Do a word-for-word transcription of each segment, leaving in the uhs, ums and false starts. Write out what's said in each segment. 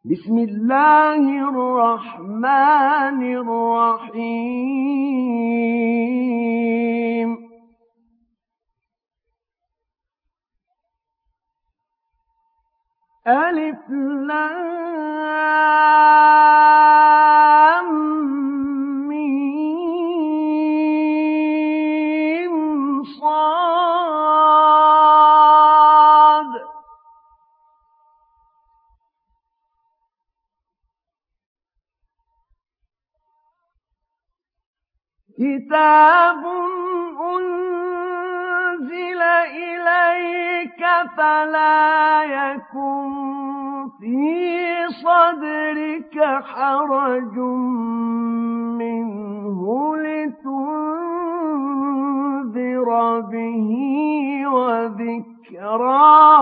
بسم الله الرحمن الرحيم ألف لام ميم صاد كتاب أنزل إليك فلا يكن في صدرك حرج منه لتنذر به وذكرى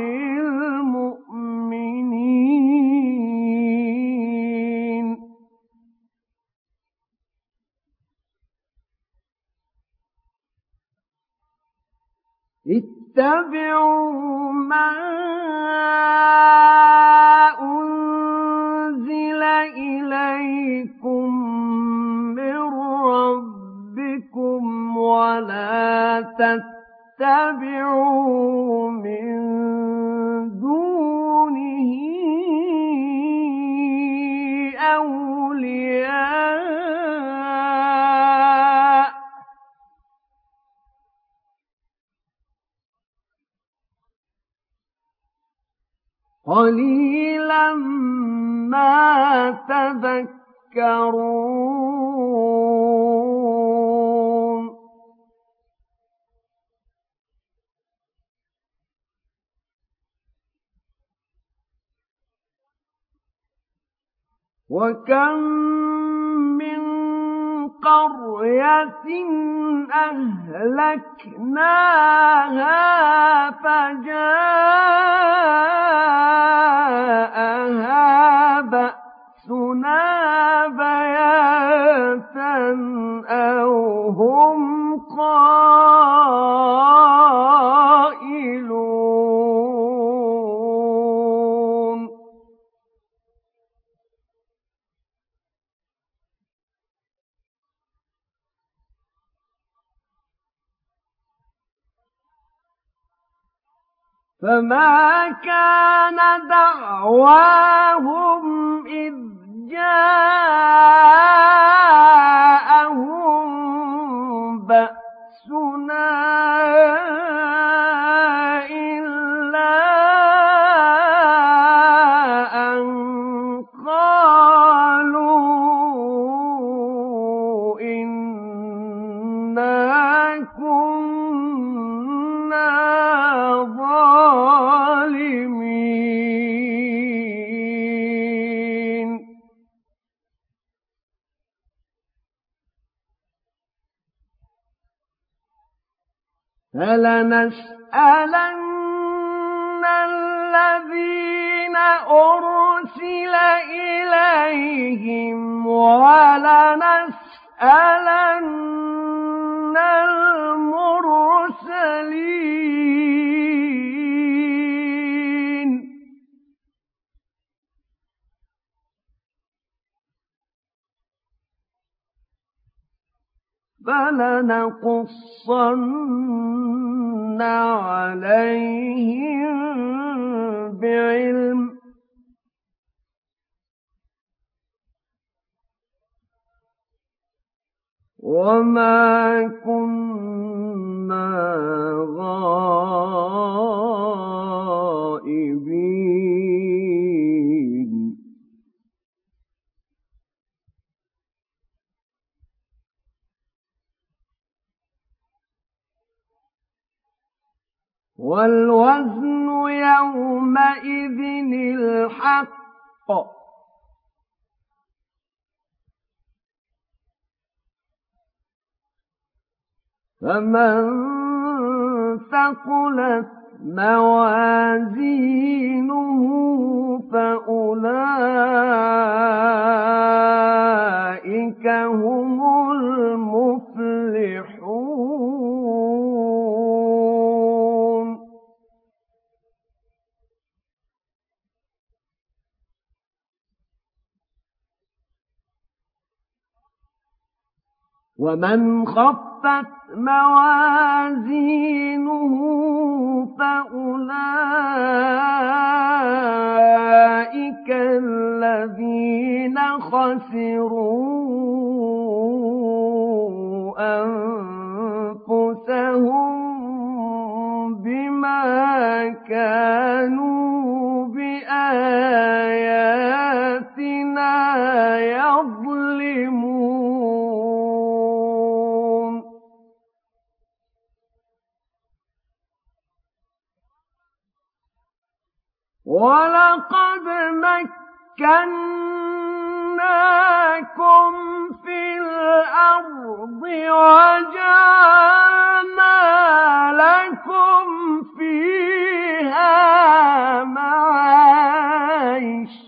للمؤمنين اتبعوا ما أنزل إليكم من ربكم ولا تتبعوا من دونه أولياء قليلا ما تذكرون وكم من قرية أهلكناها فجاءها بأسنا بياتا أو هم قائلون فما كان دعواهم إذ جاءهم بأسنا إلا أن قالوا إنا كنا ظالمين فلنسألن الذين أرسل إليهم ولنسألن المرسلين فلنقصن عليهم بعلم وما كنا غائبين والوزن يومئذ الحق فمن ثقلت موازينه فأولئك هم المفلحون ومن خفت موازينه فأولئك الذين خسروا أنفسهم بما كانوا بآياتنا يظلمون. ولقد مكناكم في الأرض وجعلنا لكم فيها معايش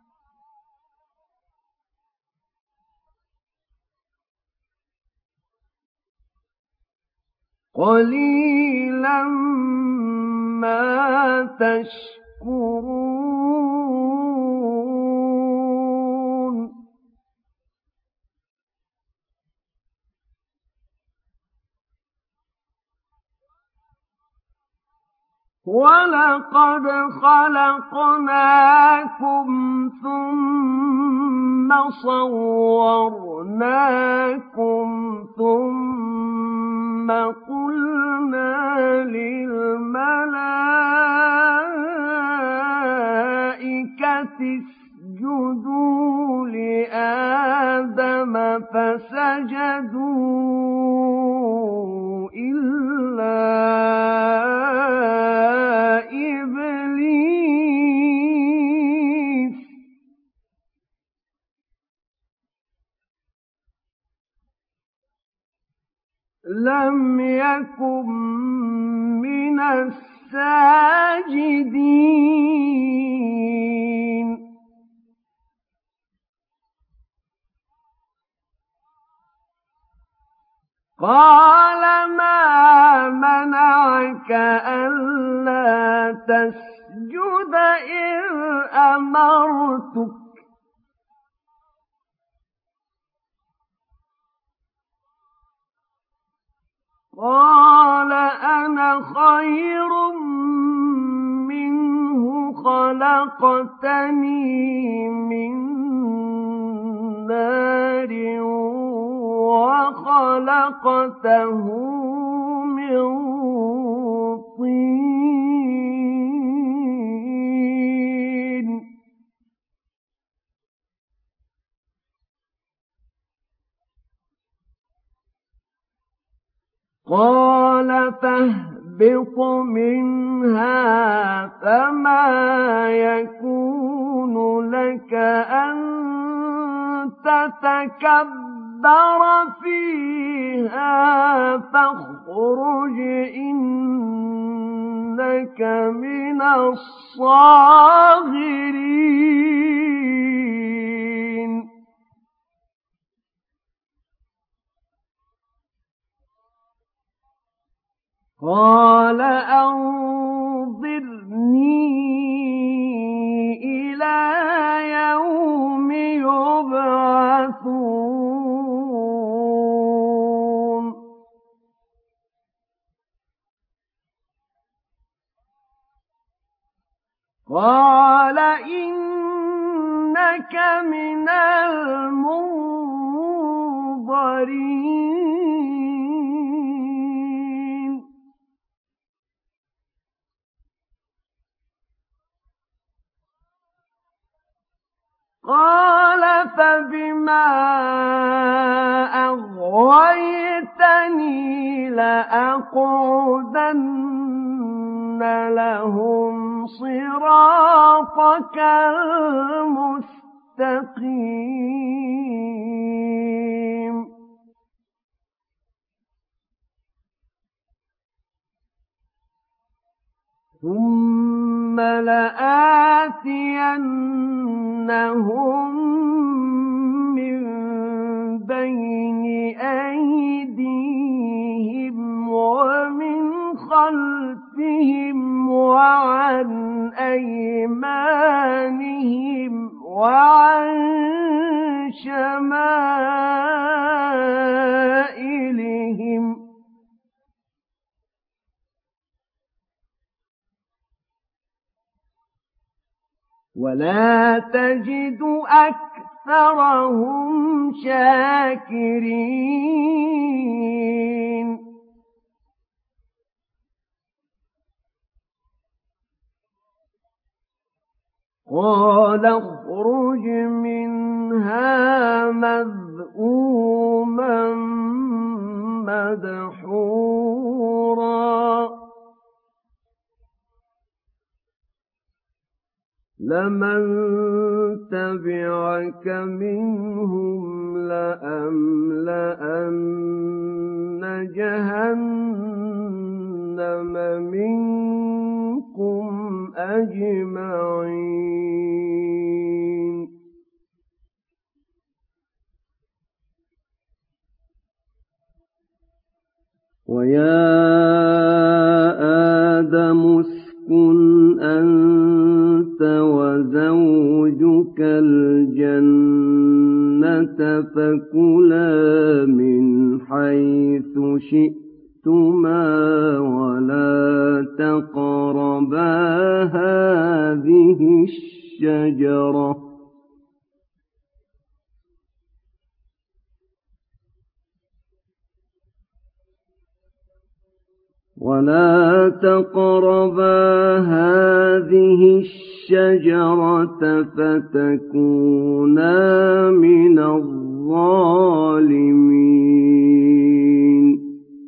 قليلا ما تشكرون. ولقد خلقناكم ثم صورناكم ثم قلنا للملائكة اسجدوا لآدم فسجدوا إلا إبليس لم يكن من الساجدين. قال ما منعك ألا تسجد إذ أمرتك قال أنا خير منه خلقتني من نار وخلقته من طين. قال فاهبط منها فما يكون لك أن تتكبر فيها فاخرج إنك من الصاغرين. قال أنظرني إلى يوم يبعثون. قال إنك من المنظرين. قال فبما أغويتني لأقعدن لهم صراطك المستقيم. ثم لآتينهم من بين أيديهم ومن خلفهم وعن أيمانهم وعن شمائلهم ولا تجد أكثرهم شاكرين قال اخرج منها مذءوما مدحورا لمن تبعك منهم لأملأن جهنم منكم أجمعين ويا آدم اسكن أنت وزوجك الجنة فكلا من حيث شئتما ولا تقربا هذه الشجرة ولا تقربا هذه الشجرة فتكونا من الظالمين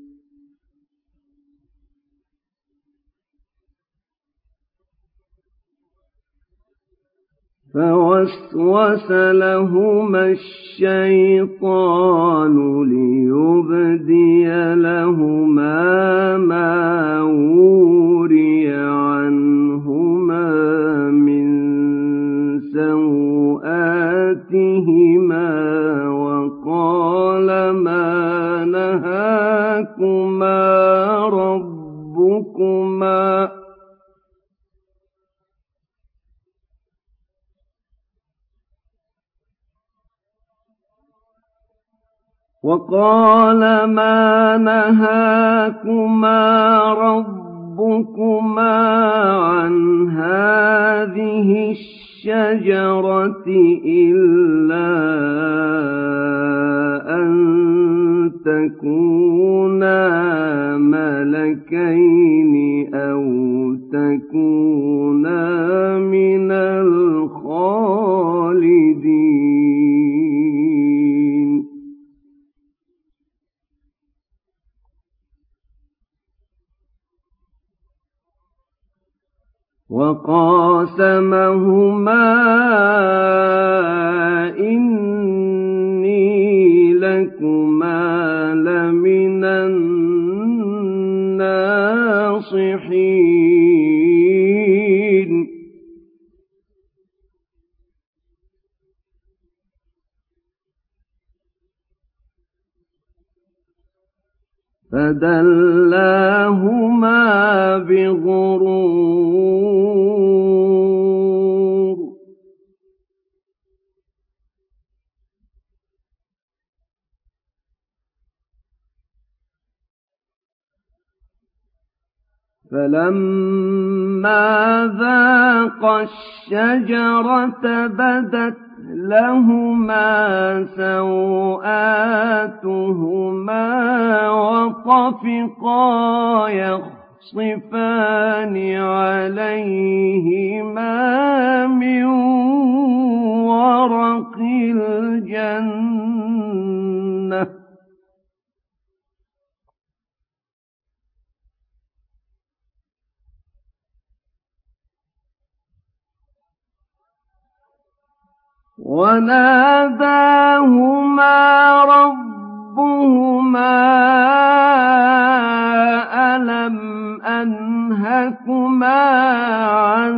فوسوس لهما الشيطان ليبدي لهما ما وري عنهما من سوآتهما وقال ما نهاكما ربكما وقال ما نهاكما ربكما عن هذه الشجرة إلا أن تكونا ملكين أو تكونا من الخالدين وقاسمهما إني لكما لمن الناصحين فدلاهما بغرور فلما ذاقا الشجرة بدت لهما سوآتهما وطفقا يخصفان عليهما من ورق الجنة وناداهما ربهما ألم أنهكما عن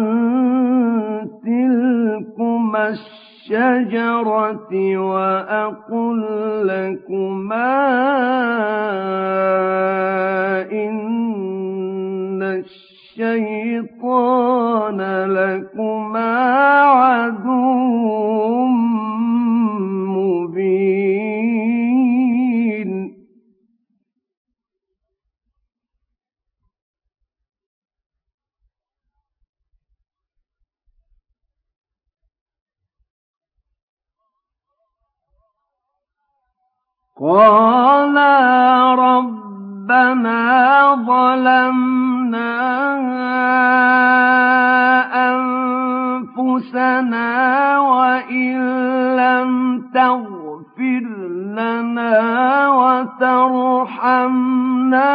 تلكما الشجرة وأقل لكما إن الشيطان لكما عدو مبين قالا ربنا ظلمنا أنفسنا وإن لم تغفر لنا وترحمنا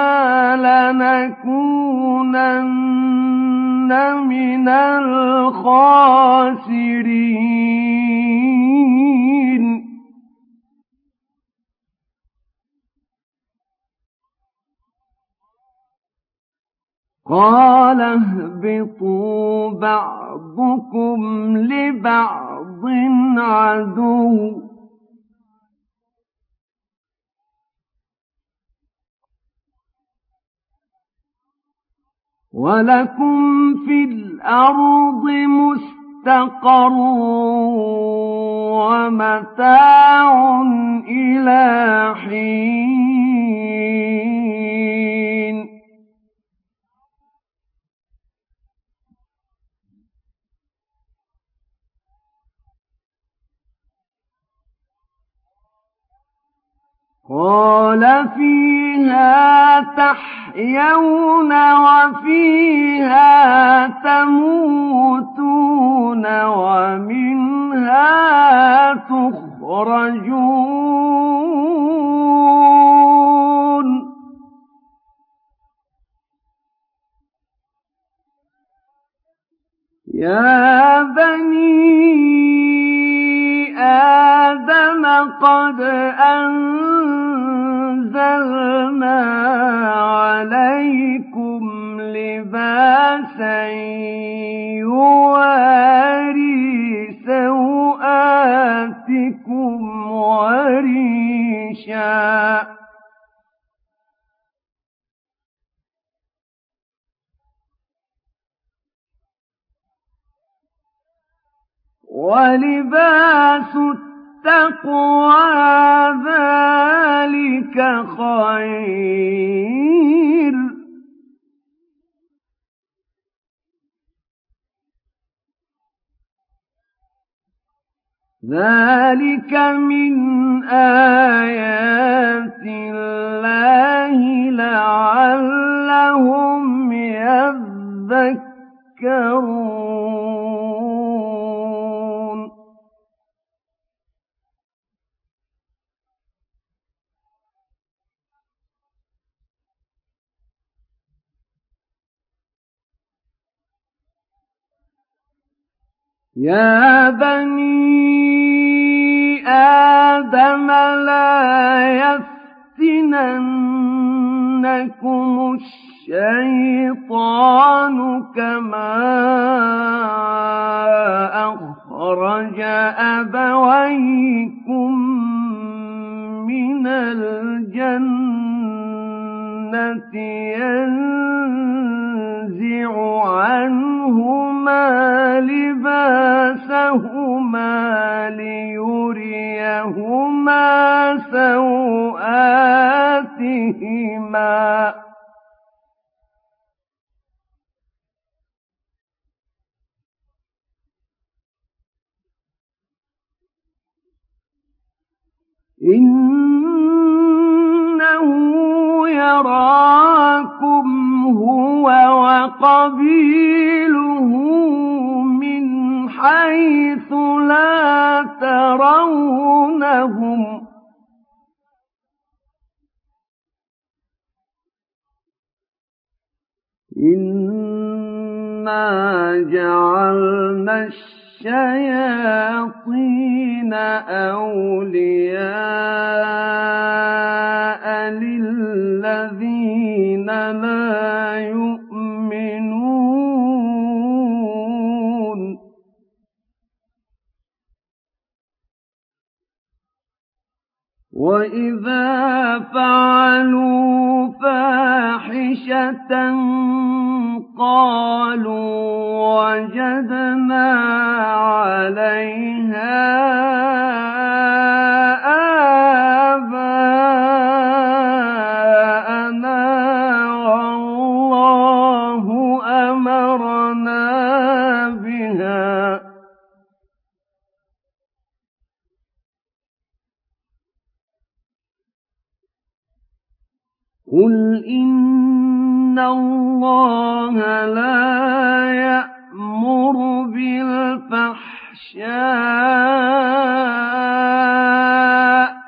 لنكونن من الخاسرين. قال اهبطوا بعضكم لبعض عدو ولكم في الأرض مستقر ومتاع إلى حين. قال فيها تحيون وفيها تموتون ومنها تخرجون. يا بني آدم قد أنزلنا عليكم لباسا يواري سوآتكم وريشا ولباس التقوى ذلك خير. ذلك من آيات الله لعلهم يذكرون. يا بني آدم لا يفتننكم الشيطان كما أخرج أبويكم من الجنة ينزع عنهما لباسهما ليريهما سوآتهما إنه يراكم هو وقبيله من حيث لا ترونهم إنا جعلنا الشياطين أولياء للذين لا يؤمنون. وإذا فعلوا فاحشة قالوا وجدنا عليها آباءنا والله أمرنا بها قُلْ إِنَّ اللَّهَ لَا يَأْمُرُ بِالْفَحْشَاءِ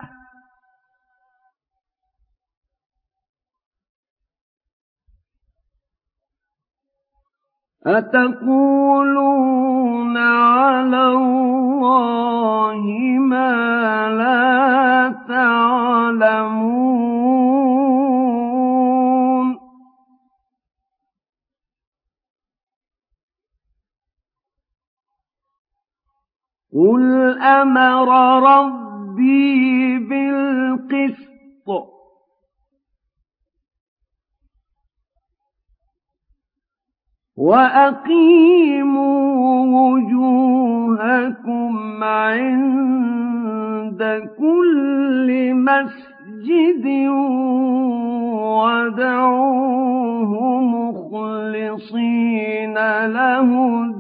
أَتَقُولُونَ عَلَى اللَّهِ مَا لَا تَعْلَمُونَ قُلْ أَمَرَ رَبِّي بِالْقِسْطِ وَأَقِيمُوا وُجُوهَكُمْ عِندَ كُلِّ مَسْجِدٍ وَادْعُوهُ مُخْلِصِينَ لَهُ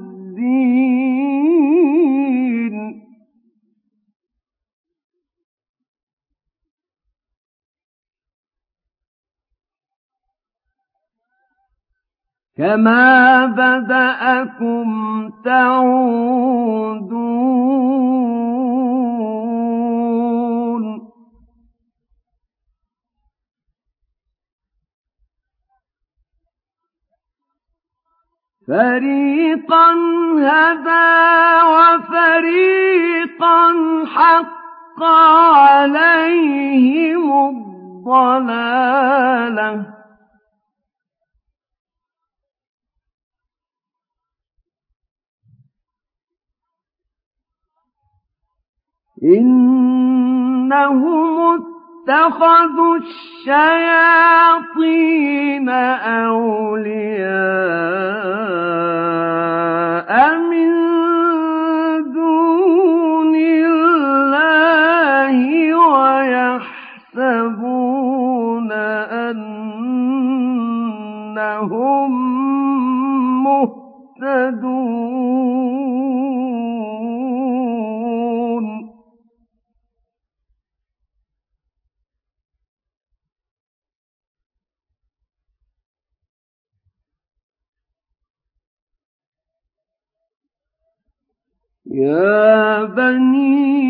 الدِّينَ كَمَا بَدَأَكُمْ تَعُودُونَ فَرِيقًا هَدَىٰ وَفَرِيقًا حَقَّ عَلَيْهِمُ الضَّلَالَةُ إِنَّهُمُ اتَّخَذُوا الشَّيَاطِينَ أَوْلِيَاءَ مِن دُونِ اللَّهِ وَيَحْسَبُونَ أَنَّهُم مُّهْتَدُونَ يَا بَنِي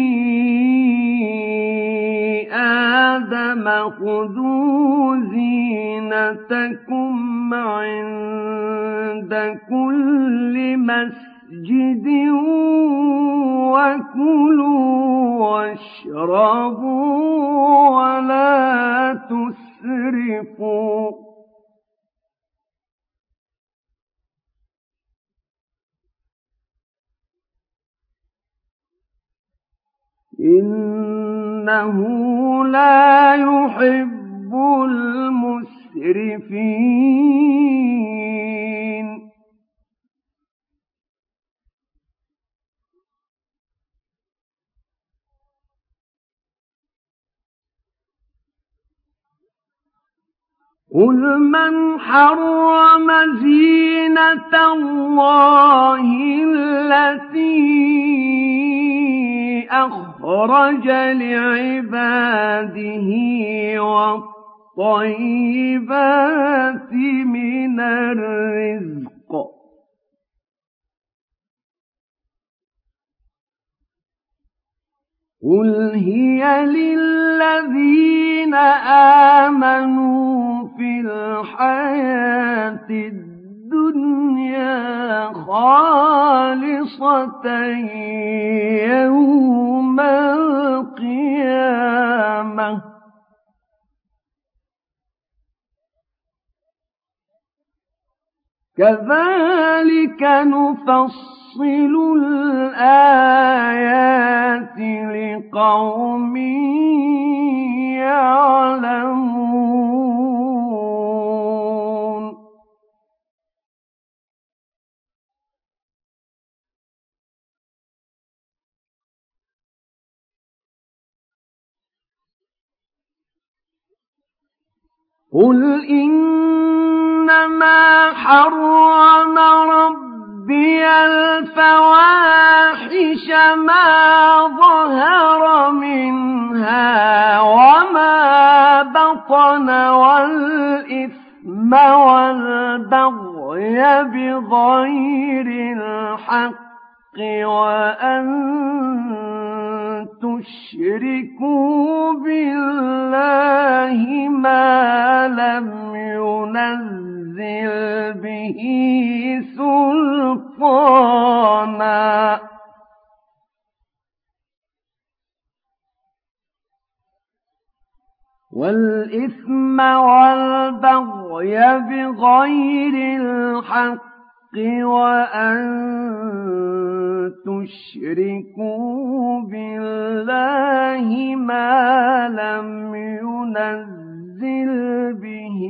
آدَمَ خُذُوا زِينَتَكُمْ عِندَ كُلِّ مَسْجِدٍ وَكُلُوا وَاشْرَبُوا وَلَا تُسْرِفُوا إِنَّهُ لَا يُحِبُّ الْمُسْرِفِينَ قُلْ مَنْ حَرَّمَ زِينَةَ اللَّهِ الَّتِي أَخْرَجَ لِعِبَادِهِ وَالطَّيِّبَاتِ مِنَ الرِّزْقِ قُلْ هِيَ لِلَّذِينَ آمَنُوا فِي الْحَيَاةِ الدُّنْيَا خَالِصَةً يَوْمَ الْقِيَامَةِ كَذَلِكَ نُفَصِّلُ الْآيَاتِ لِقَوْمٍ يَعْلَمُونَ قُلْ إِنَّمَا حَرَّمَ رَبِّيَ الْفَوَاحِشَ مَا ظَهَرَ مِنْهَا وَمَا بَطَنَ وَالْإِثْمَ والإثم والبغي بغير الحق وأن تشركوا بالله ما لم ينزل به سلطانا والإثم والبغي بغير الحق وأن تشركوا بالله ما لم ينزل به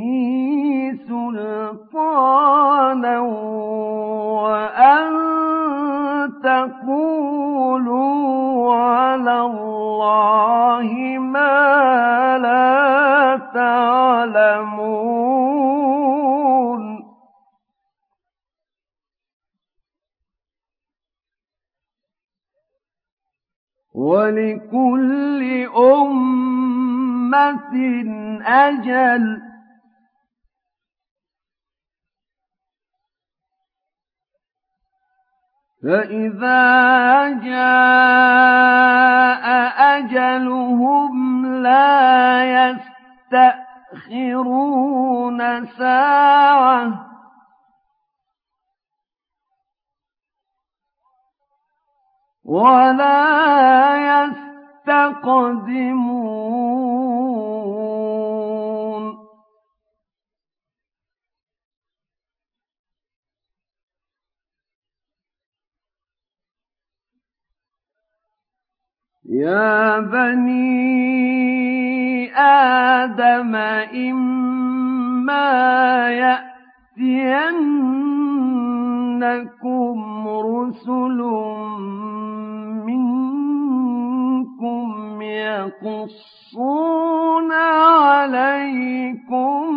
سلطانا وأن تقولوا على الله ما لا تعلمون ولكل أمة أجل فإذا جاء أجلهم لا يستأخرون ساعة ولا يستقدمون يا بني آدم إما يأتينكم رسل منكم يقصون عليكم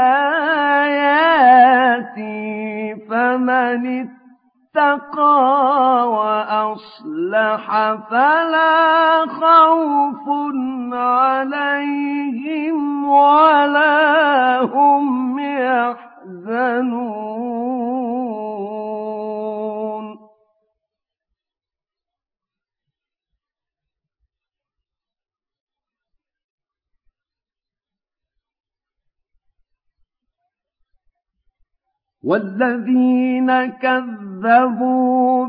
آياتي فمن اتقى وأصلح فلا خوف عليهم ولا هم يحزنون والذين كذبوا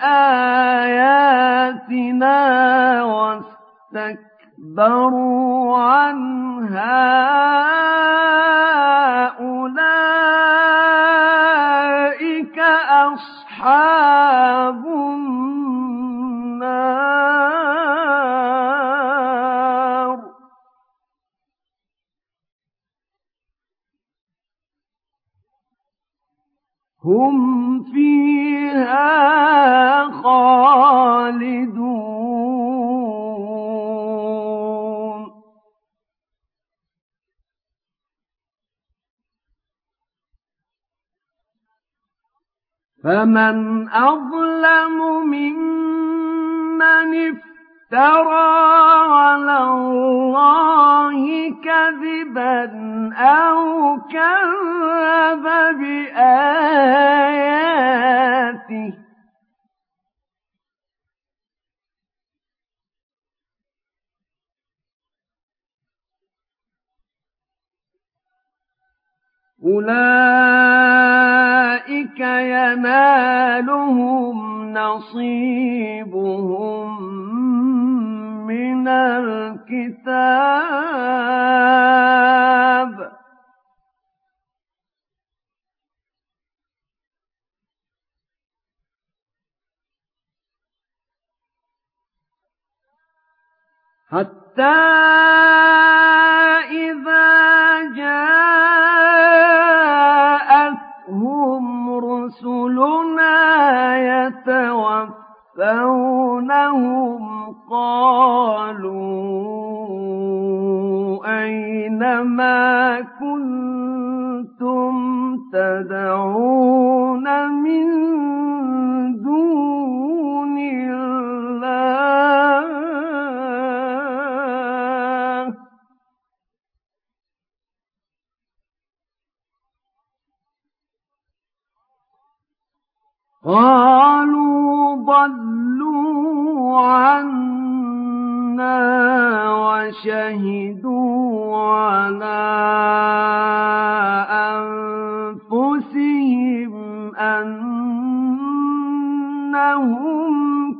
بآياتنا واستكبروا عنها أولئك أصحاب النار هم فيها خالدون فمن أظلم ممن افترى على الله كذبا أو كذب بآياته أولئك ينالهم نصيبهم من الكتاب حتى إذا جاءتهم رسلنا يتوفونهم قالوا أين ما كنتم تدعون من دون الله ضلوا عنا وشهدوا على أنفسهم أنهم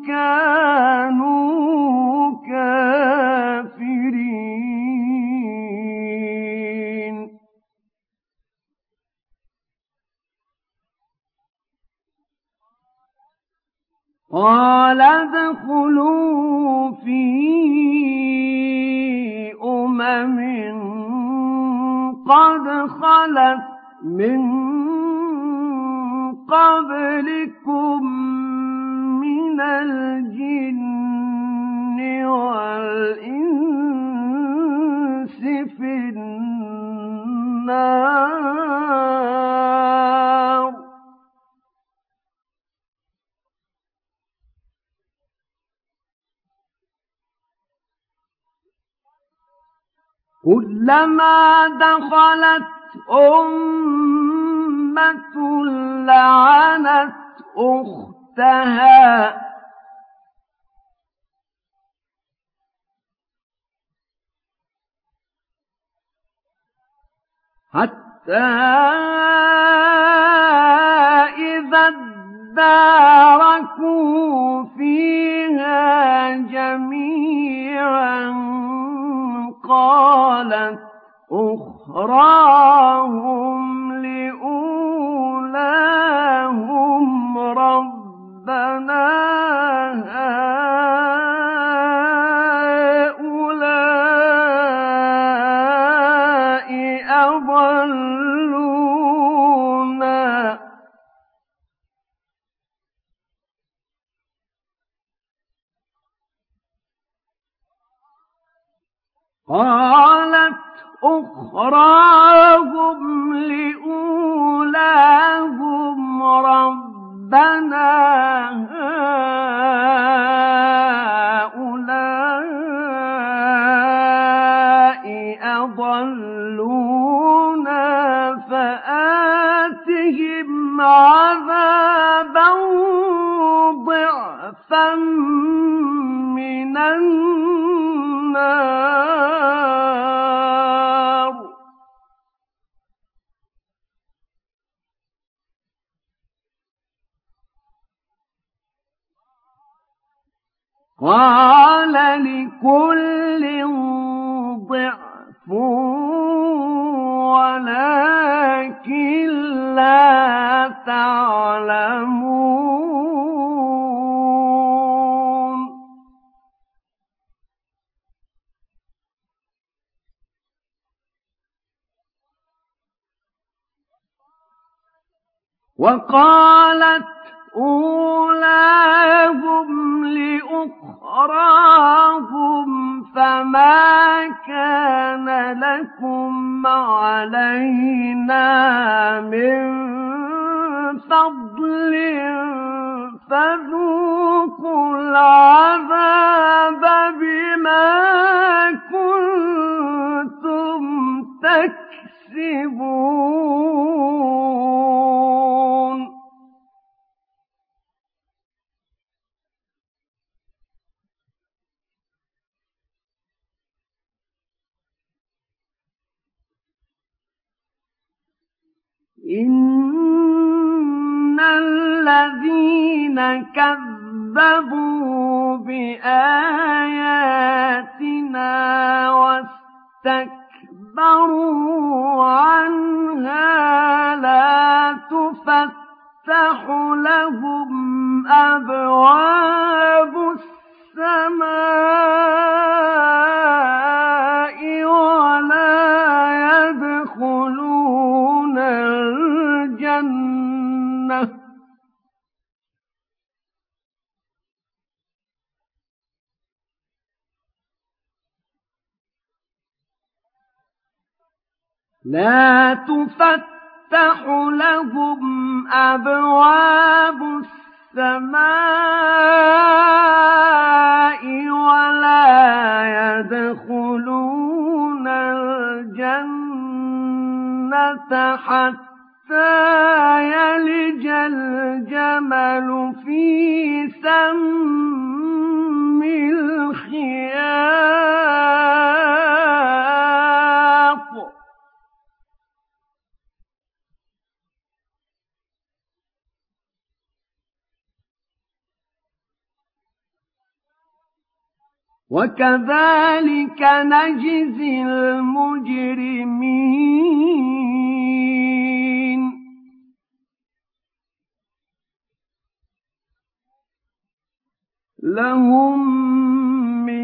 كانوا كافرين. قال ادخلوا في أمم قد خلت من قبلكم من الجن والإنس في النار كلما دخلت أمة لعنت أختها حتى إذا اداركوا فيها جميعا قالت أخراهم لأولاهم ربنا هؤلاء أضلونا قالت أخراهم لأولاهم ربنا هؤلاء أضلونا فآتهم عذابا ضعفا من النار قال لكل ضعف ولكن لا تعلمون وقالت أولاهم لأخراهم فما كان لكم علينا من فضل فذوقوا العذاب بما كنتم تكسبون إن الذين كذبوا بآياتنا واستكبروا عنها لا تفتح لهم أبواب السماء ولا يدخلون الجنة لا تفتح لهم أبواب السماء ولا يدخلون الجنة حتى يلج الجمل في سم سَمِّ الْخِيَاطِ وَكَذَلِكَ نَجْزِي الْمُجْرِمِينَ لَهُم مِّن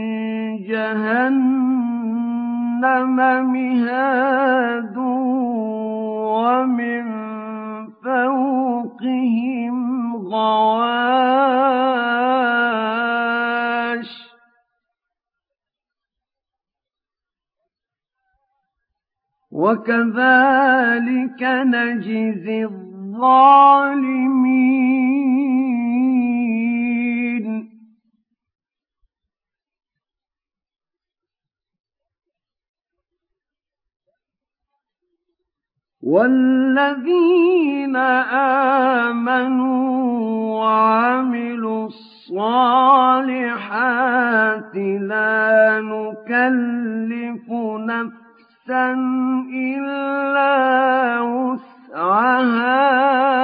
جَهَنَّمَ مِهَادٌ وَمِن فَوْقِهِمْ غَوَاشٍ وَكَذَلِكَ نَجْزِي الظَّالِمِينَ وَالَّذِينَ آمَنُوا وَعَمِلُوا الصَّالِحَاتِ لَا نُكَلِّفُ نَفْسًا إِلَّا وُسْعَهَا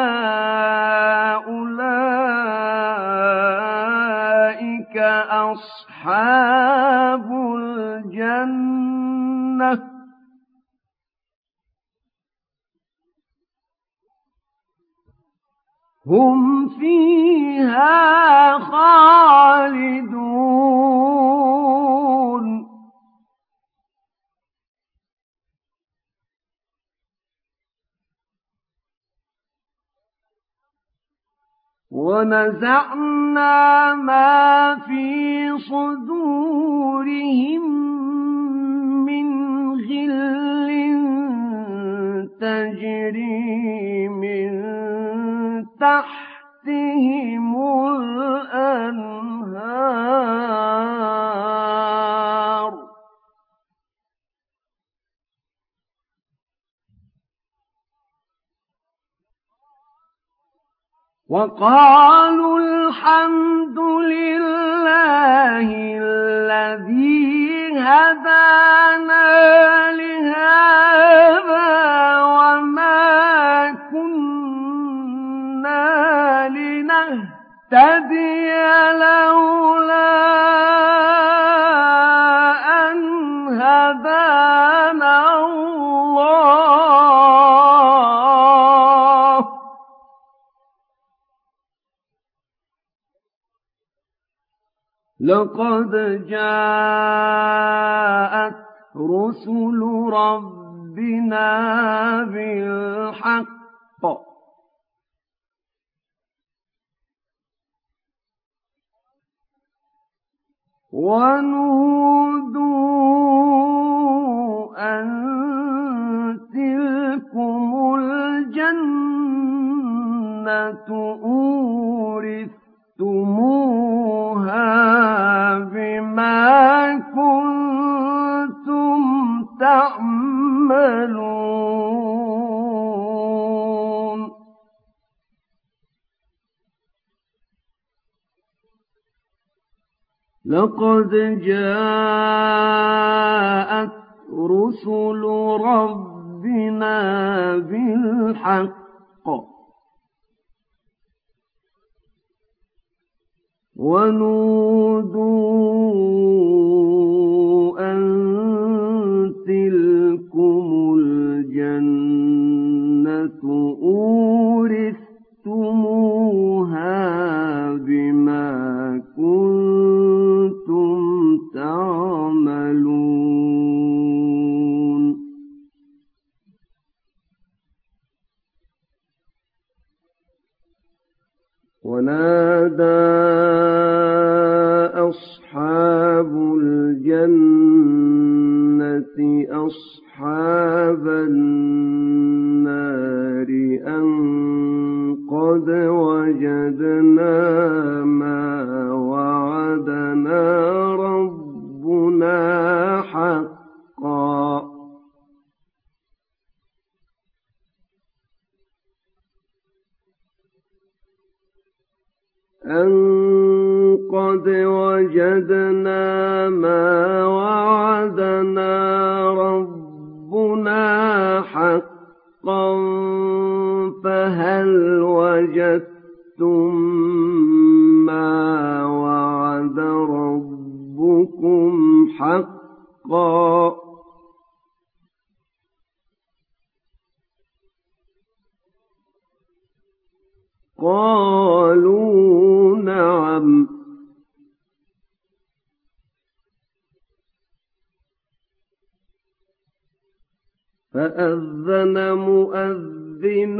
أُولَئِكَ أَصْحَابُ الْجَنَّةِ هُمْ فِيهَا خَالِدُونَ وَنَزَعْنَا مَا فِي صُدُورِهِم مِّنْ غِلٍّ تَجْرِي مِن تَحْتِهِمُ الْأَنْهَارُ وَقَالُوا الْحَمْدُ لِلَّهِ الَّذِي هَدَانَا لِهَٰذَا وَمَا كُنَّا لِنَهْتَدِيَ لَوْلَا أَنْ هَدَانَا اللَّهُ لَقَدْ جَاءَتْ رُسُلُ رَبِّنَا بِالْحَقِّ وَنُودُوا أَن تِلْكُمُ الْجَنَّةُ أُورِثْتُمُوهَا بِمَا كُنتُمْ تَعْمَلُونَ لَقَدْ جَاءَتْ رُسُلُ رَبِّنَا بِالْحَقِّ وَنُودُوا أَن تِلْكُمُ الْجَنَّةُ أُورِثْتُمُوهَا بِمَا كُنتُمْ تَعْمَلُونَ ونادى أصحاب قد وجدنا ما وعدنا ربنا حقا فهل وجدتم ما وعد ربكم حقا قالوا نعم فأذن مؤذن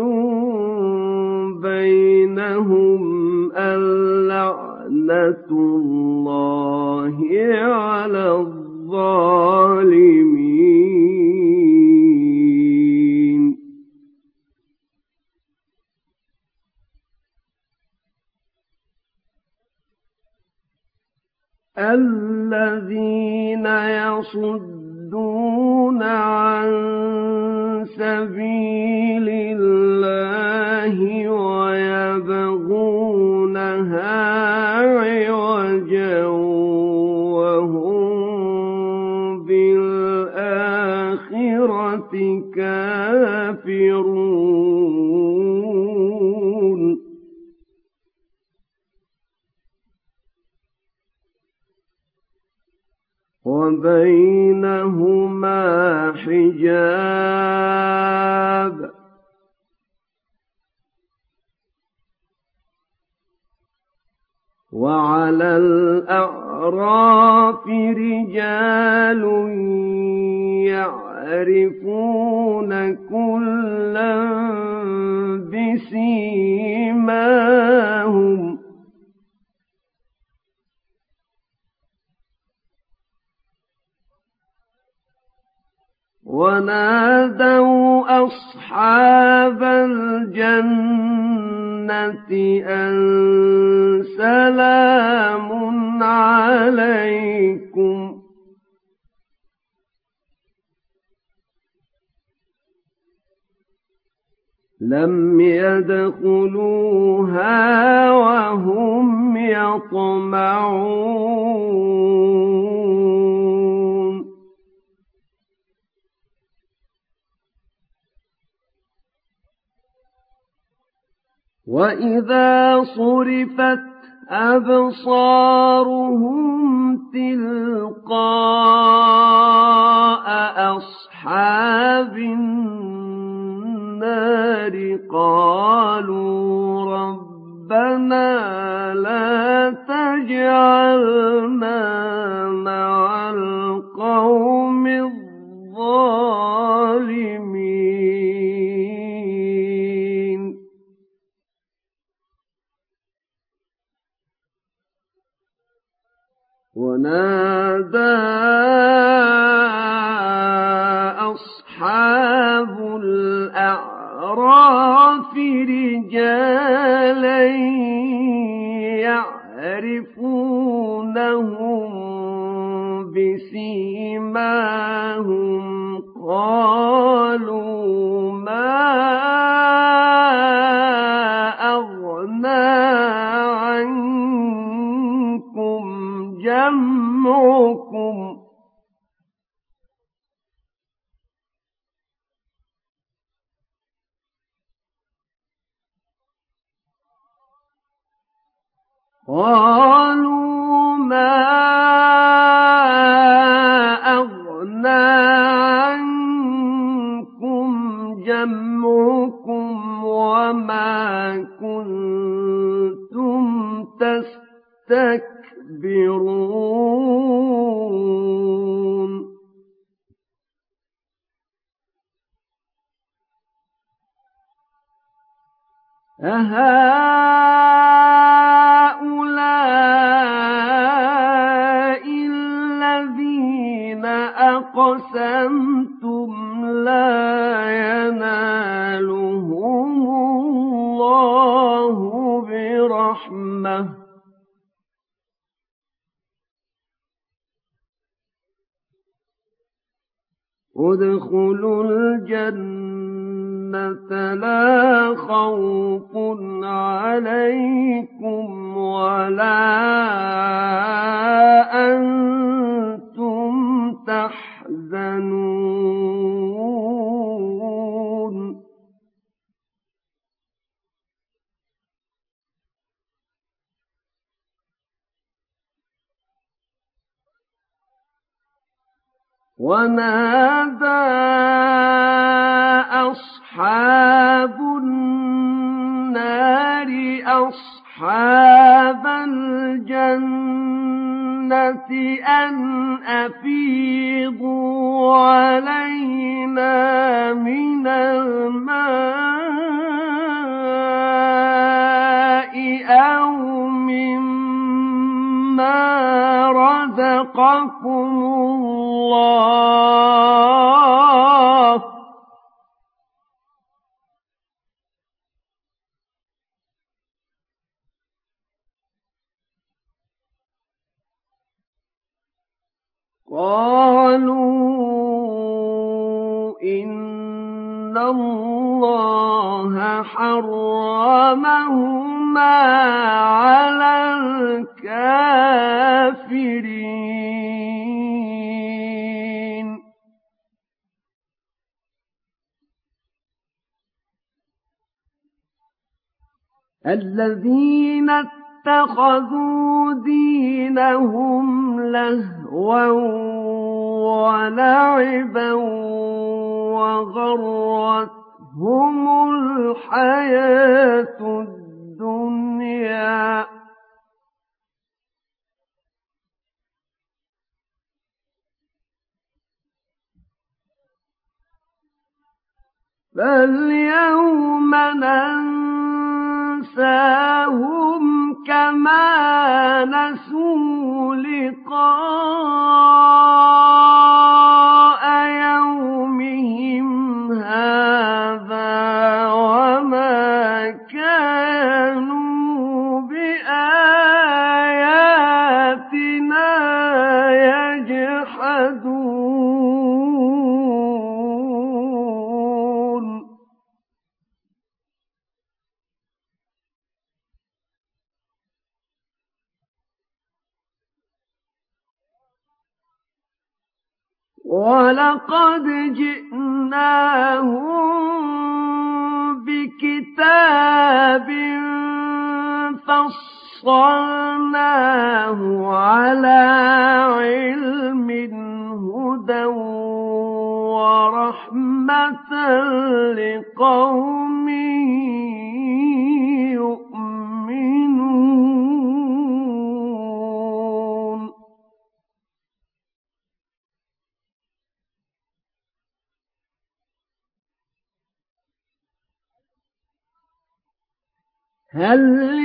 بينهم اللعنة الله على الظالمين الذين يصدون عن سبيل الله ويبغونها عوجا وهم بالآخرة كافرون وبينهما حجاب وعلى الأعراف رجال يعرفون كلا بسيماهم ونادوا أصحاب الجنة أن سلام عليكم لم يدخلوها وهم يطمعون وإذا صرفت أبصارهم تلقاء أصحاب النار قالوا ربنا لا تجعلنا مع القوم الظالمين ونادى أصحاب الأعراف رجالا يعرفونهم بسيماهم قالوا ما أغنى عنكم جمعكم قالوا ما أغنى عنكم جمعكم وما كنتم تستكبرون أهؤلاء الذين أقسمتم لا ينالهم الله برحمة ادخلوا الجنة لا خوف عليكم ولا أنتم تحزنون ونادى أصحاب النار أصحاب الجنة أن أفيضوا علينا من الماء أو مما رزقكم الله قالوا إن الله حرمهما على الكافرين الذين اتخذوا دينهم لهوا ولعبا وغرتهم الحياة الدنيا فاليوم ننساهم كما نسوا لقاء يومهم هذا وما كانوا بآياتنا يجحدون ولقد جئناهم بكتاب فصلناه على علم هدى ورحمة لقوم يؤمنون هل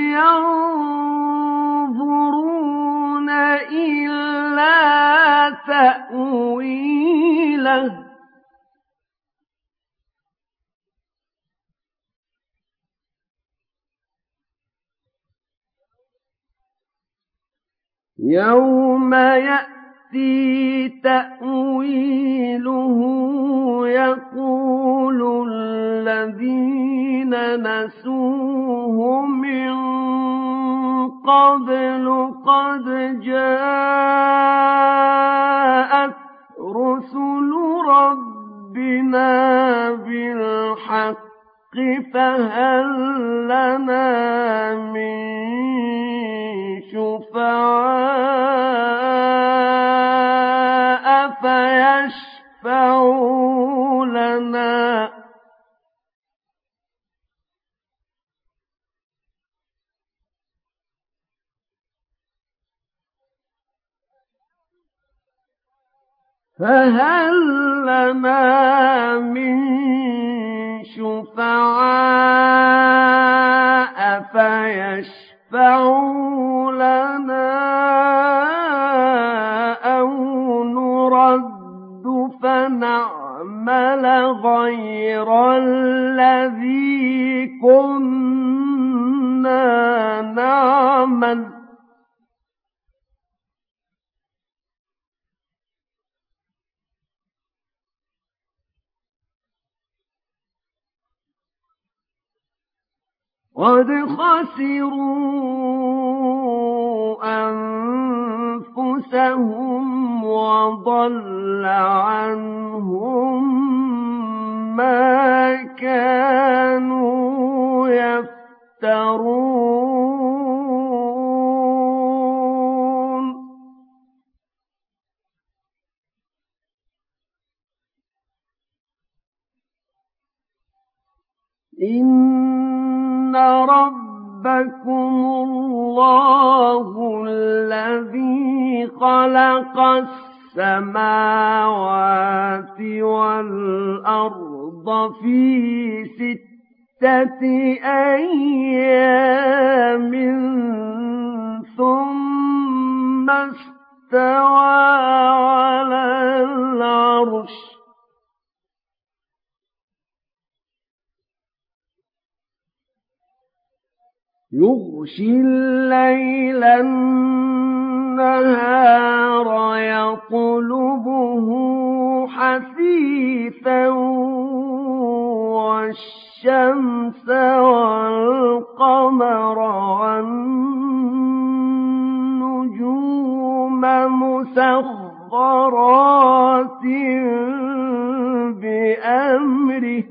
ينظرون إلا تأويله يوم يأتي تأويله يقول الذين نسوه من قبل قد جاءت رسل ربنا بالحق فهل لنا من شفعاء فيشفعوا لنا فهل لنا من شفعاء فيشفعوا لنا أو نرد فنعمل غير الذي كنا نعمل قد خسروا أنفسهم وضل عنهم ما كانوا يفترون إن ربكم الله الذي خلق السماوات والأرض في ستة أيام ثم استوى على العرش يغشي الليل النهار يطلبه حثيثا والشمس والقمر والنجوم مسخرات بأمره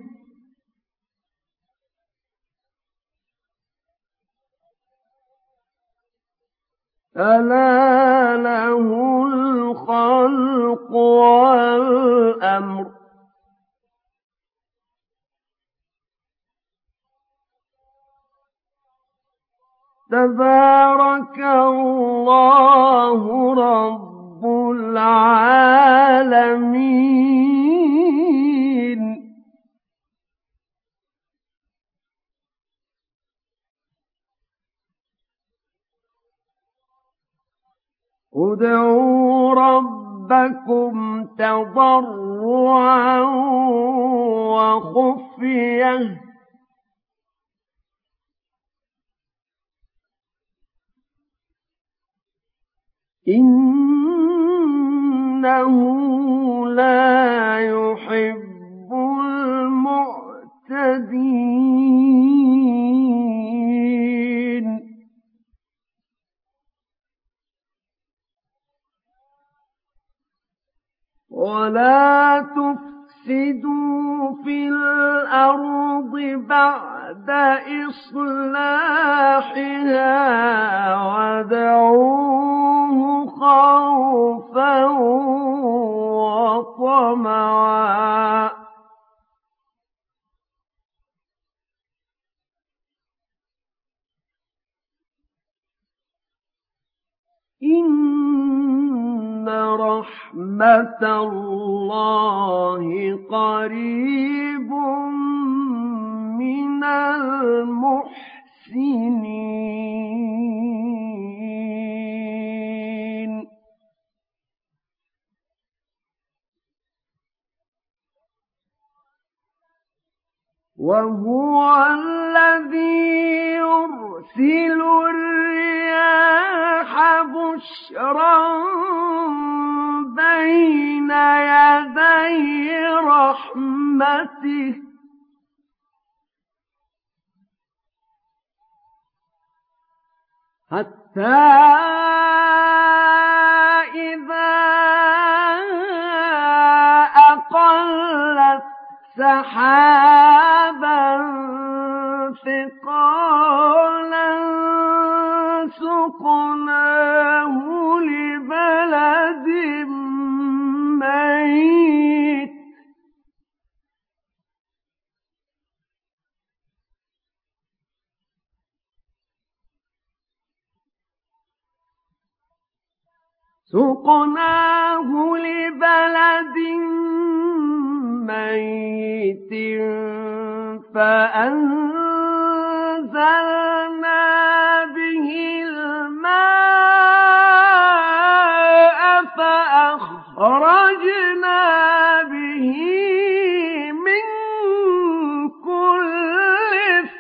ألا له الخلق والأمر تبارك الله رب العالمين ادعوا ربكم تضرعا وخفية إنه لا يحب المعتدين ولا تفسدوا في الأرض بعد إصلاحها وادعوه خوفا وطمعا إن رحمة الله قريب من المحسنين وهو الذي يرسل الرياح بشرا بين يدي رحمته حتى إذا أقلت سحابا ثقالا سقناه لبلد ميت سقناه لبلد ميت فأنزلنا به الماء فأخرجنا به من كل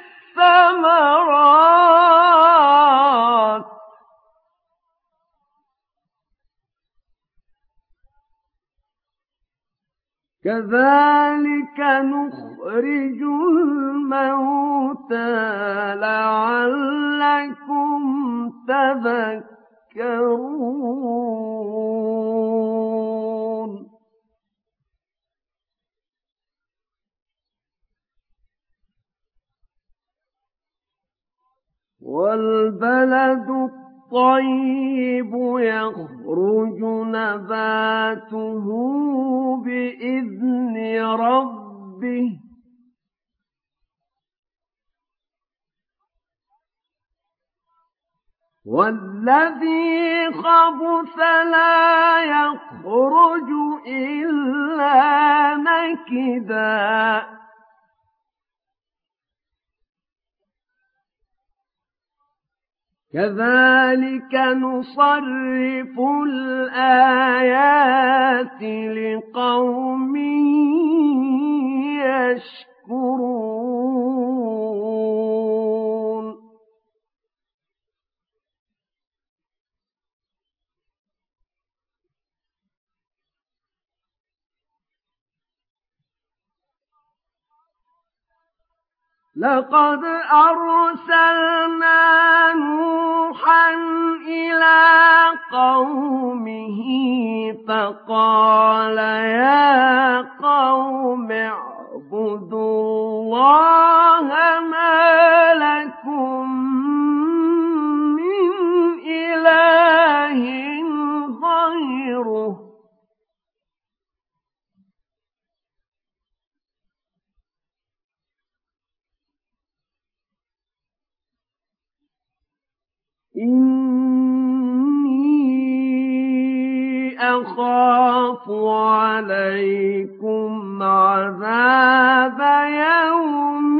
الثمرات كذلك نخرج الموتى لعلكم تذكرون والبلد الطيب يخرج نباته بإذن ربه والذي خبث لا يخرج إلا نكدا كذلك نصرف الآيات لقوم يشكرون لقد أرسلنا نوحا إلى قومه فقال يا قوم اعبدوا الله ما لكم من إله غيره إني أخاف عليكم عذاب يوم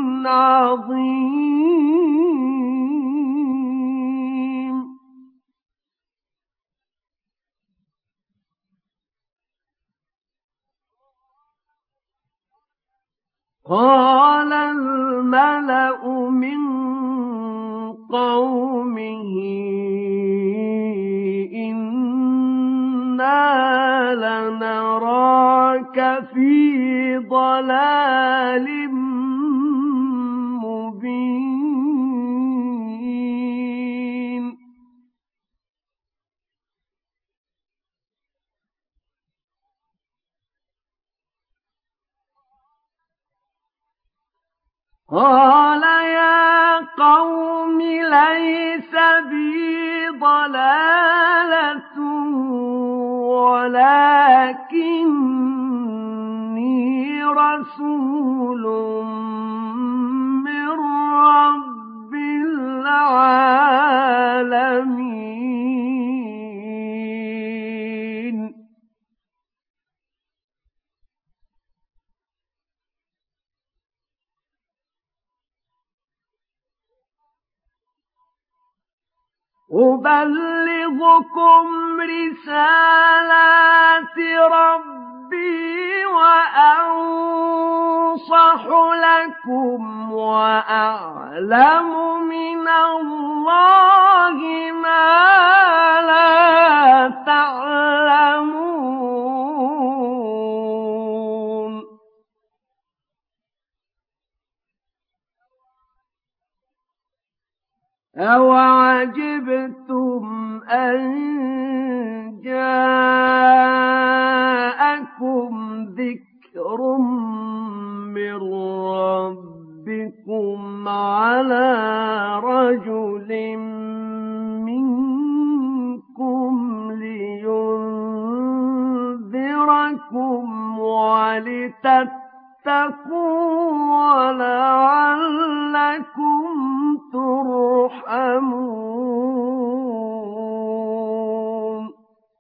عظيم قال الملأ من قومه إنا لنراك في ضلال مبين قال يا قوم ليس بي ضلالة ولكني رسول من رب العالمين أبلغكم رسالات ربي وأنصح لكم وأعلم من الله ما لا تعلمون أَوَعَجِبْتُمْ أَنْ جَاءَكُمْ ذِكْرٌ مِّن رَّبِّكُمْ عَلَىٰ رَجُلٍ مِّنكُمْ لِيُنذِرَكُمْ وَلِتَتَّقُوا وَلَعَلَّكُمْ تُرْحَمُونَ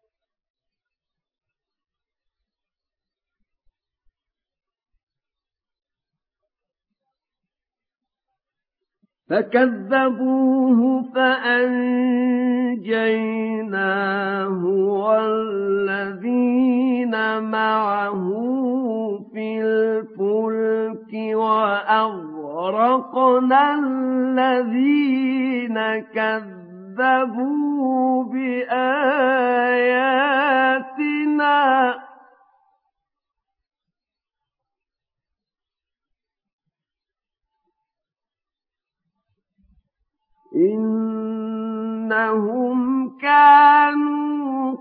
فكذبوه فأنجيناه والذين معه في الفلك وأغرقنا الذين كذبوا بآياتنا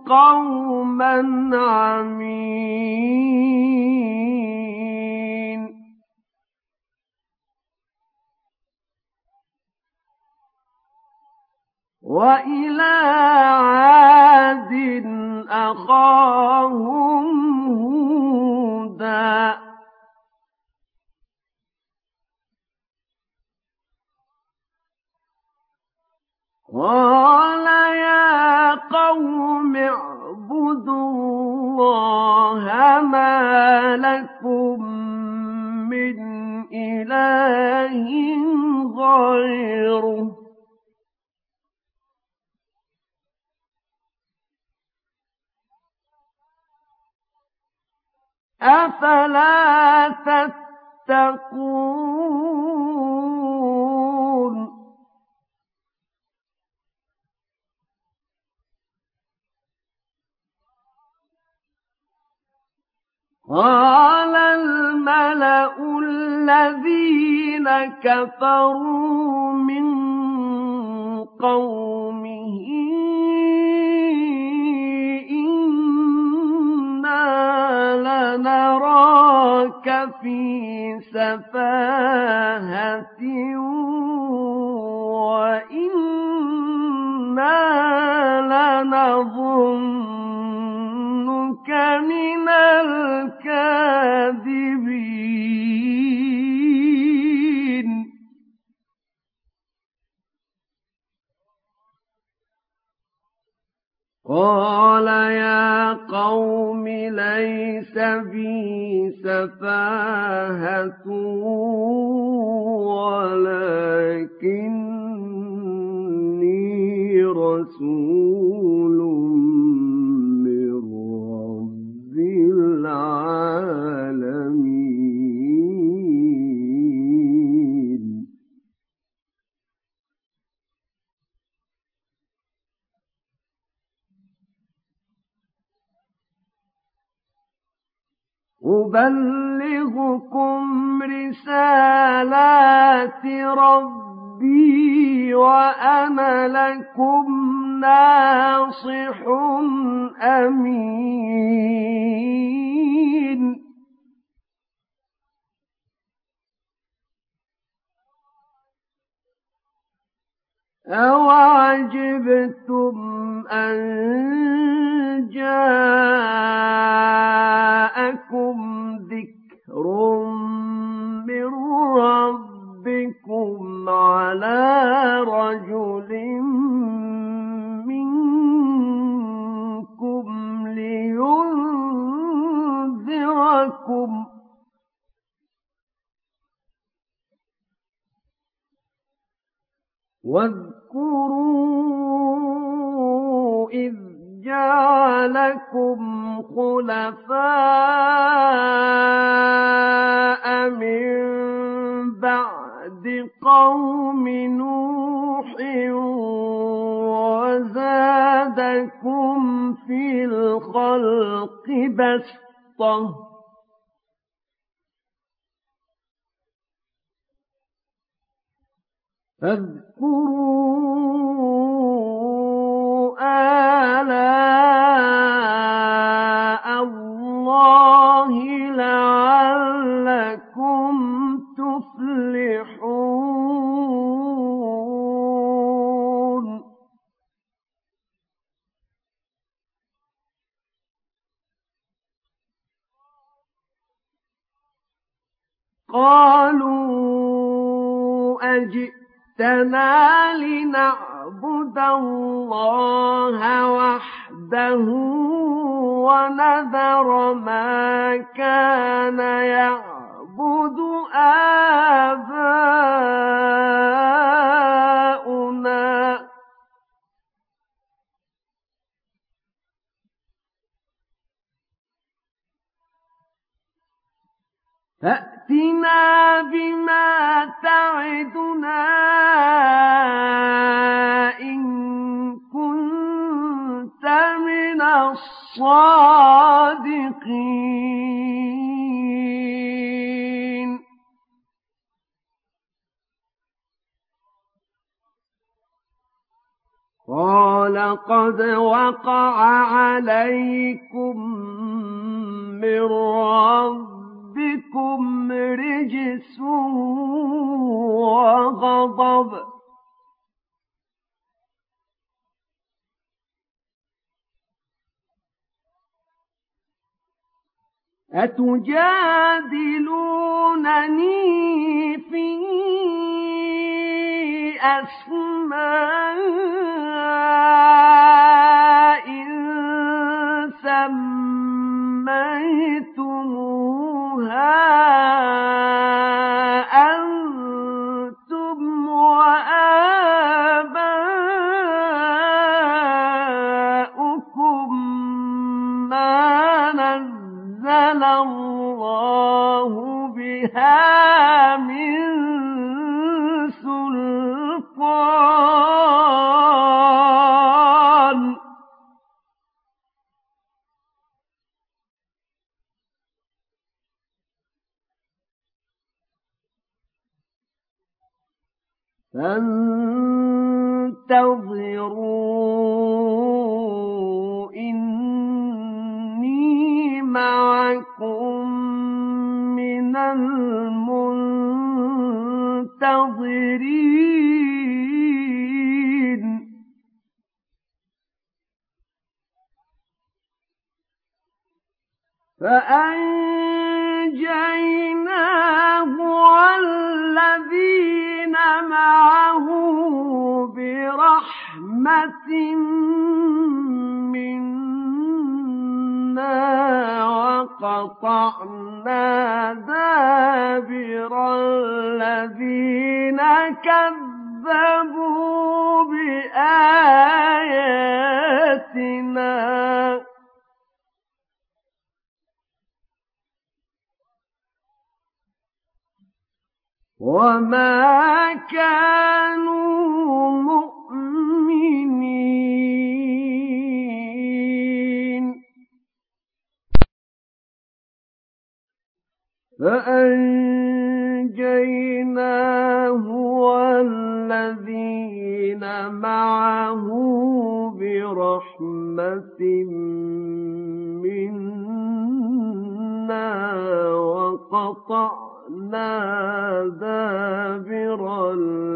قوما عمين وإلى عاد أخاهم هودا قال يا قوم اعبدوا الله ما لكم من إله غيره أفلا تتقون قال الملأ الذين كفروا من قومه إنا لنراك في سفاهة وإنا لنظنك من الكاذبين قال يا قوم ليس بي سفاهة ولكني رسول من رب العالمين أبلغكم رسالات ربي وأنا لكم ناصح أمين أوعجبتم أن جاءكم ذكر من ربكم على رجل منكم لينذركم واذكروا إذ جعلكم خلفاء من بعد قوم نوح وزادكم في الخلق بسطة فاذكروا آلاء الله لعلكم تفلحون قالوا أجئ جئتنا لنعبد الله وحده ونذر ما كان يعبد آباؤنا فأتنا بما تعدنا إن كنت من الصادقين قال قد قد وقع عليكم من ربكم رجس وغضب أتجادلونني في أسماء سميتموها أنتم وآباؤكم ما نزل الله بها من سلطان فانتظروا إني معكم من المنتظرين فأنجيناه والذين معه برحمة منا وقطعنا دابر الذين كذبوا بآياتنا وما كانوا مؤمنين فأنجيناه والذين معه برحمة منا وقطعنا دابر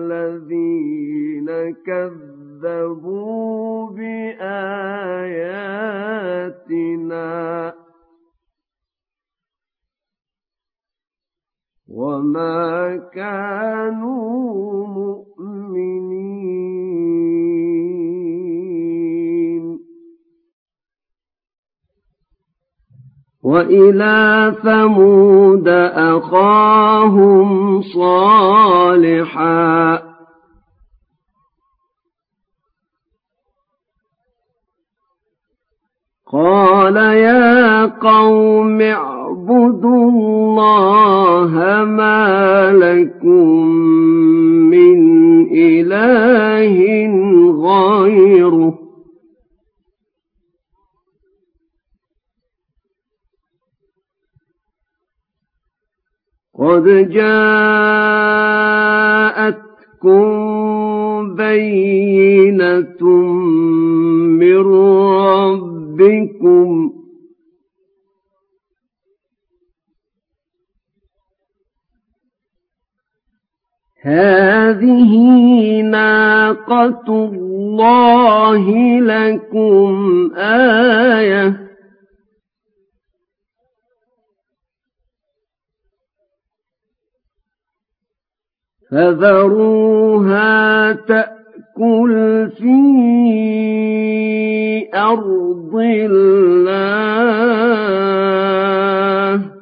الذين كذبوا بآياتنا وما كانوا مؤمنين وإلى ثمود أخاهم صالحا قال يا قوم اعبدوا الله ما لكم من إله غيره قد جاءتكم بينة من ربكم هذه ناقة الله لكم آية فذروها تأكل في أرض الله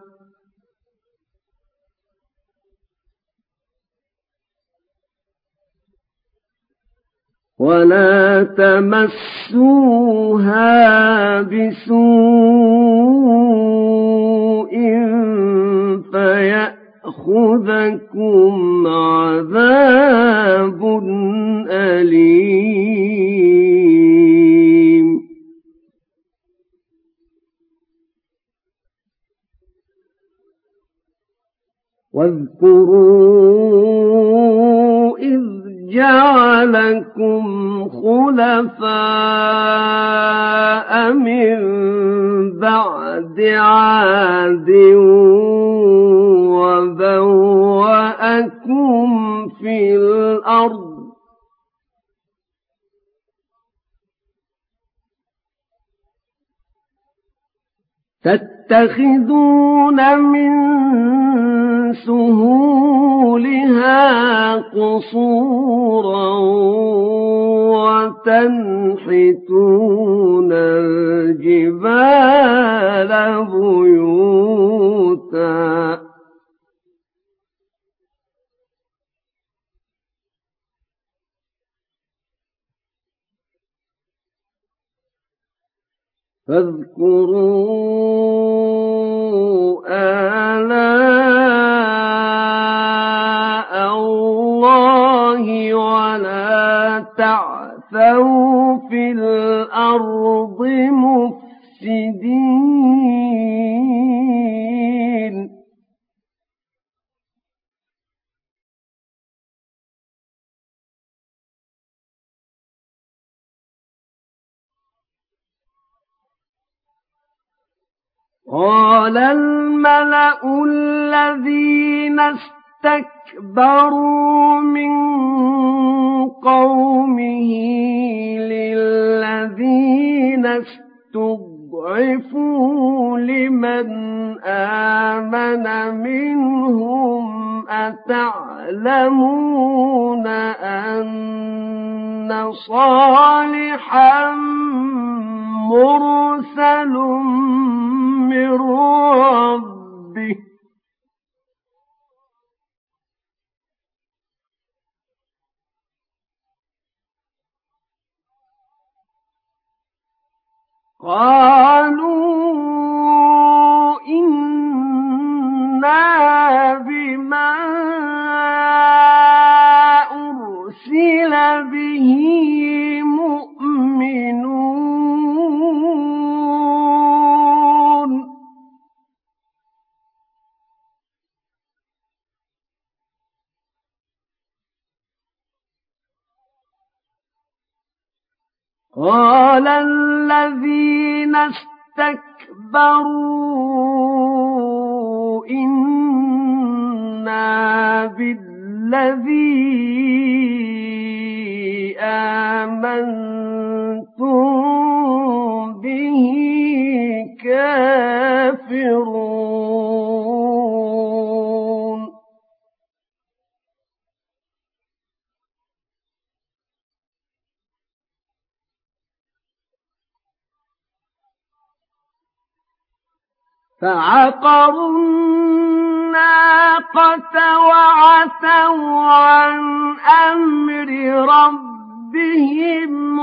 ولا تمسوها بسوء فيأخذكم عذاب أليم واذكروا إذ جعلكم خلفاء من بعد عاد وبوأكم في الأرض تتخذون من سهولها قصورا وتنحتون الجبال بيوتا فاذكروا آلاء الله ولا تعثوا في الأرض مفسدين قال الملأ الذين استكبروا من قومه للذين استضعفوا لمن آمن منهم أتعلمون أن صالحا مرسل من ربه قالوا إنا بما أرسل به مؤمنون قال الذين استكبروا إنا بالذي آمنتم به كافرون فعقروا الناقة وعتوا عن أمر ربهم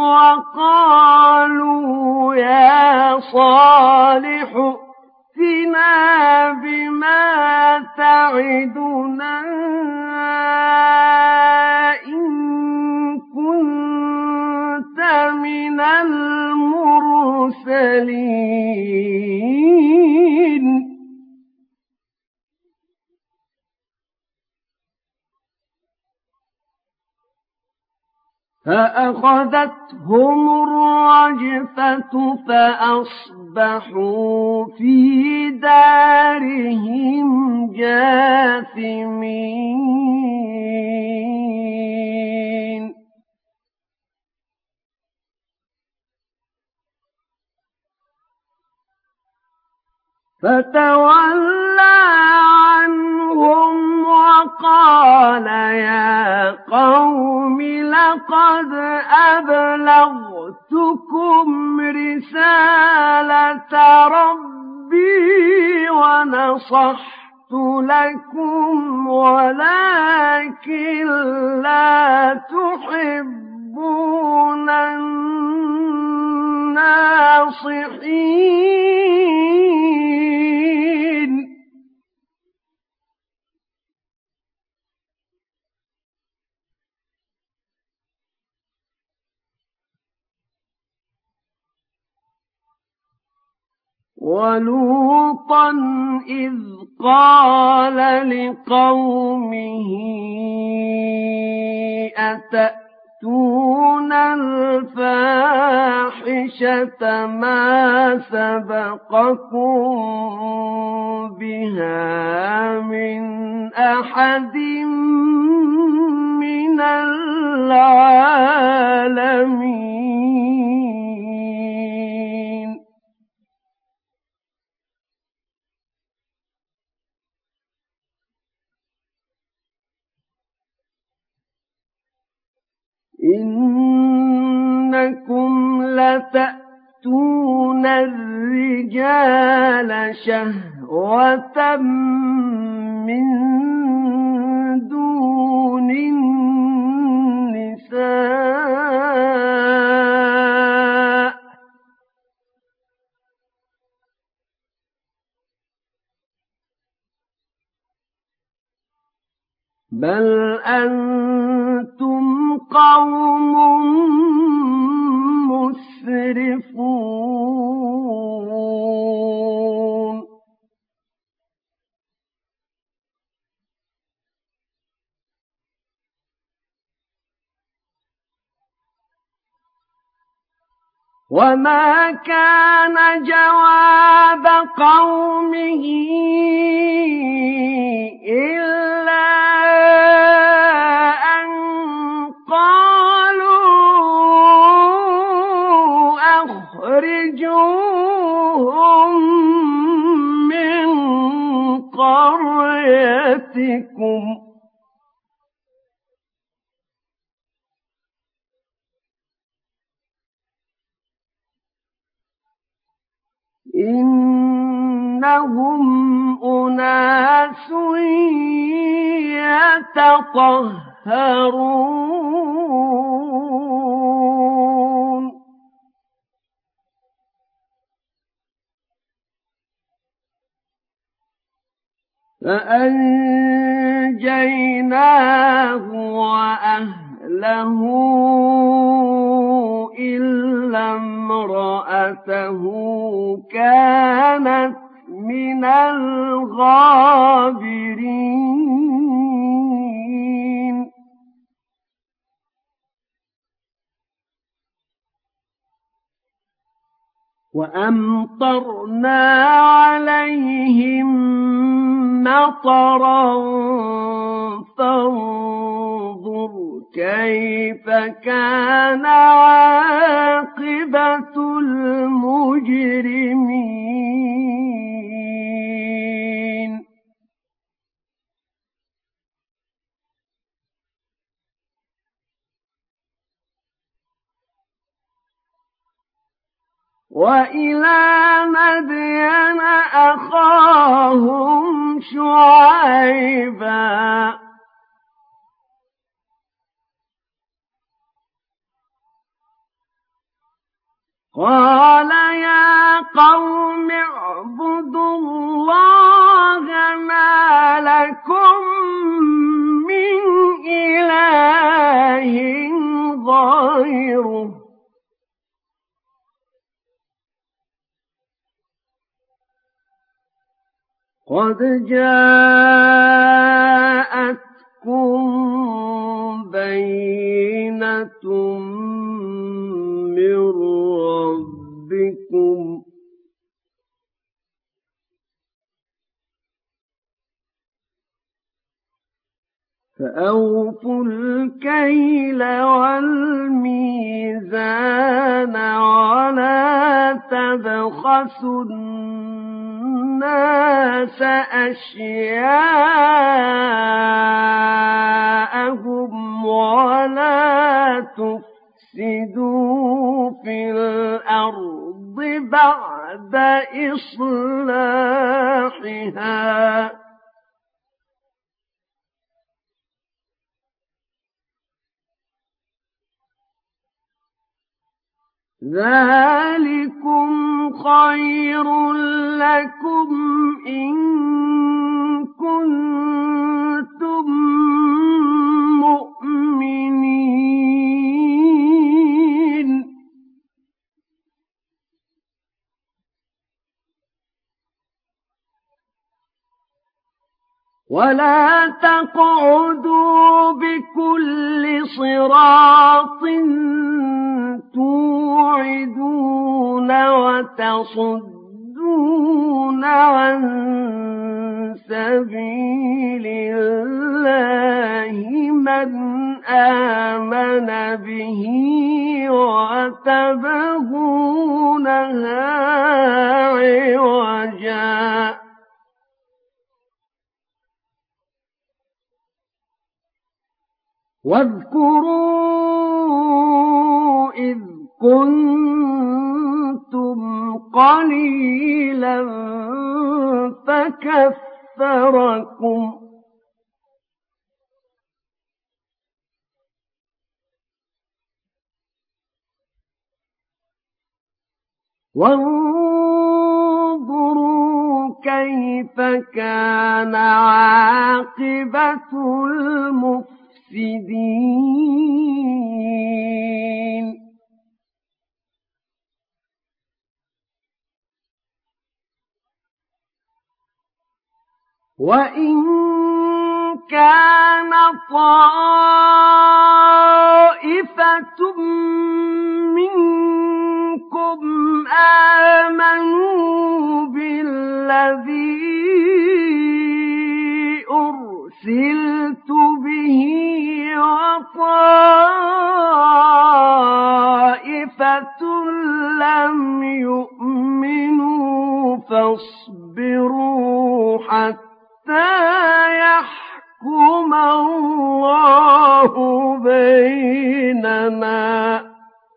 وقالوا يا صالح ائتنا بما تعدنا إن كنت من المرسلين فأخذتهم الرجفة فأصبحوا في دارهم جاثمين فتولى عنهم وقال يا قوم لقد أبلغتكم رسالة ربي ونصحت لكم ولكن لا تحبون الناصحين ولوطا إذ قال لقومه أتأتون الفاحشة ما سبقكم بها من أحد من العالمين إنكم لتأتون الرجال شهوة من دون النساء بل أنتم قوم مسرفون وما كان جواب قومه إلا أن قالوا أخرجوهم من قريتكم إنهم أناس يتطهرون فأنجيناه وأهله إلا امرأته كانت من الغابرين وأمطرنا عليهم مطرا فانظر كيف كان عاقبة المجرمين وإلى مدين أخاهم شعيبا قال يا قوم اعبدوا الله ما لكم من إله غيره قد جاءتكم بينة من ربكم فأوفوا الكيل والميزان ولا تبخسوا الناس أشياءهم ولا تفسدوا في الأرض بعد إصلاحها ذلكم خير لكم إن كنتم مؤمنين ولا تقعدوا بكل صراط توعدون وتصدون عن سبيل الله من آمن به وتبغونها عوجا واذكروا إذ كنتم قليلا فكثركم وانظروا كيف كان عاقبة المفسدين وإن كان طائفة منكم آمنوا بالذي أرسلت به وطائفة لم يؤمنوا فاصبروا حتى يحكم الله بيننا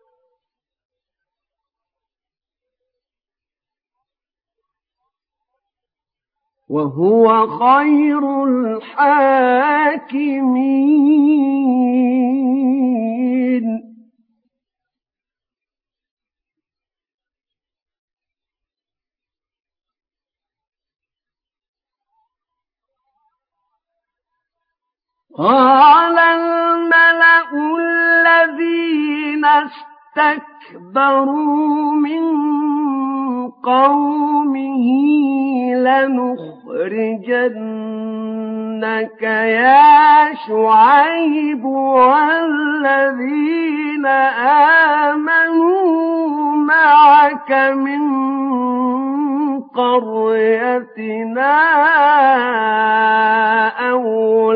وهو خير الحاكمين قال الملأ الذين استكبروا من قومه لنخرجنك يا شعيب والذين آمنوا معك من قريتنا أو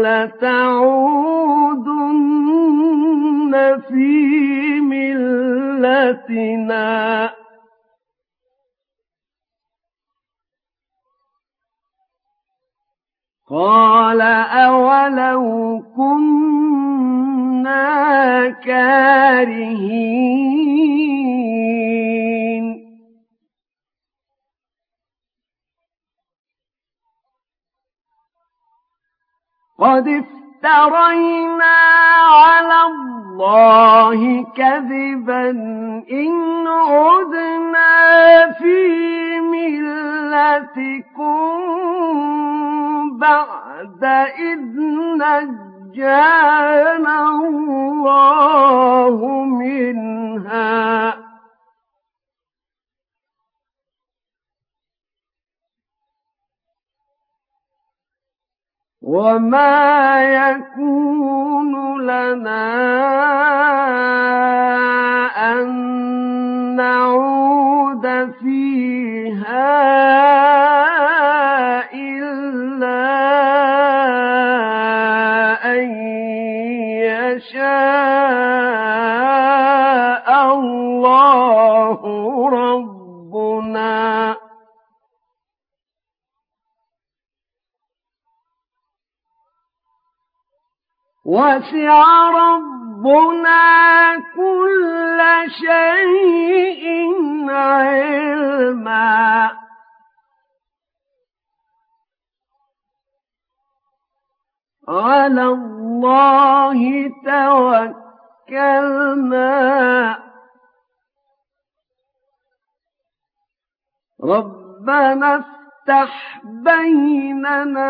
لتعودن في ملتنا قال أولو كنا كارهين قد افترينا على الله كذبا إن عدنا في ملتكم بعد إذ نجانا الله منها وما يكون لنا أن نعود فيها إلا أن يشاء الله ربنا وسع ربنا كل شيء علما على الله توكلنا ربنا افتح بيننا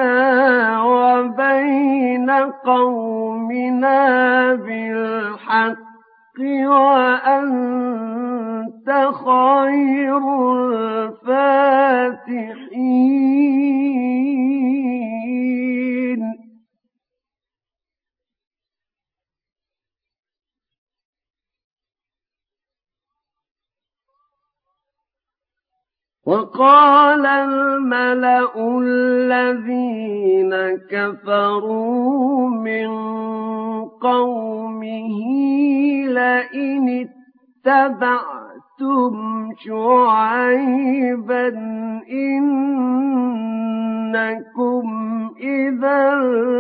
وبين قومنا بالحق وأنت خير الفاتحين وقال الملأ الذين كفروا من قومه لئن اتبعتم شعيبا إنكم إذا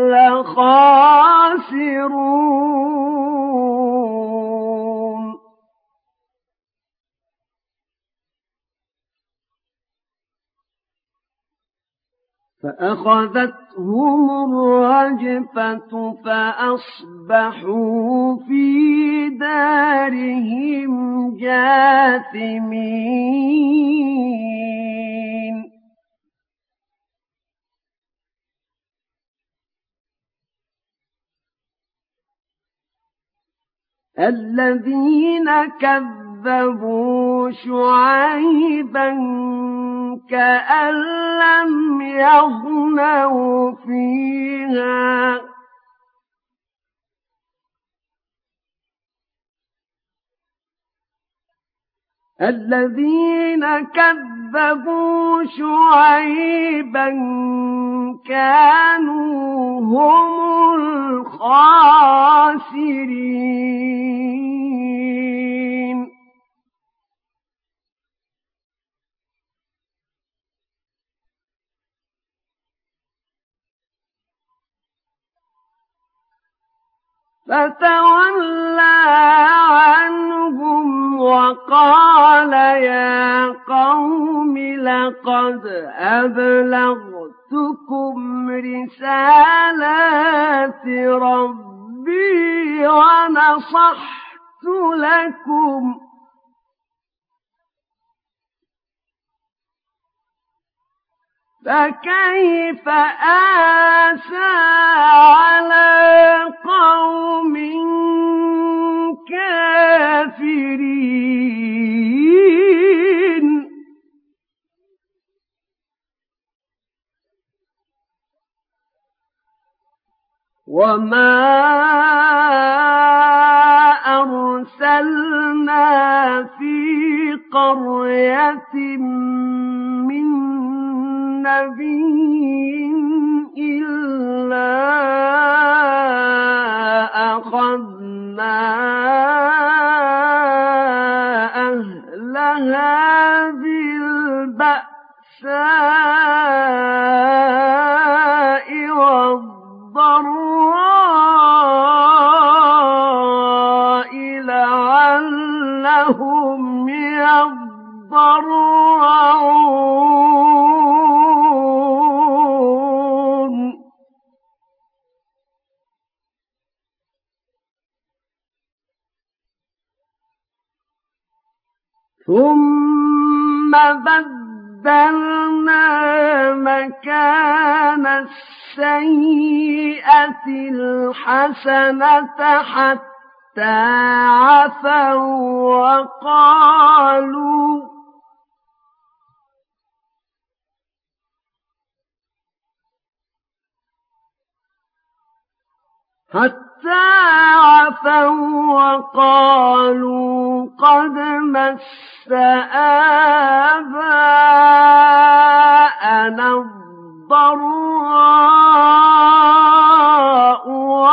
لخاسرون فأخذتهم الرجفة فأصبحوا في دارهم جاثمين الذين كذبوا شعيبا كأن لم يغنوا فيها الذين كذبوا شعيبا كانوا هم الخاسرين فتولى عنهم وقال يا قوم لقد أبلغتكم رسالات ربي ونصحت لكم فكيف آسى على قوم كافرين وما أرسلنا في قرية من نبي إلا أخذنا أهلها بالبأساء والضراء لعلهم يضرعون ثم بدلنا مكان السيئة الحسنة حتى عفوا وقالوا حتى عفوا وقالوا قد مس آباءنا الضراء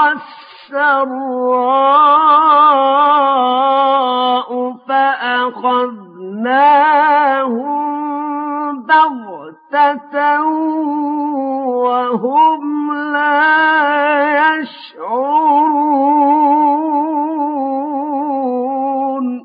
والسراء فأخذناهم بغتة وهم لا يشعرون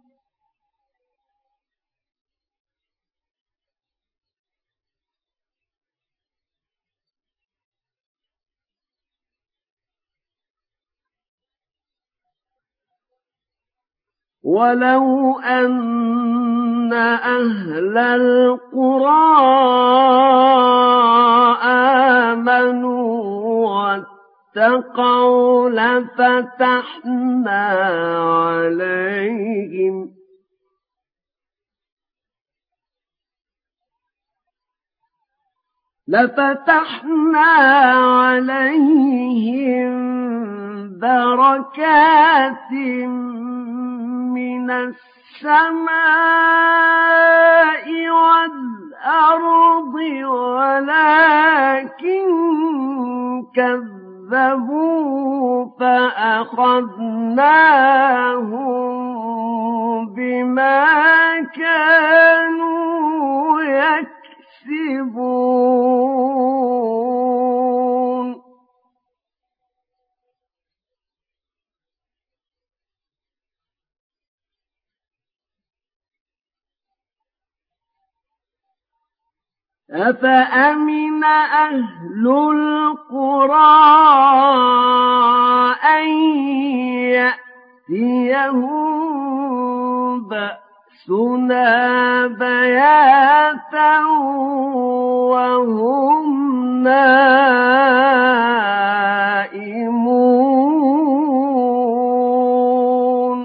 ولو أن أهل القرى آمنوا واتقوا لفتحنا عليهم لفتحنا عليهم بركات من السماء والأرض كذبوا فأخذناهم بما كانوا يكسبون أفأمن أهل القرى أن يأتيهم بأسنا بياتا وهم نائمون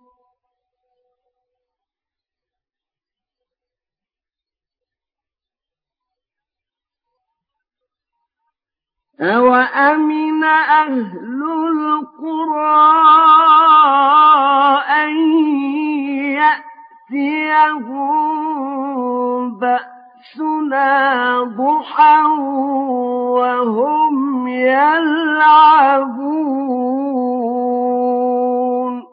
أَوَأَمِنَ أَهْلُ الْقُرَىٰ أَن يَأْتِيَهُم بَأْسُنَا ضُحًى وَهُمْ يَلْعَبُونَ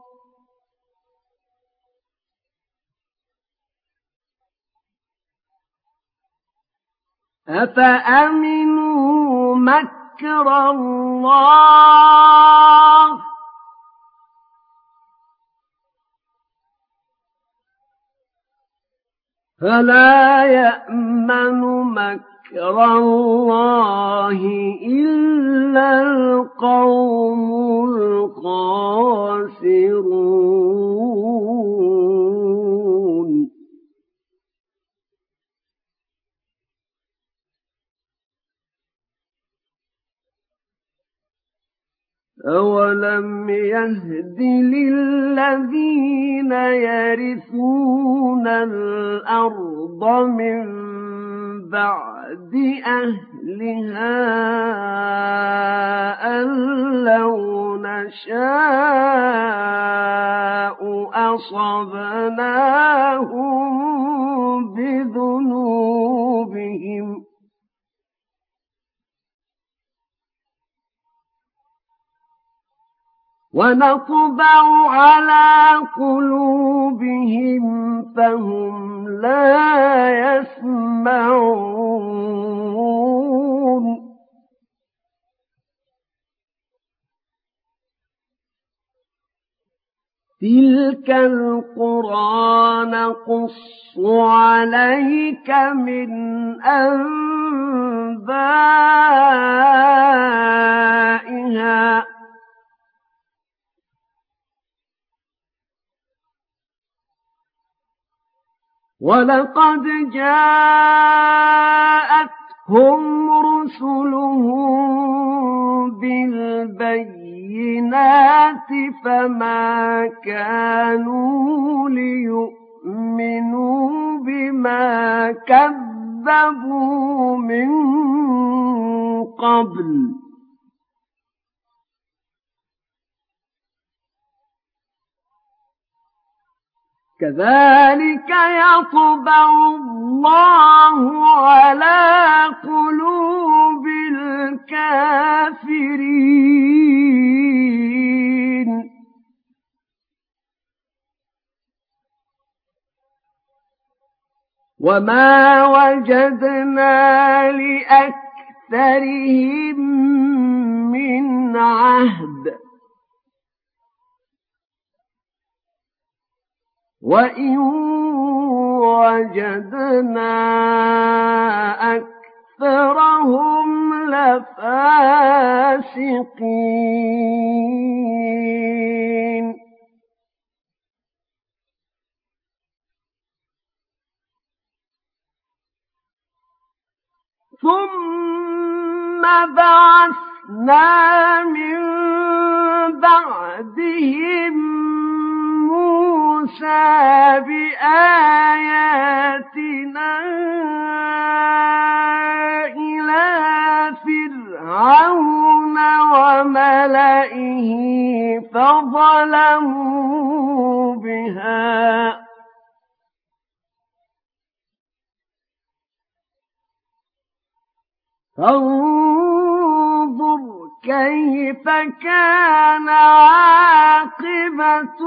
أَفَأَمِنُوا مَكْرَ اللَّهِ فَلَا يَأْمَنُ مَكْرَ اللَّهِ إِلَّا الْقَوْمُ الْخَاسِرُونَ أَوَلَمْ يَهْدِ لِلَّذِينَ يَرِثُونَ الْأَرْضَ مِن بَعْدِ أَهْلِهَا أَن لَّوْ نَشَاءُ أَصَبْنَاهُم بِذُنُوبِهِمْ وَنَطْبَعُ عَلَىٰ قُلُوبِهِمْ فَهُمْ لَا يَسْمَعُونَ تِلْكَ الْقُرَىٰ نَقُصُّ عَلَيْكَ مِنْ أَنبَائِهَا وَلَقَدْ جَاءَتْهُمْ رُسُلُهُم بِالْبَيِّنَاتِ فَمَا كَانُوا لِيُؤْمِنُوا بِمَا كَذَّبُوا مِن قَبْلُ كَذَلِكَ يَطْبَعُ اللَّهُ عَلَىٰ قُلُوبِ الْكَافِرِينَ وَمَا وَجَدْنَا لِأَكْثَرِهِم مِّنْ عَهْدٍ وَإِن وَجَدْنَا أَكْثَرَهُمْ لَفَاسِقِينَ ثُمَّ بَعَثْنَا مِن بَعْدِهِم مُوسَىٰ بِآيَاتِنَا إِلَىٰ فِرْعَوْنَ وَمَلَئِهِ فَظَلَمُوا بِهَا فانظُرْ كيف كان عاقبة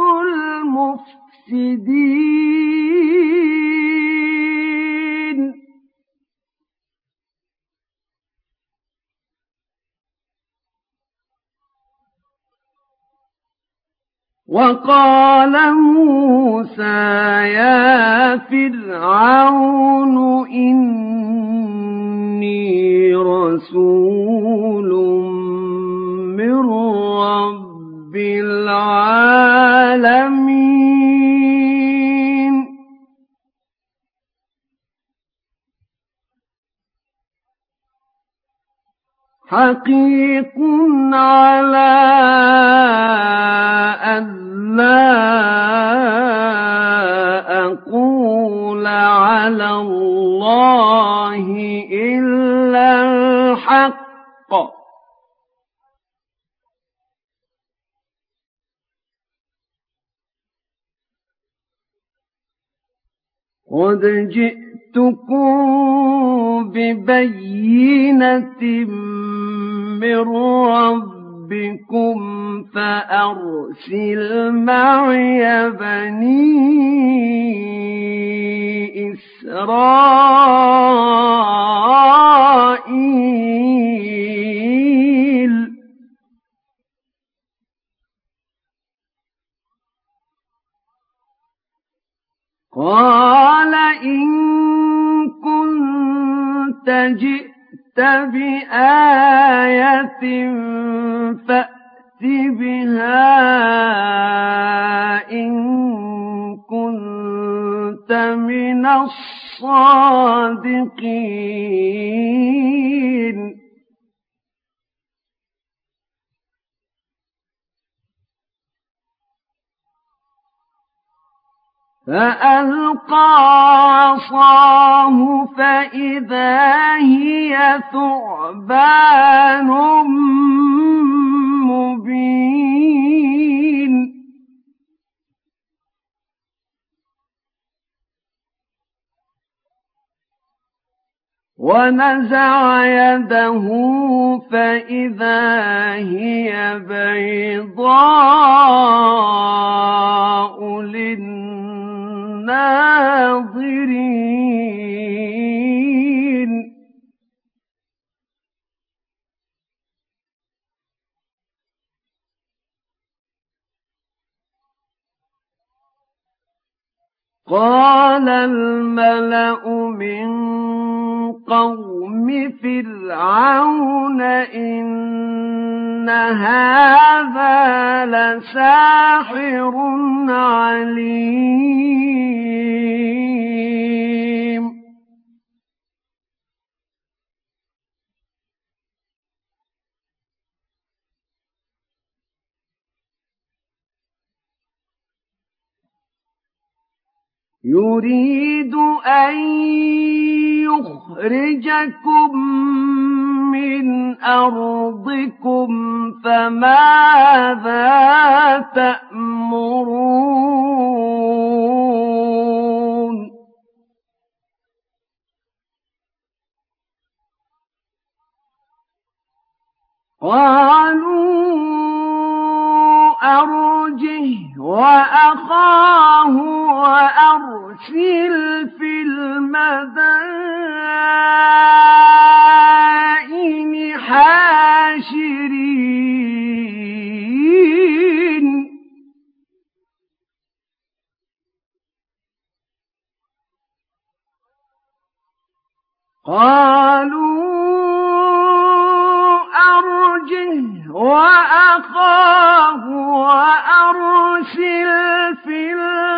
المفسدين وقال موسى يا فرعون إني رسول من رب العالمين حقيق على أن لا أقول على الله إلا الحق قد جئتكم ببينة من ربكم فأرسل معي بني إسرائيل قال إن كنت جئت بآية فأت بها إن كنت من الصادقين فألقى عصاه فإذا هي ثعبان مبين ونزع يده فإذا هي بيضاء للناظرين قال الملأ من قوم فرعون إن هذا لساحر عليم يريد أن يخرجكم من أرضكم فماذا تأمرون قالوا أرجه وأخاه وأرسل في المدائن حاشرين قالوا أرجه وأخاه وأرسل في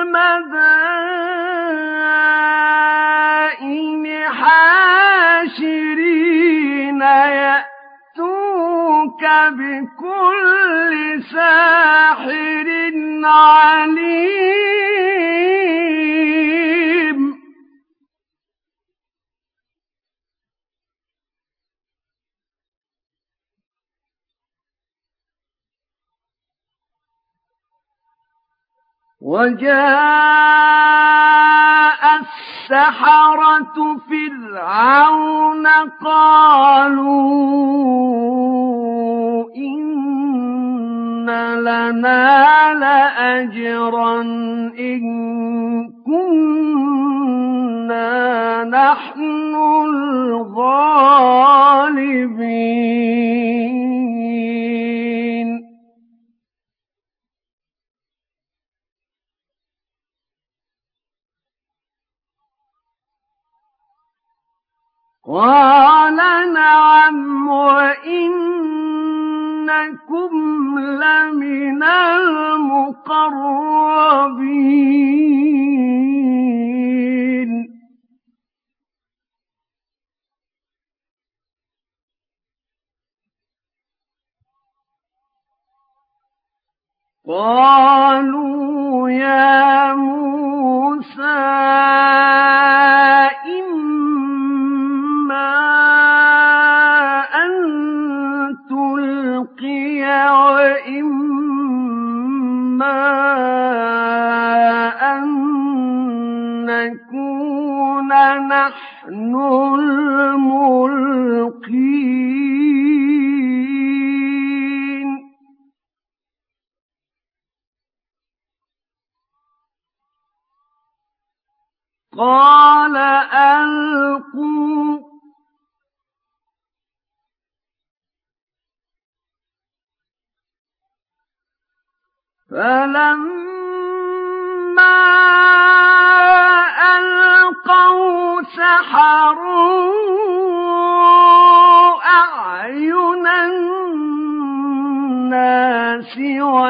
المدائن حاشرين يأتوك بكل ساحر عليم وجاء السحرة فرعون قالوا لنا لأجرا إن كنا نحن الغالبين. قال نعم وإنكم لمن المقربين. قالوا يا موسى إما أن تلقي وإما أن نكون نحن الملقين. قال ألقوا. فلما ألقوا سحروا أعين الناس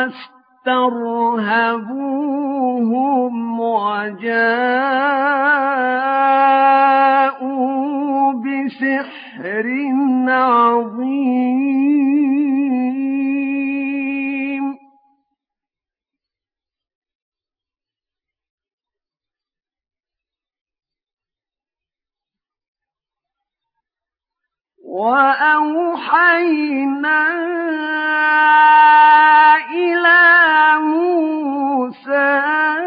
واسترهبوهم وجاءوا بسحر عظيم. وأوحينا إلى موسى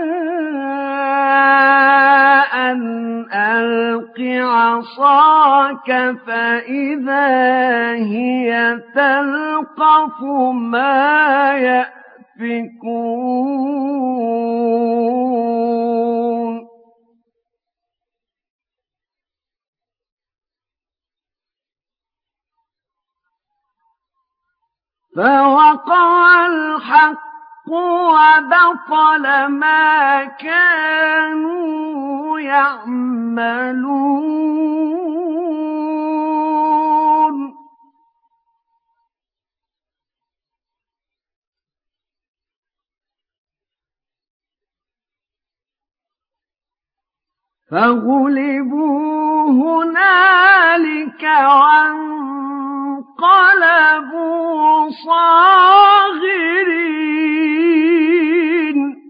أن ألق عصاك فإذا هي تلقف ما يأفكون. فوقع الحق وبطل ما كانوا يعملون. فغلبوا هنالك وانقلبوا صاغرين.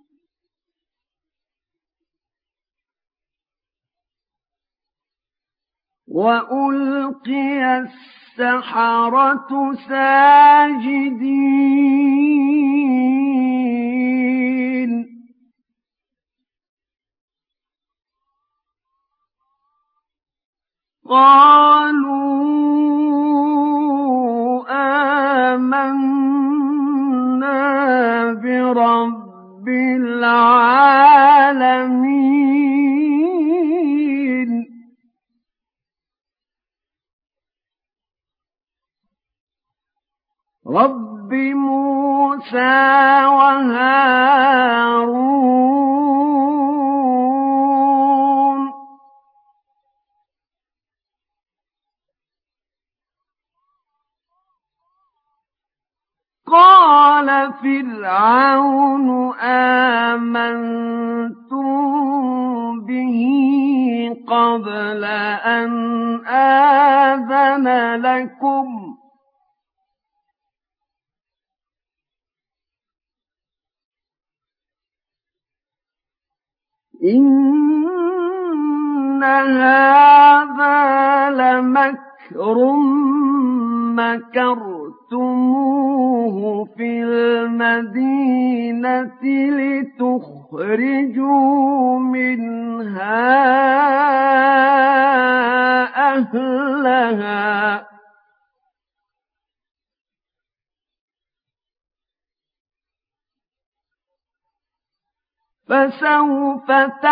وألقي السحرة ساجدين. قالوا آمنا برب العالمين. رب موسى وهارون. قال فرعون آمنتم به قبل أن آذن لكم إن هذا لمكر مكرتموه في المدينة لتخرجوا منها أهلها فسوف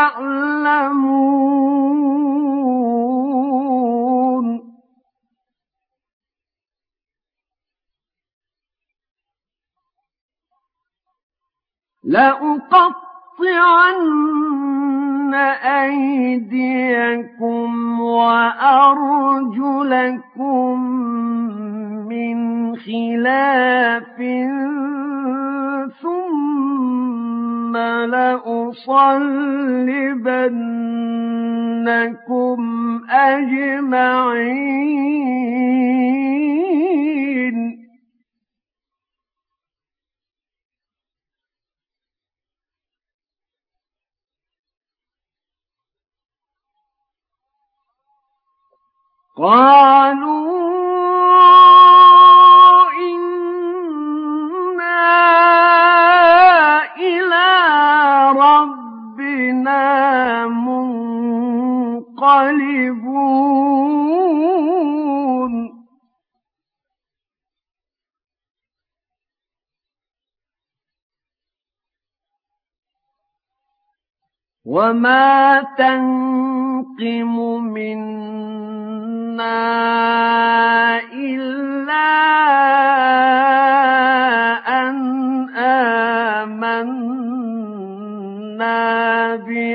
تعلمون لأقطعن أيديكم وأرجلكم من خلاف ثم لأصلبنكم أجمعين قالوا إنا إلى ربنا منقلبون وما تنقم منا إلا أن آمنا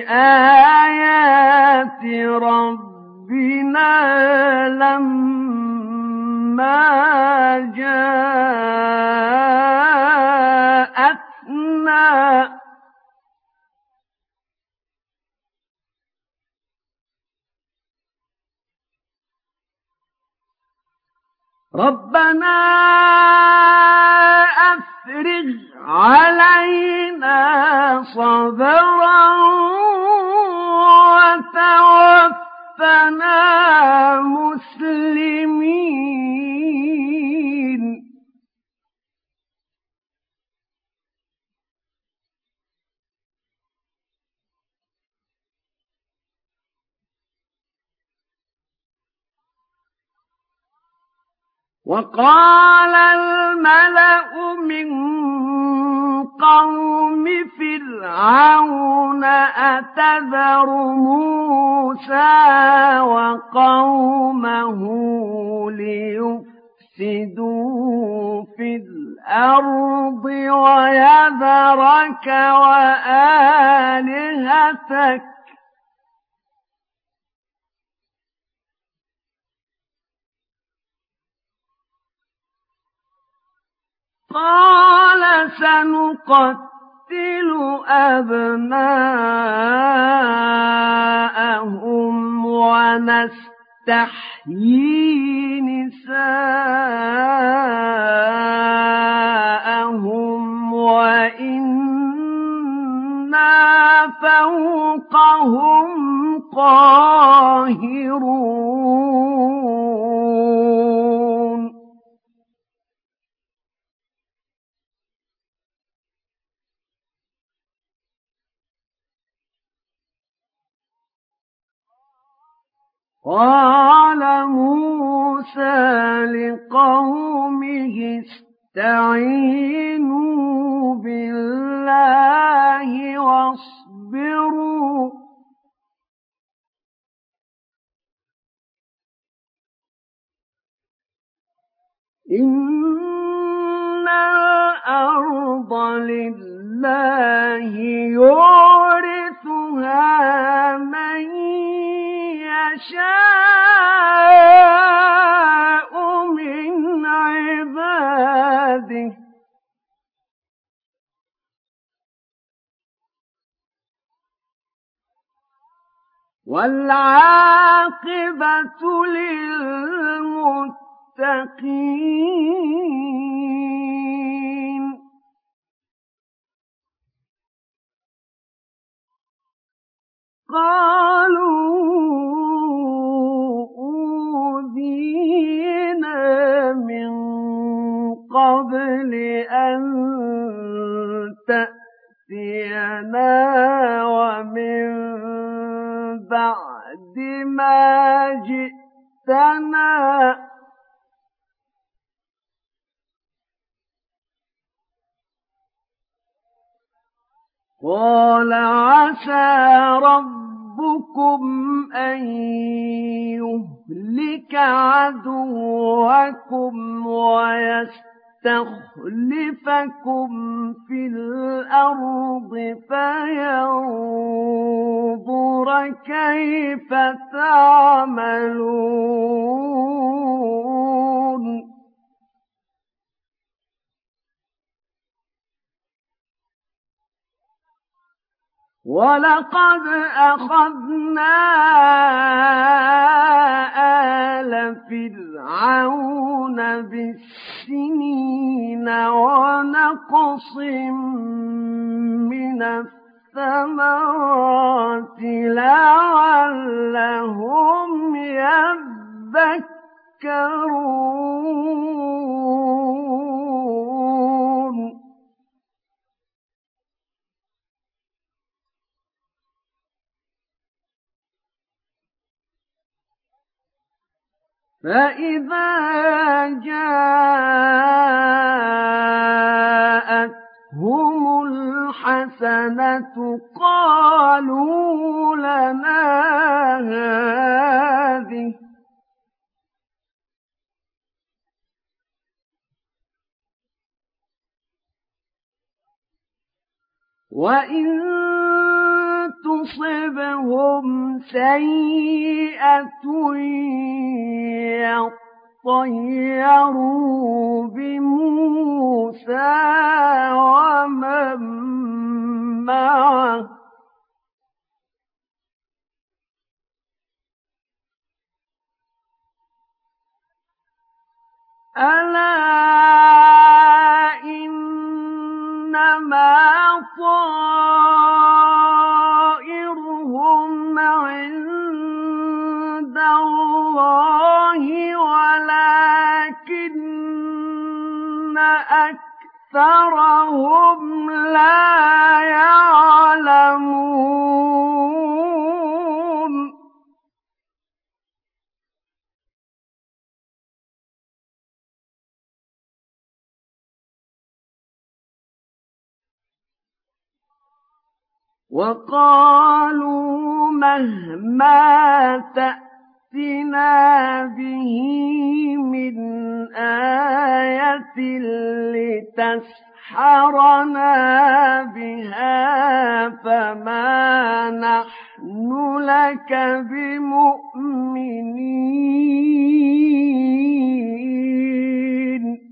بآيات ربنا لما جاءتنا ربنا أفرغ علينا صبرا وتوفنا مسلمين وقال الملأ من قوم فرعون أتذر موسى وقومه ليفسدوا في الأرض ويذرك وآلهتك قال سنقتل أبناءهم ونستحيي نساءهم وإنا فوقهم قاهرون قال موسى لقومه استعينوا بالله واصبروا إن الأرض لله يورثها من يشاء من عباده والعاقبة للمتقين قالوا أوذينا من قبل أن تأتينا ومن بعد ما جئتنا قال عسى ربكم أن يهلك عدوكم ويستخلفكم في الأرض فينظر كيف تعملون ولقد أخذنا آل فرعون بالسنين ونقص من الثمرات لعلهم يذكرون فإذا جاءتهم الحسنة قالوا لنا هذه وإن تصبهم سيئة يطيروا بموسى ومن معه ألا إنما طائرهم عند الله ولكن أكثرهم لا يعلمون وقالوا مهما تأتنا به من آية لتسحرنا بها فما نحن لك بمؤمنين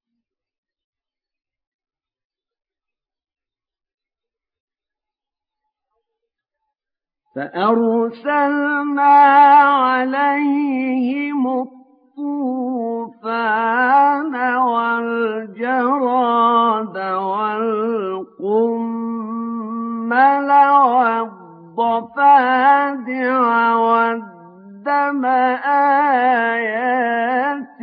فأرسلنا عليهم الطوفان والجراد والقمل والضفادع والدم آيات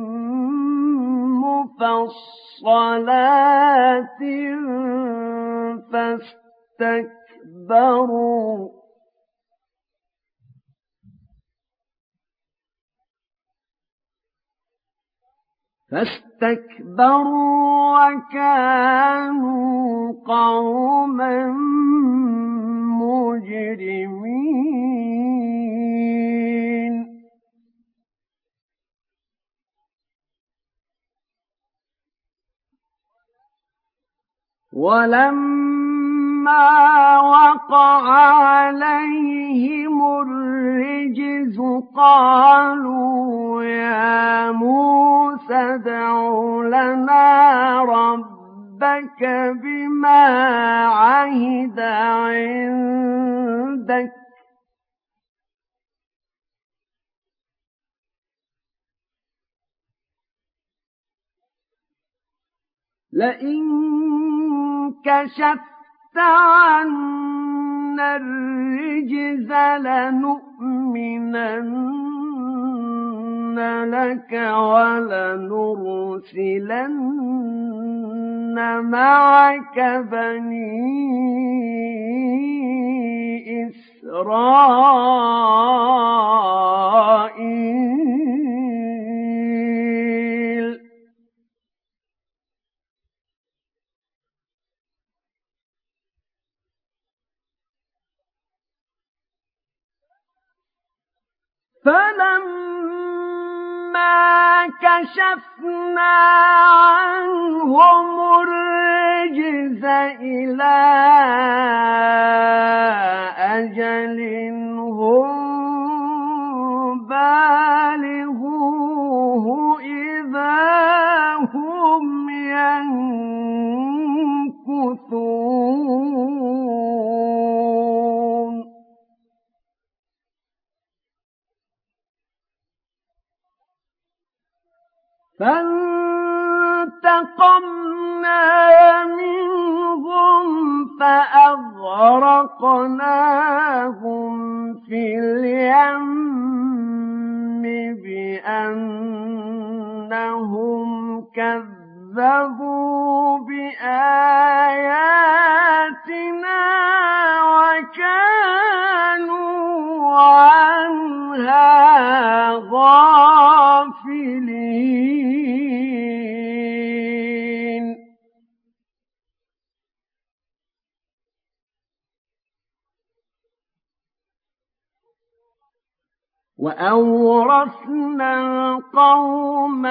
مفصلات فاستكبروا فاستكبروا وكانوا قوما مجرمين ولما وقع عليهم الرجز قالوا يا موسى ادع لنا ربك بما عهد عندك لئن كشفت عنا الرجز لنؤمنن لك ولنرسلن معك بني إسرائيل فلما كشفنا عنهم الرجز إلى أجل هم بالغوه إذا هم ينكثون فانتقمنا منهم فأغرقناهم في اليم بأنهم كذبوا بآياتنا وكانوا عنها غافلين وأورثنا القوم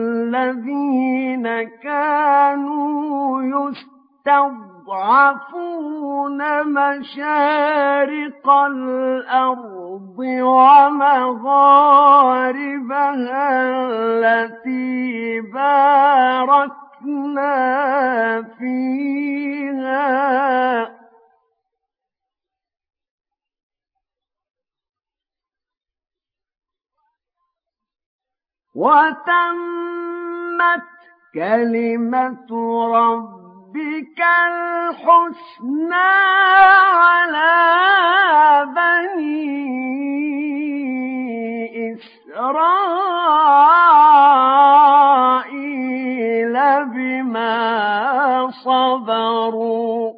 الذين كانوا يستضعفون مشارق الأرض ومغاربها التي باركنا فيها وتمت كلمة ربك الحسنى على بني إسرائيل بما صبروا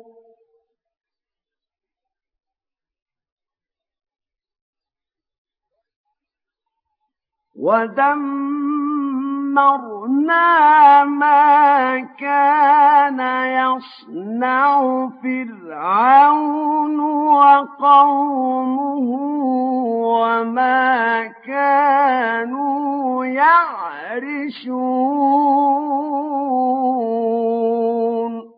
ودمرنا ما كان يصنع فرعون وقومه وما كانوا يعرشون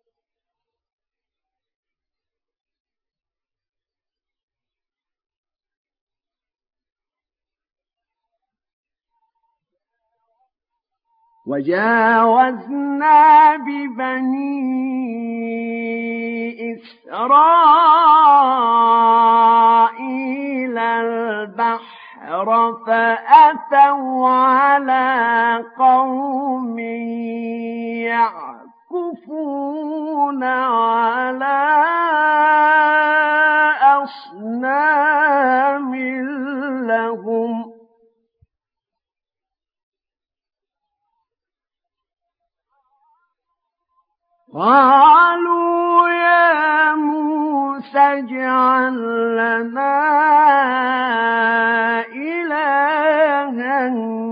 وجاوزنا ببني إسرائيل البحر فأتوا على قوم يعكفون على أصنام لهم قالوا يا موسى اجعل لنا إلها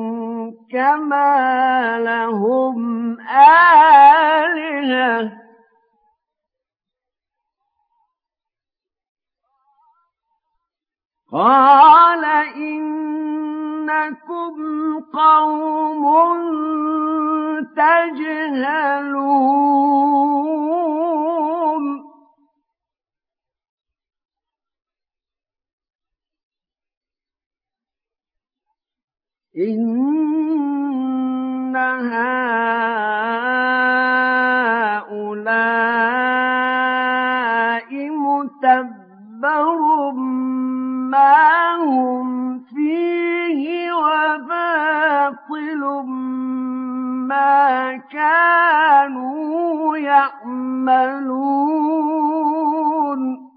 كما لهم آلهة قال إنكم قوم تجهلون إن هؤلاء متبر ما هم فيه وباطل ما كانوا يعملون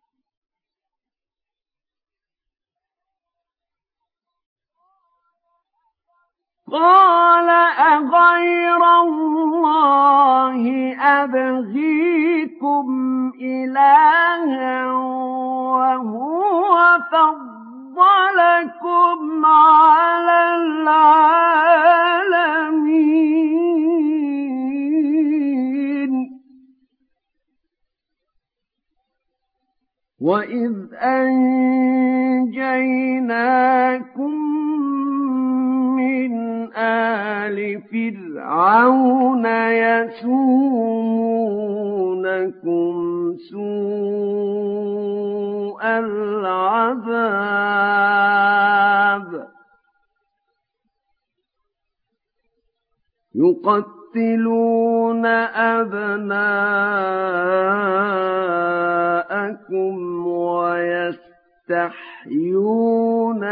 قال أغير الله أبغيكم إلها وهو فضلكم على العالمين وإذ أن أنجيناكم من آل فرعون يسومونكم سوء العذاب يقتلون أبناءكم ويستحيون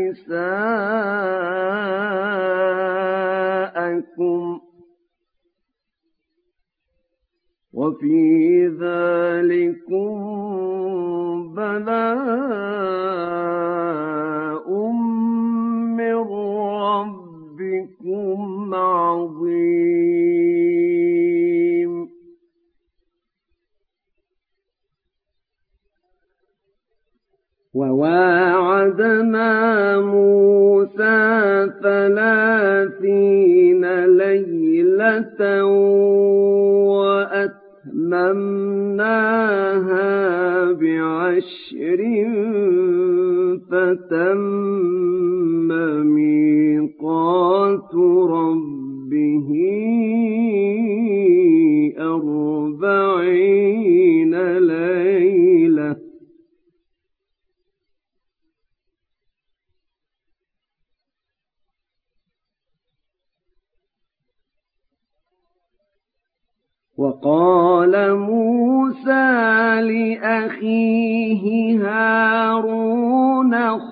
نساءكم وفي ذلكم بلاء من ربكم عظيم وواعدنا موسى ثلاثين ليلة وأتممناها بعشر فتم ميقات ربه أربعين ليلة وقال موسى لأخيه هارون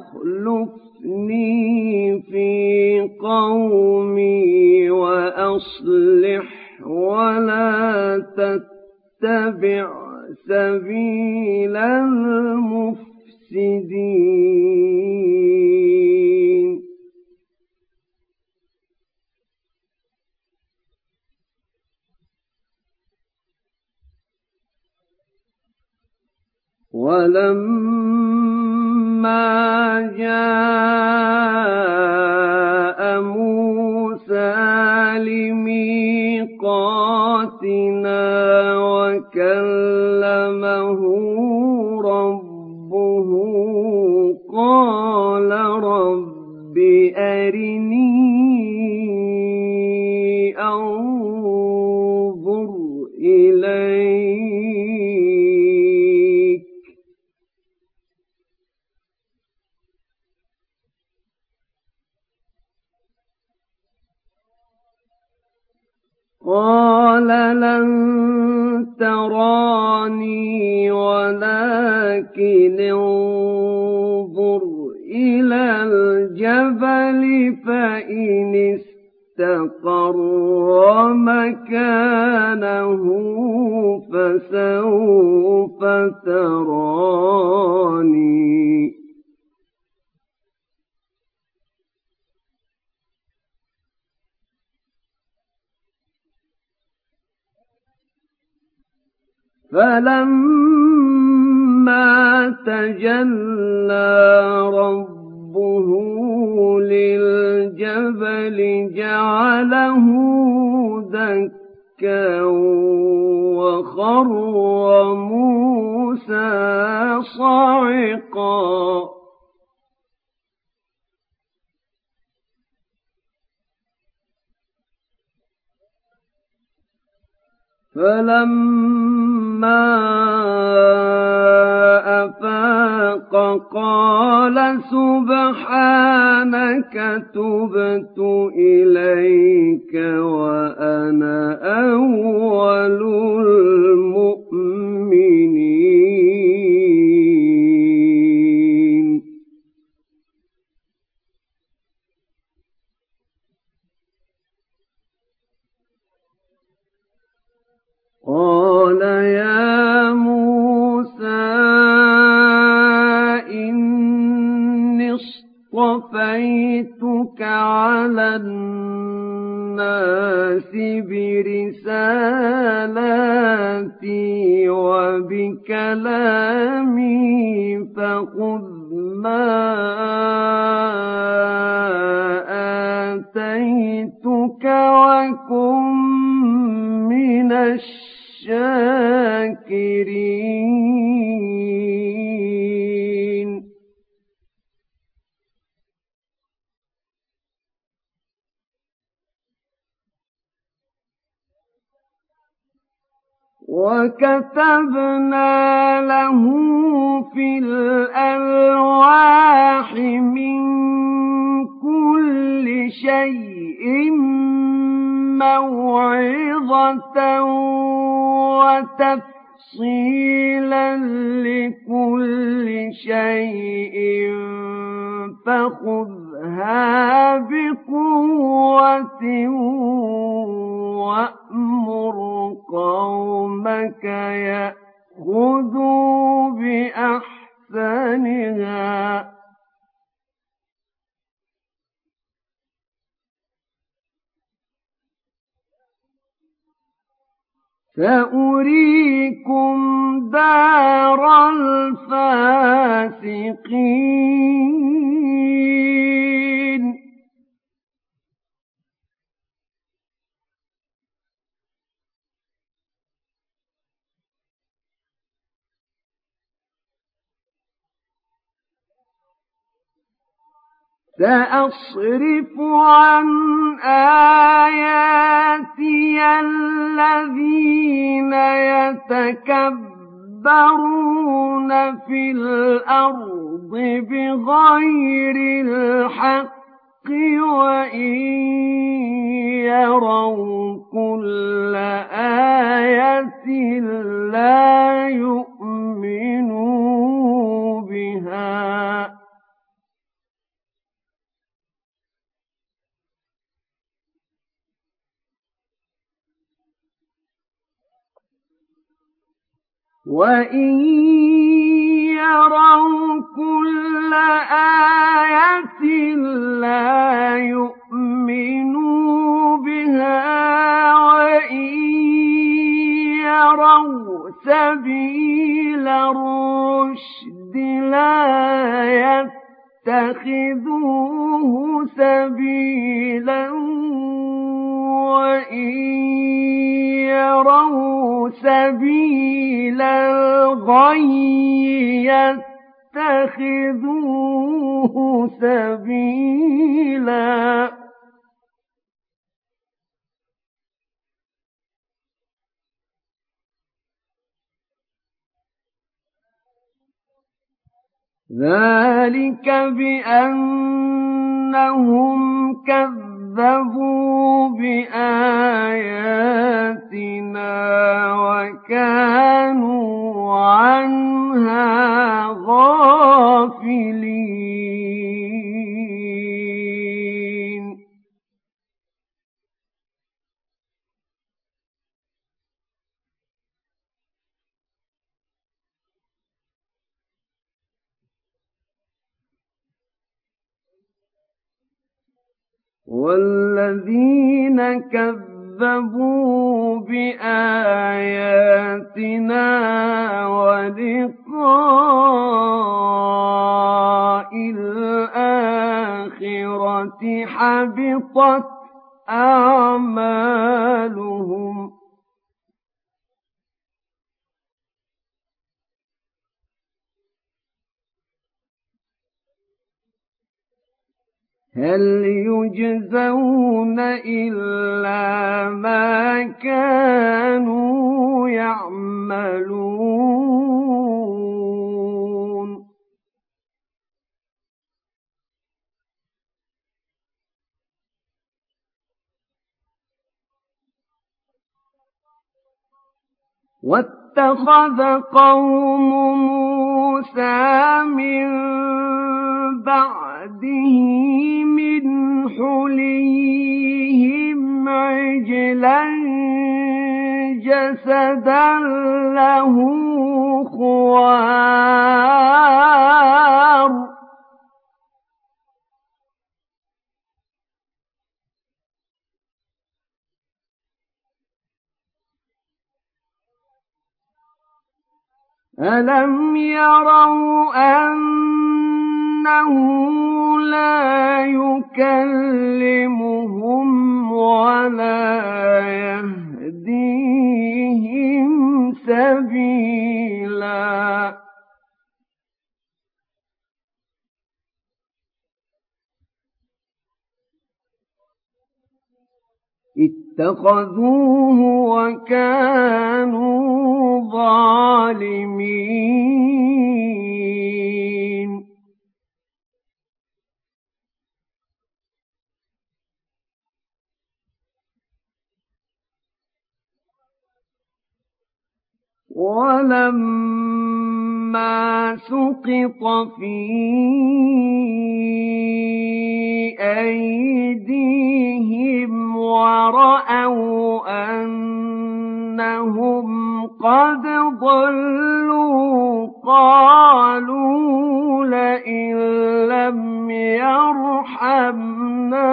اخلفني في قومي وأصلح ولا تتبع سبيل المفسدين ولما جاء موسى لميقاتنا وكلمه ربه قال رب أرني أنظر إليك قال لن تراني ولكن انظر إلى الجبل فإن استقر مكانه فسوف تراني فلما تجلى ربه للجبل جعله دكا وخر موسى صعقا فلما أفاق قال سبحانك تبت إليك وأنا أول المؤمنين قال يا موسى إني اصطفيتك على الناس برسالاتي وبكلامي فخذ ما آتيتك وكن من الشاكرين وكتبنا له في الألواح من كل شيء موعظة وتفصيلا لكل شيء فخذها بقوة وأمر قومك يأخذوا بأحسنها سأريكم دار الفاسقين سأصرف عن آياتي الذين يتكبرون في الأرض بغير الحق وإن يروا كل آية لا يؤمنوا بها وَإِن يَرَوْا كُلَّ آيَةٍ لَّا يُؤْمِنُوا بِهَا وَإِن يَرَوْا سَبِيلَ الرُّشْدِ لَا يَتَّخِذُوهُ سَبِيلًا وَإِن يَرَوْا سَبِيلَ الْغَيِّ يَتَّخِذُوهُ سَبِيلًا ذَلِكَ بِأَنَّهُمْ كَذَّبُوا بِآيَاتِنَا وَكَانُوا عَنْهَا غَافِلِينَ وَالَّذِينَ كَذَّبُوا بِآيَاتِنَا وَلِقَاءِ الْآخِرَةِ حَبِطَتْ أَعْمَالُهُمْ هَلْ يُجْزَوْنَ إِلَّا مَا كَانُوا يَعْمَلُونَ وَاتَّخَذَ قَوْمُ مُوسَىٰ مِن بَعْدِهِ مِنْ حُلِيِّهِمْ عِجْلًا جَسَدًا لَّهُ خُوَارٌ أَلَمْ يَرَوْا أَنَّهُ لَا يُكَلِّمُهُمْ وَلَا يَهْدِيهِمْ سَبِيلًا اتخذوه وكانوا ظالمين ولما سقط في أيديهم ورأوا أنهم قد ضلوا قالوا لئن لم يرحمنا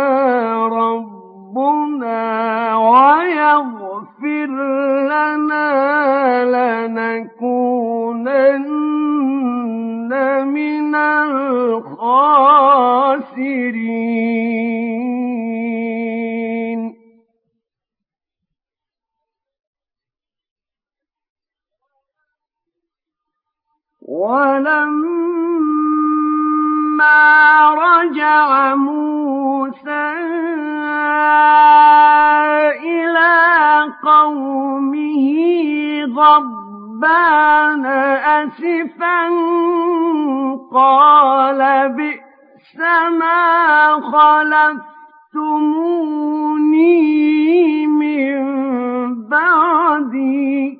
ربنا ويغفر لنا لنكونن من الخاسرين ولما رجع موسى إلى قومه غضبان أسفا قال بئس ما خلفتموني من بعدي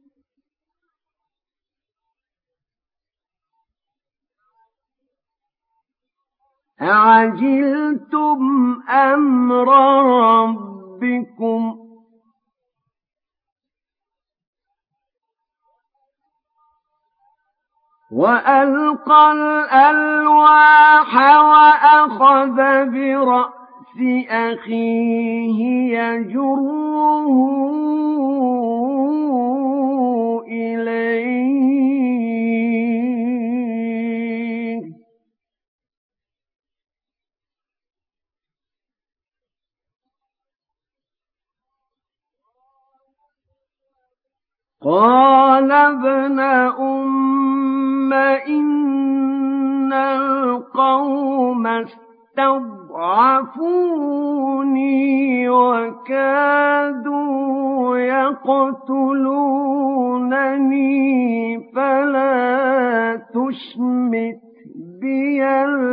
أعجلتم أمر ربكم وألقى الألواح وأخذ برأس أخيه يجره إليه قال ابن أم إن القوم استضعفوني وكادوا يقتلونني فلا تشمت بي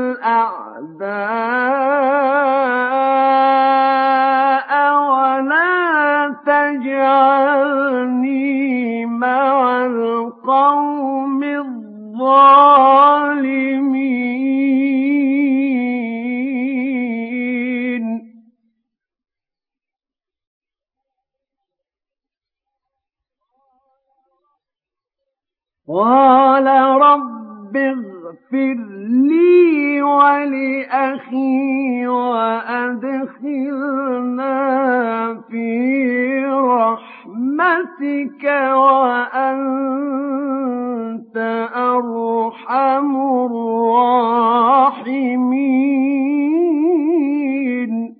الأعداء ولا تجعلني مع القوم الظالمين قال رب اغفر لي ولأخي وأدخلنا في رحمتك وأنت أرحم الراحمين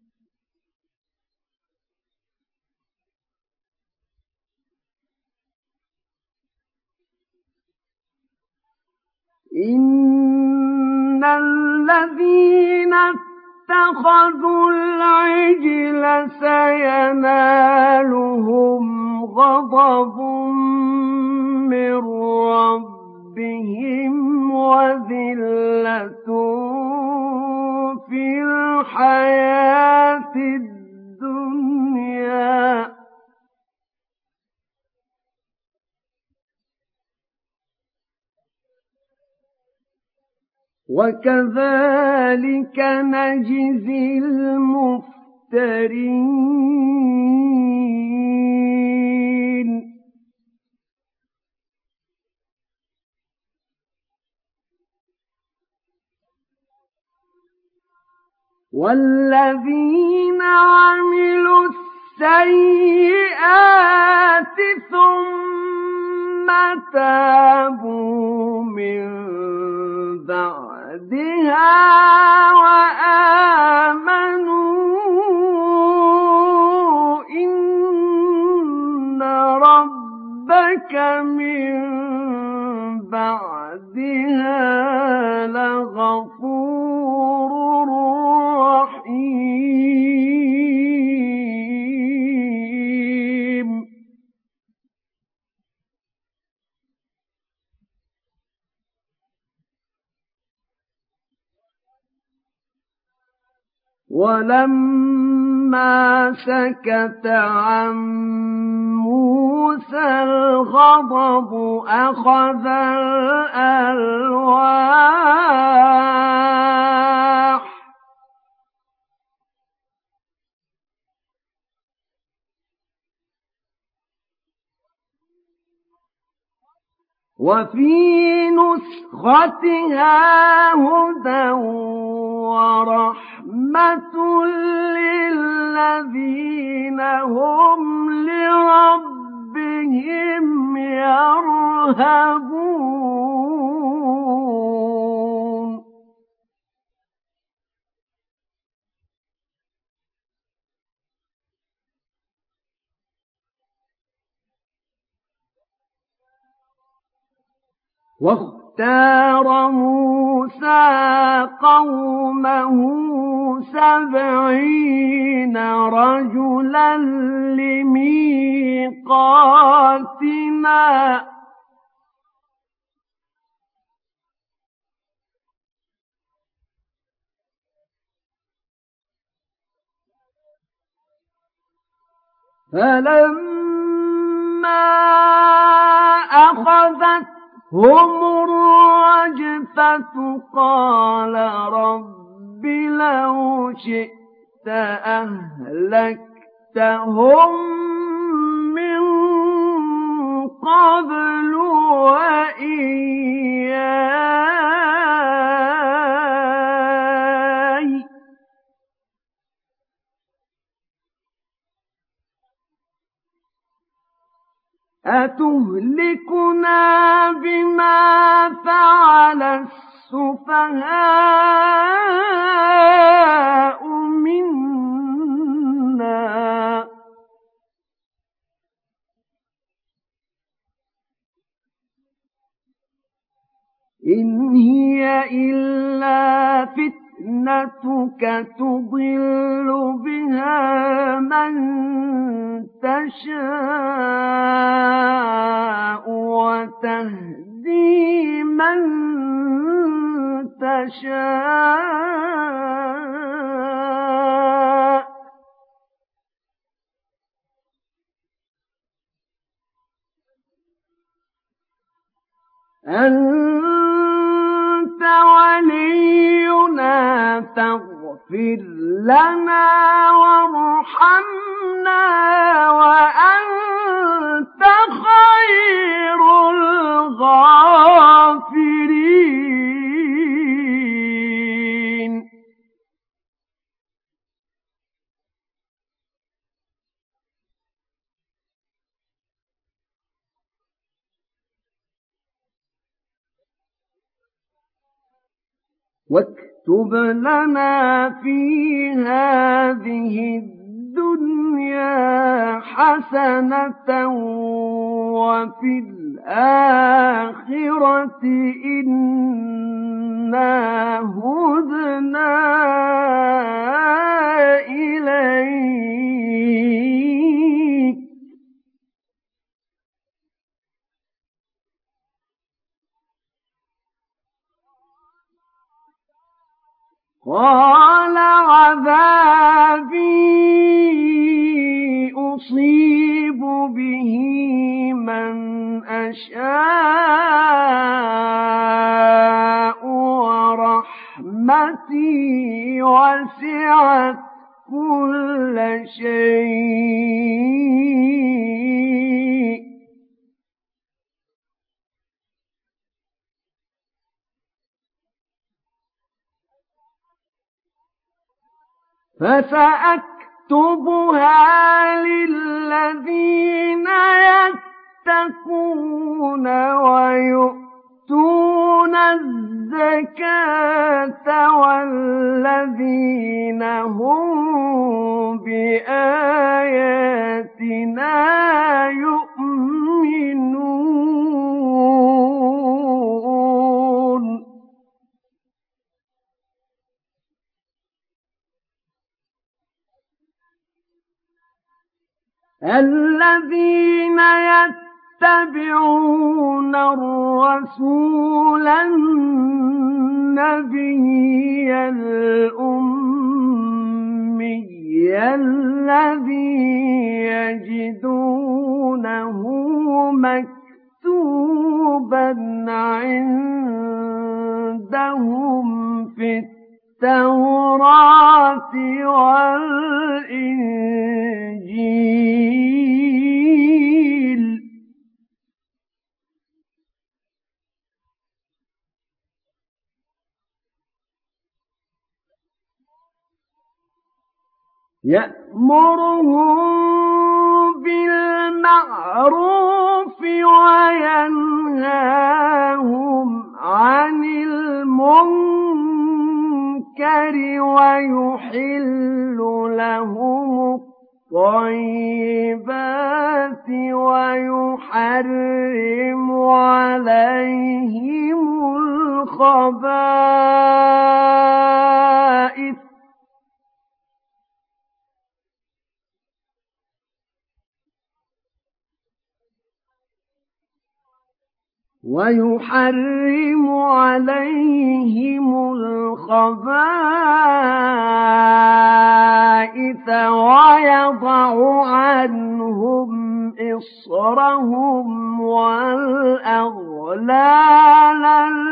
إن الذين اتخذوا العجل سينالهم غضب من ربهم وذلة في الحياة الدنيا وكذلك نجزي المفترين والذين عملوا السيئات ثم تابوا من بعدها وآمنوا إن ربك من بعدها لغفور رحيم ولما سكت عن موسى الغضب أخذ الألواح وفي نسختها هدى ورحمة للذين هم لربهم يرهبون واختار موسى قومه سبعين رجلا لميقاتنا فلما أخذت هم الرجفة قال رب لو شئت أهلكتهم من قبل وإياي أتهلكنا بما فعل السفهاء منا إن هي إلا فتنتك تضل بها من تشاء وتهدي من تشاء أنت ولينا فاغفر لنا وارحمنا وأنت خير الغافرين واكتب لنا في هذه الدنيا حسنة وفي الآخرة إنا هدنا إليك قال عذابي أصيب به من أشاء ورحمتي وسعت كل شيء فسأكتبها للذين يتقون ويؤتون الزكاة والذين هم بآياتنا يؤمنون الذين يتبعون الرسول النبي الأمي الذي يجدونه مكتوبا عندهم في التوراة والإنجيل يأمرهم بالمعروف وينهاهم عن المنكر ويحل لهم الطيبات ويحرم عليهم الخبائث ويحرم عليهم الخبائث ويضع عنهم إصرهم والأغلال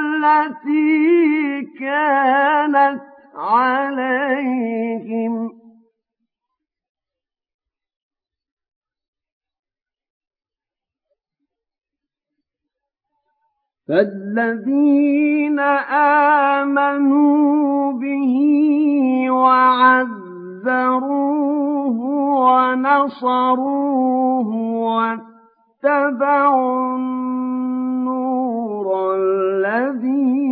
التي كانت عليهم فالذين آمنوا به وعزروه ونصروه واتبعوا النور الذي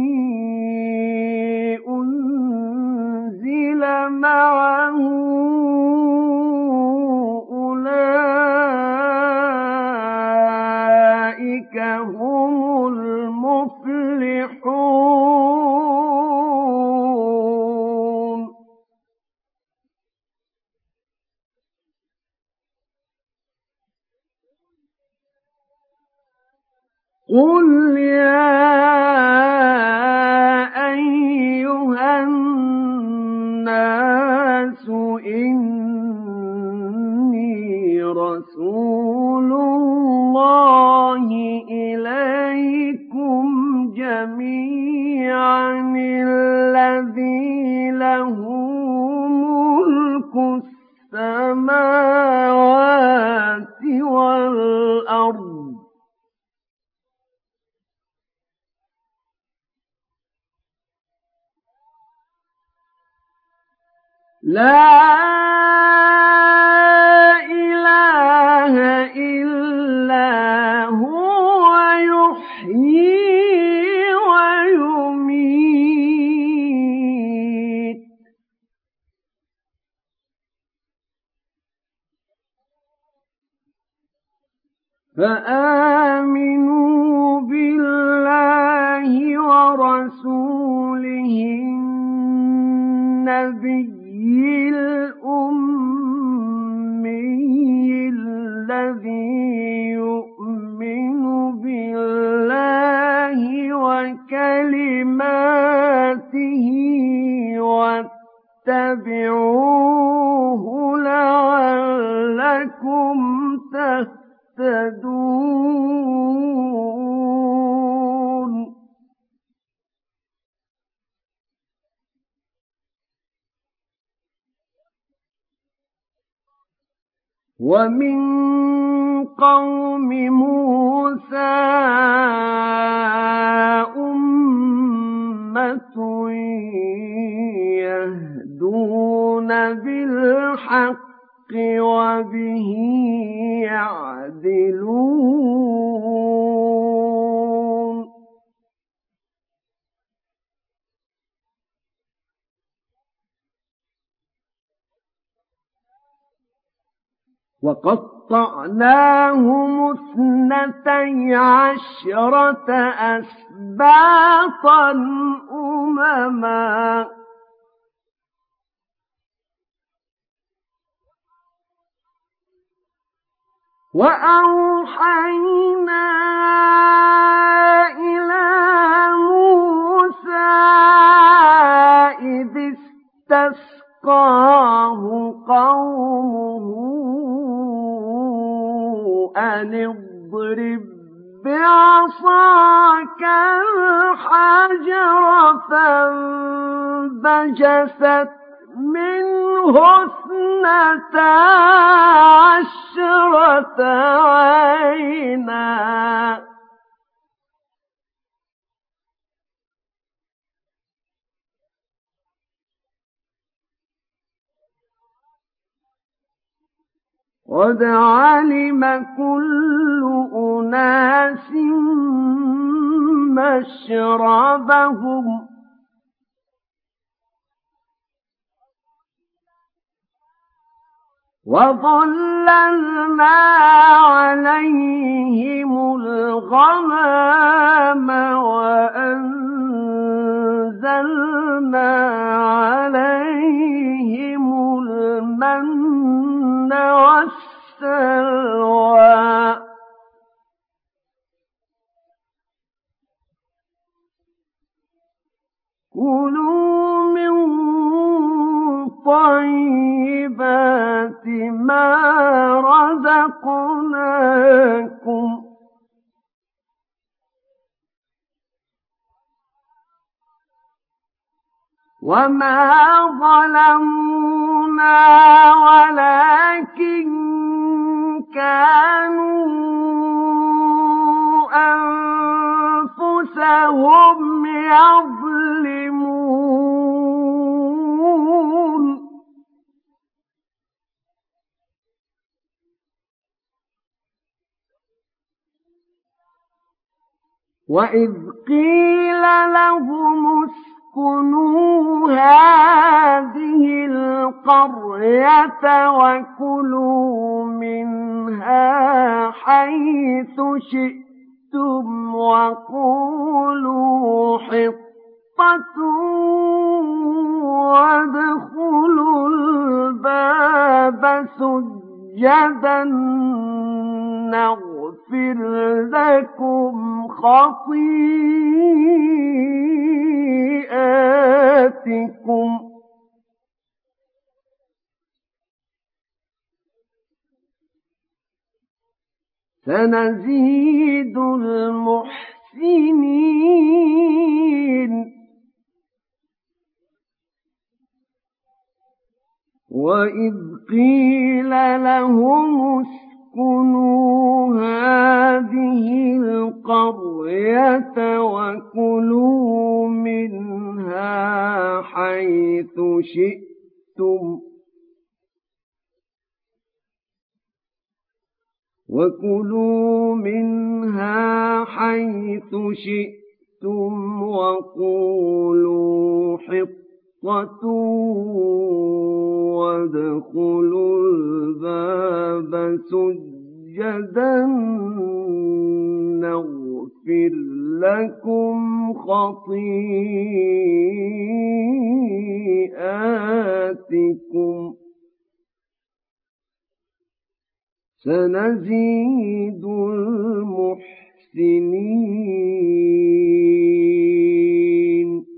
أنزل معه أولئك هم المفلحون قل يا أيها الناس إني رسول الله إليكم جميعا الذي له ملك السماوات والأرض لا إله إلا هو يحيي ويميت فآمنوا بالله ورسوله النبي الأمي الذي يؤمن بالله وكلماته واتبعوه لعلكم تهتدون ومن قوم موسى أمة يهدون بالحق وبه يعدلون وقطعناهم اثنتي عشرة أسباطا أمما وأوحينا إلى موسى إذ استسقى فاستسقاه قومه أن اضرب بعصاك الحجر فانبجست منه اثنتا عشرة عينا قد علم كل أناس مشربهم وظللنا عليهم الغمام وأنزلنا عليهم المن والسلوى كلوا من طيبات ما رزقناكم وما ظلمونا ولكن كانوا أنفسهم يظلمون وإذ قيل لهم اسكنوا هذه القرية وكلوا منها حيث شئتم وقولوا حطة وادخلوا الباب سجدا نغفر لكم خطيئاتكم سنزيد المحسنين وإذ قيل لهم اسكنوا هذه القرية وكلوا منها حيث شئتم وكلوا منها حيث شئتم وقولوا حطة وادخلوا الباب سجدا نغفر لكم خطيئاتكم سنزيد المحسنين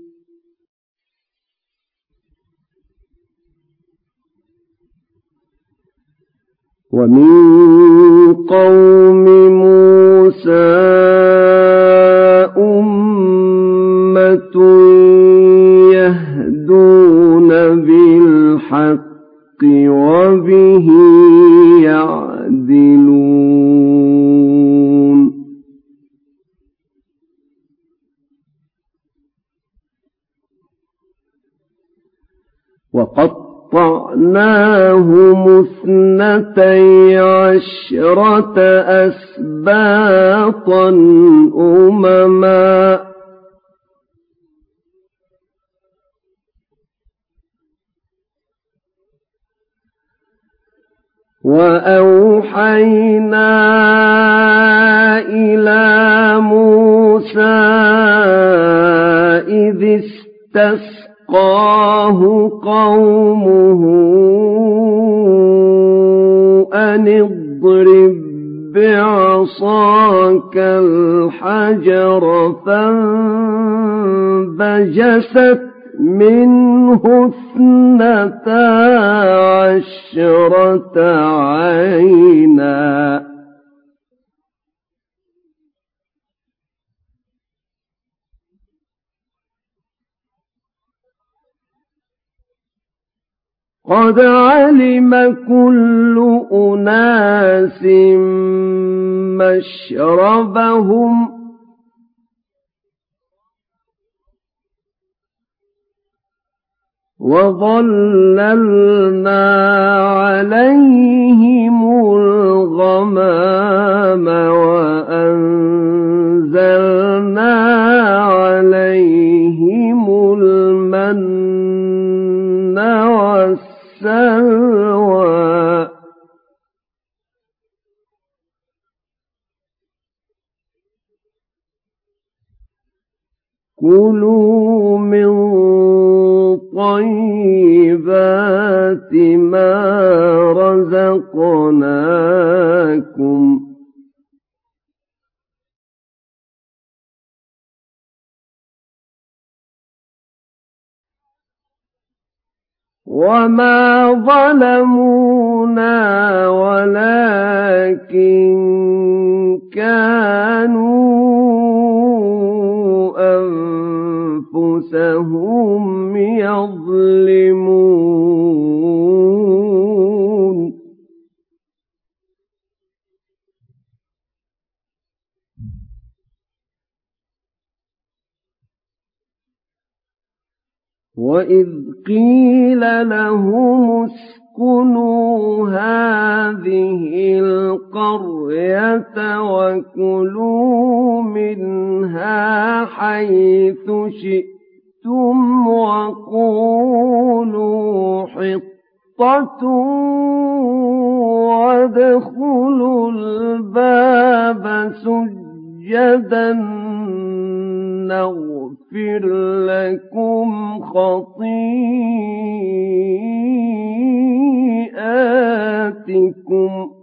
ومن قوم موسى أمة يهدون بالحق وبه يعدلون وقطعناهم اثنتي عشرة أسباطا أمما وأوحينا إلى موسى إذ استسقاه قومه أن اضرب بعصاك الحجر فانبجست منه اثنتا عشرة عينا قد علم كل أناس مشربهم وظللنا عليهم الغمام وأنزلنا عليهم المن والسلوى كلوا من طيبات ما رزقناكم وما ظلمونا ولكن كانوا أنفسهم يظلمون وإذ قيل لهم اسكنوا هذه القرية وكلوا منها حيث شئتم وقولوا حطة وادخلوا الباب سجدا نغفر لكم خطيئاتكم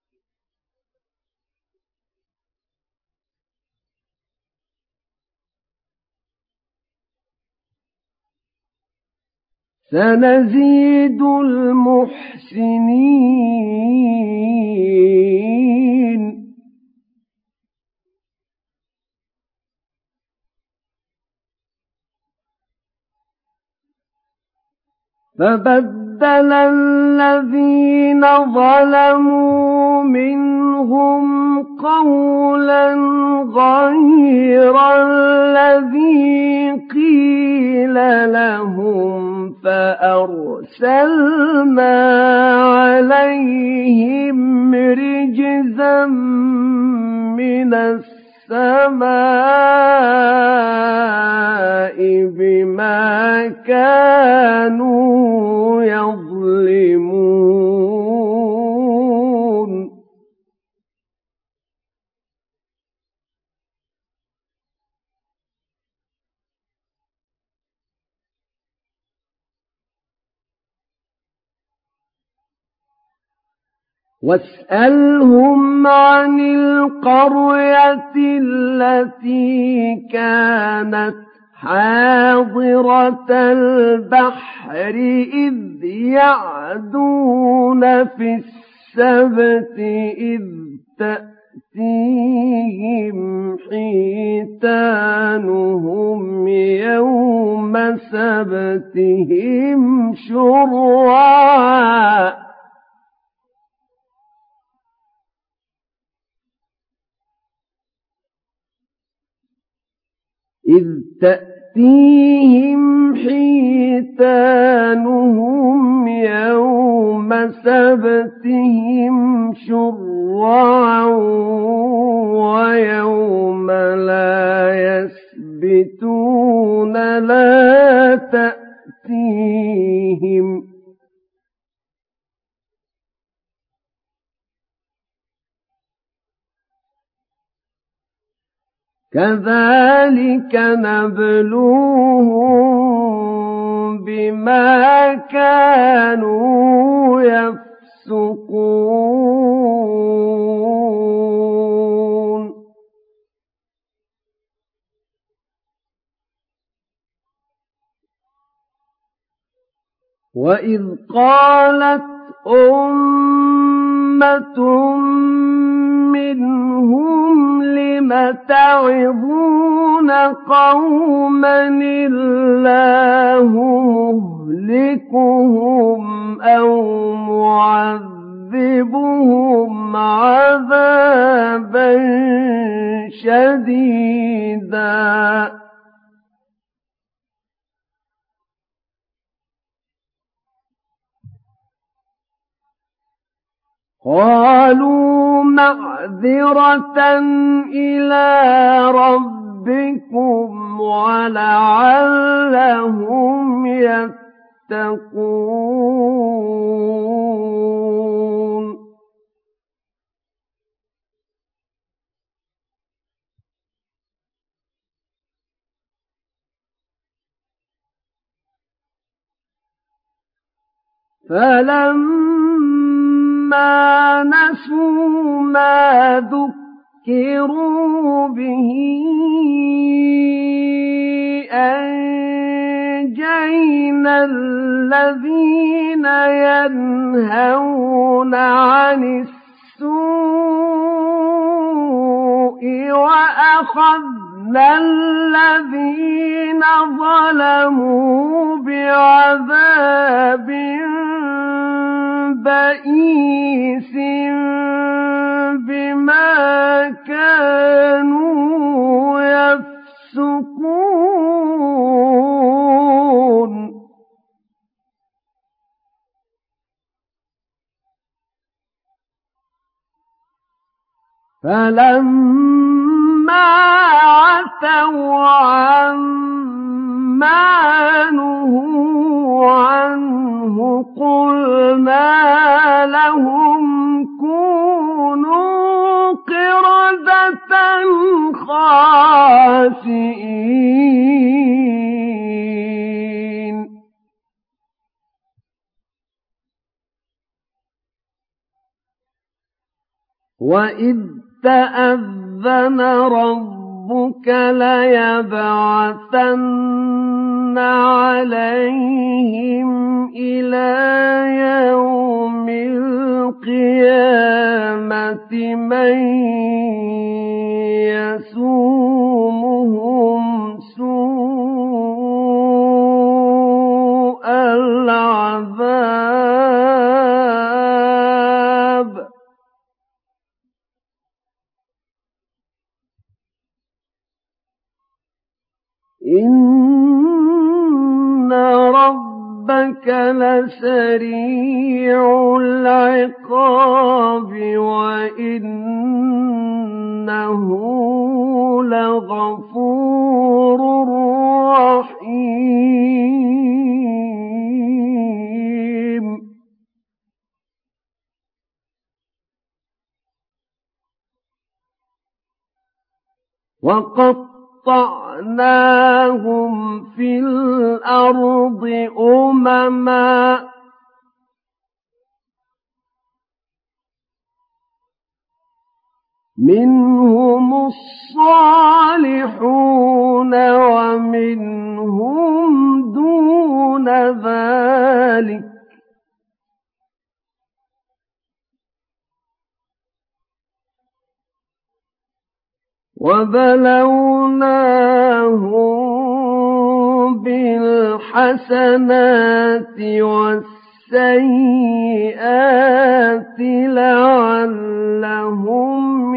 سنزيد المحسنين فبدل الذين ظلموا منهم قولا غير الذي قيل لهم فأرسلنا عليهم رجزا من السماء بما كانوا يظلمون واسألهم عن القرية التي كانت حاضرة البحر إذ يعدون في السبت إذ تأتيهم حيتانهم يوم سبتهم شرعا إذ تأتيهم حيتانهم يوم سبتهم شرعا ويوم لا يسبتون لا تأتيهم كذلك نبلوهم بما كانوا يفسقون وَإِذْ قَالَتْ أُمَّةٌ مِّنْهُمْ لِمَ تَعِظُونَ قَوْمًا اللَّهُ مُهْلِكُهُمْ أَوْ مُعَذِّبُهُمْ عَذَابًا شَدِيدًا قَالُوا مَعْذِرَةً إِلَىٰ رَبِّكُمْ وَلَعَلَّهُمْ يَتَّقُونَ فَلَمَّا نَسُوا مَا ذُكِّرُوا بِهِ أَنجَيْنَا الَّذِينَ يَنْهَوْنَ عَنِ السُّوءِ وَأَخَذْنَا الَّذِينَ ظَلَمُوا بِعَذَابٍ بَئِيسٍ بِمَا كَانُوا يَفْسُقُونَ فَلَمَّا عَتَوْا عَمَّا نُهُوا عَنْهُ قُلْنَا لَهُمْ كُونُوا قِرَدَةً خَاسِئِينَ وَإِذْ تَأَذَّنَ رَبُّكَ لَيَبْعَثَنَّ عَلَيْهِمْ إِلَى يَوْمِ الْقِيَامَةِ مَن يَسُومُهُمْ سُوءَ الْعَذَابِ إِنَّ رَبَّكَ لَسَرِيعُ الْعِقَابِ وَإِنَّهُ لَغَفُورٌ رَّحِيمٌ وَقَطَّعْنَاهُمْ فِي الْأَرْضِ أُمَمًا مِنْهُمُ الصَّالِحُونَ وَمِنْهُمْ دُونَ ذَلِكَ وَبَلَوْنَاهُم بِالْحَسَنَاتِ وَالسَّيِّئَاتِ لَعَلَّهُمْ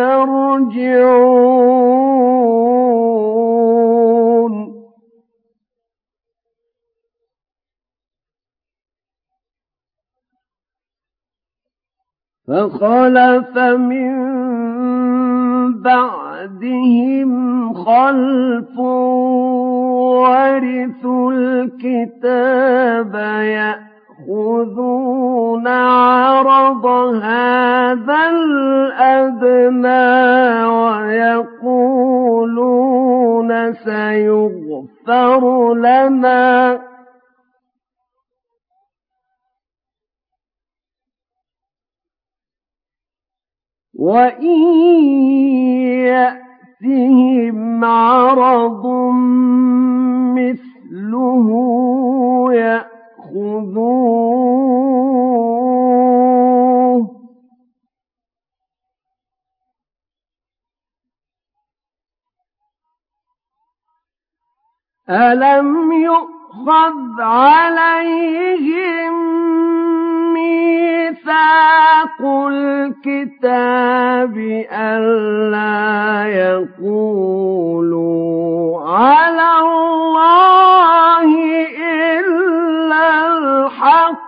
يَرْجِعُونَ فَخَلَفَ مِن بَعْدِهِمْ خَلْفٌ وَرِثُوا الْكِتَابَ يَأْخُذُونَ عَرَضَ هَٰذَا الْأَدْنَىٰ وَيَقُولُونَ سَيُغْفَرُ لَنَا وَإِن يَأْتِهِمْ عَرَضٌ مِّثْلُهُ يَأْخُذُوهُ ألم يؤخذ عليهم ميثاق الكتاب ألا يقولوا على الله إلا الحق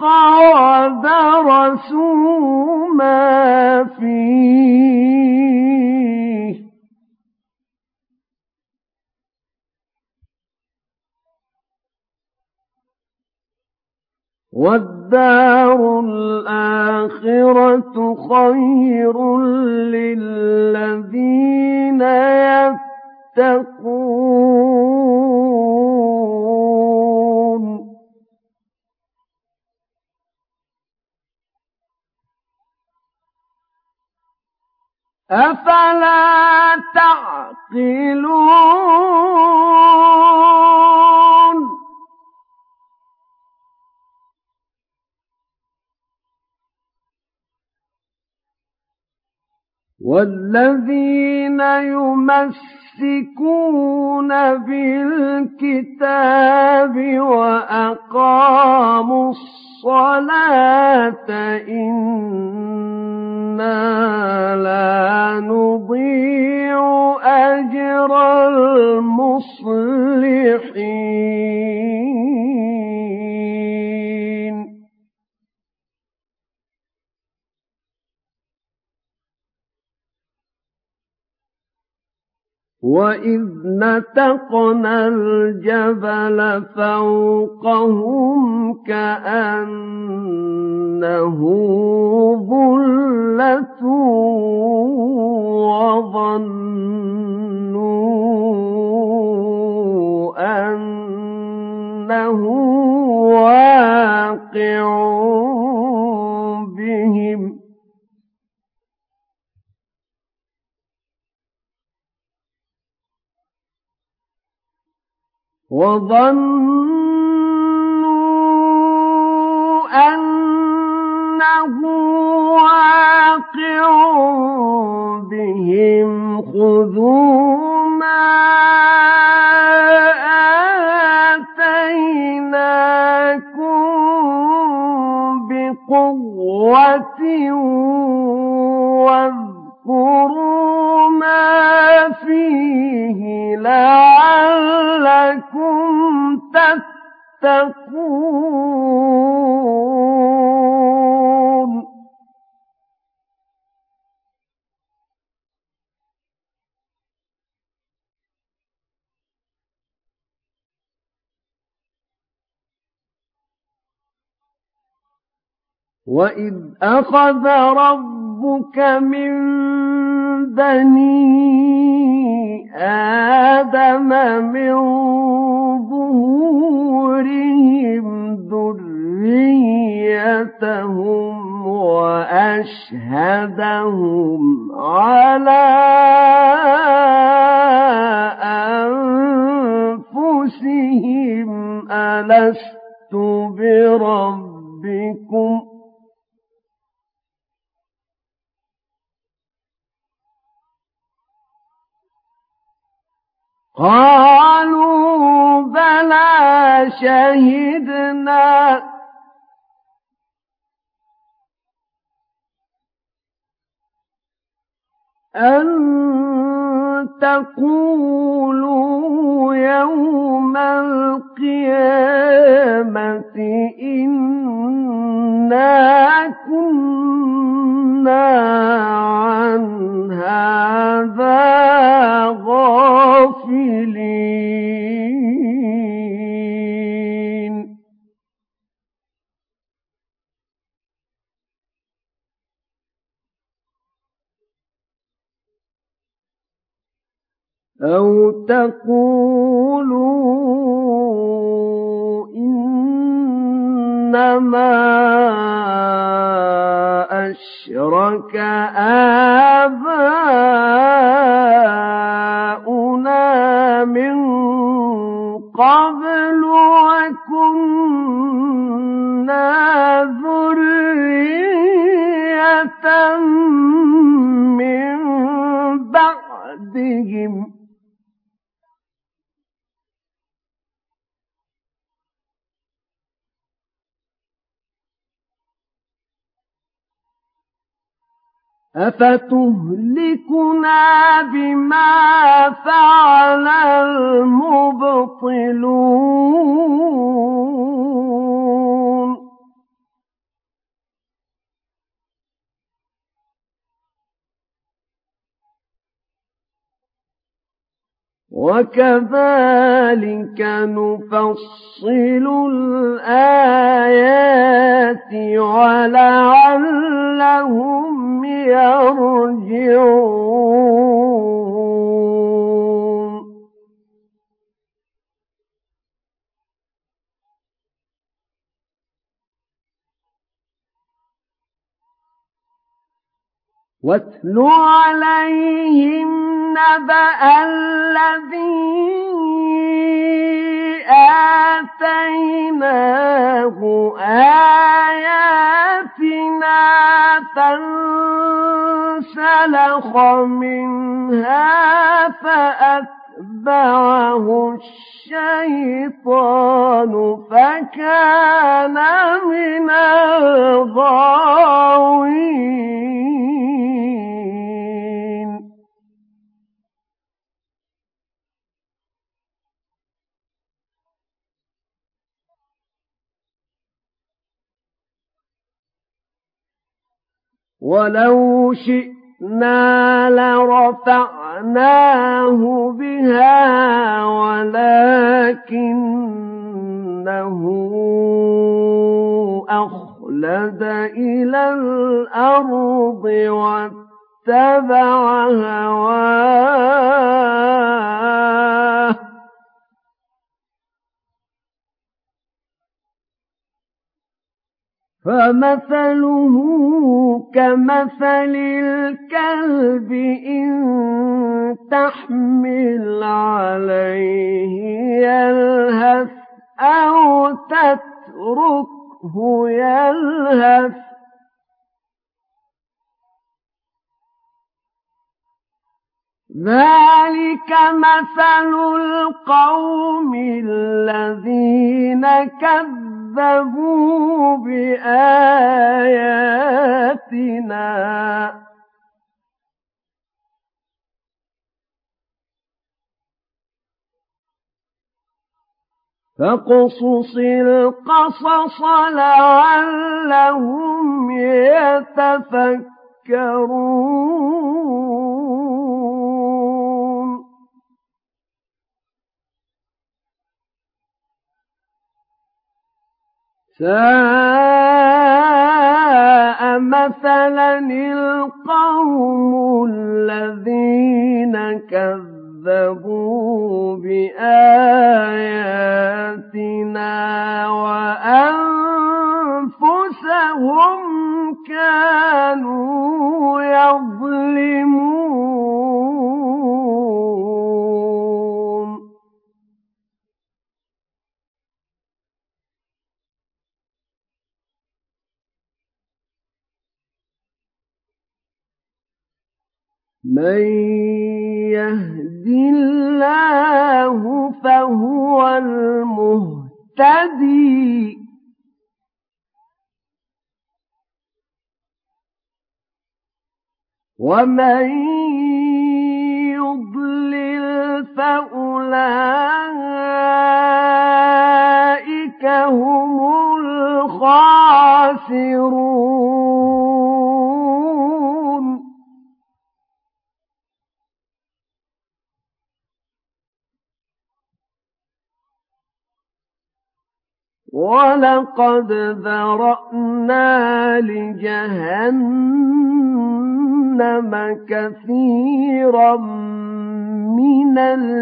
ودرسوا ما فيه والدار الآخرة خير للذين يتقون أفلا تعقلون والذين يمسكون بالكتاب وأقاموا الصلاة إنا لا نضيع أجر المصلحين وَإِذْ نَتَقْنَا الْجَبَلَ فَوْقَهُمْ كَأَنَّهُ ظُلَّةٌ وَظَنُّوا أَنَّهُ وَاقِعٌ بِهِمْ وَظَنُّوا أَنَّهُ وَاقِعٌ بِهِمْ خُذُوا مَا آتَيْنَاكُمْ بِقُوَّةٍ وَاذْكُرُوا مَا فِيهِ لَعَلَّكُمْ تَتَّقُونَ وَإِذْ أَخَذَ رَبُّكَ مِنْ بَنِي آدَمَ مِنْ ظُهُورِهِمْ ذُرِّيَّتَهُمْ وَأَشْهَدَهُمْ عَلَى أَنفُسِهِمْ أَلَسْتُ بِرَبِّكُمْ ۖ قالوا بلى شهدنا أن تقولوا يوم القيامة إنا كنا عن هذا غافلين أو تقولوا إنما أشرك آباؤنا من قبل وكنا ذرية من بعدهم أفتهلكنا بما فعل المبطلون وكذلك نفصل الآيات ولعلهم يرجعون واتل عليهم نبأ الذي آتيناه آياتنا فانسلخ منها فأتبعه الشيطان فكان من الغاوين ولو شئنا لرفعناه بها ولكنه أخلد إلى الأرض واتبع هواه فمثله كمثل الكلب إن تحمل عليه يلهث أو تتركه يلهث ذلك مثل القوم الذين كذبوا بآياتنا فاقصص القصص لعلهم يتفكرون ساء مثلا القوم الذين كذبوا بآياتنا وأنفسهم كانوا يظلمون من يهد الله فهو المهتدي ومن يضلل فأولئك هم الخاسرون ولقد ذرأنا لجهنم كثيرا من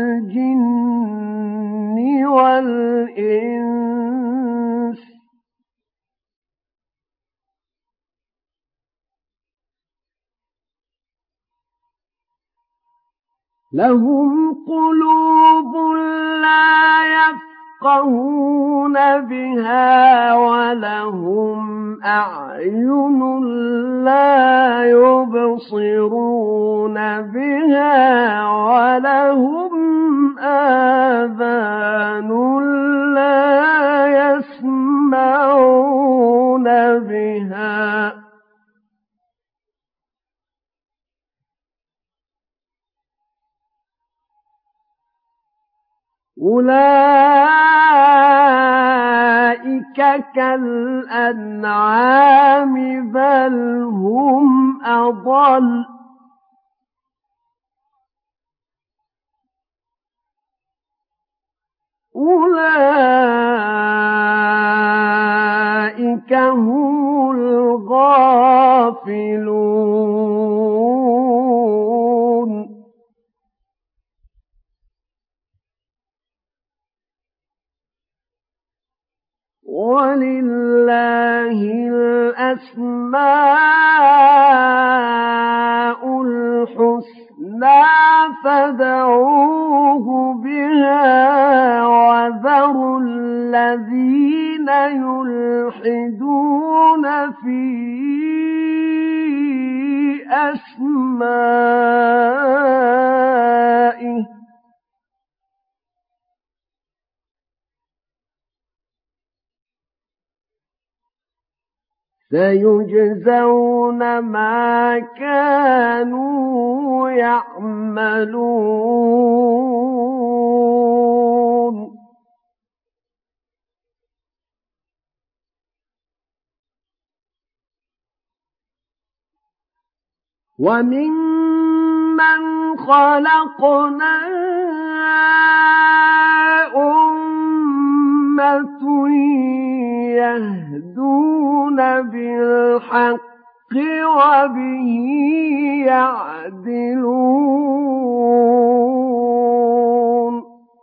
الجن والإنس لهم قلوب لا يفقهون بها ولهم أعين لا يبصرون بها ولهم آذان لا يسمعون بها أولئك كالأنعام بل هم أضل أولئك هم الغافلون ولله الأسماء الحسنى فادعوه بها وذروا الذين يلحدون في أسمائه سيجزون ما كانوا يعملون وممن خلقنا أمة يهدون بالحق وبه يعدلون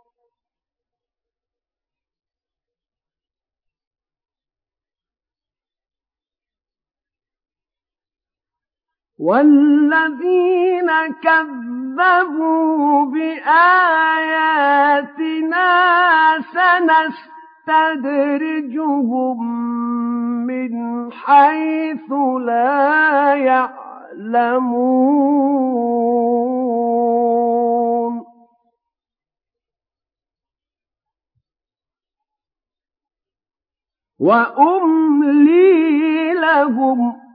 والذين كذبوا بآياتنا سنستدرجهم من حيث لا يعلمون وأملي لهم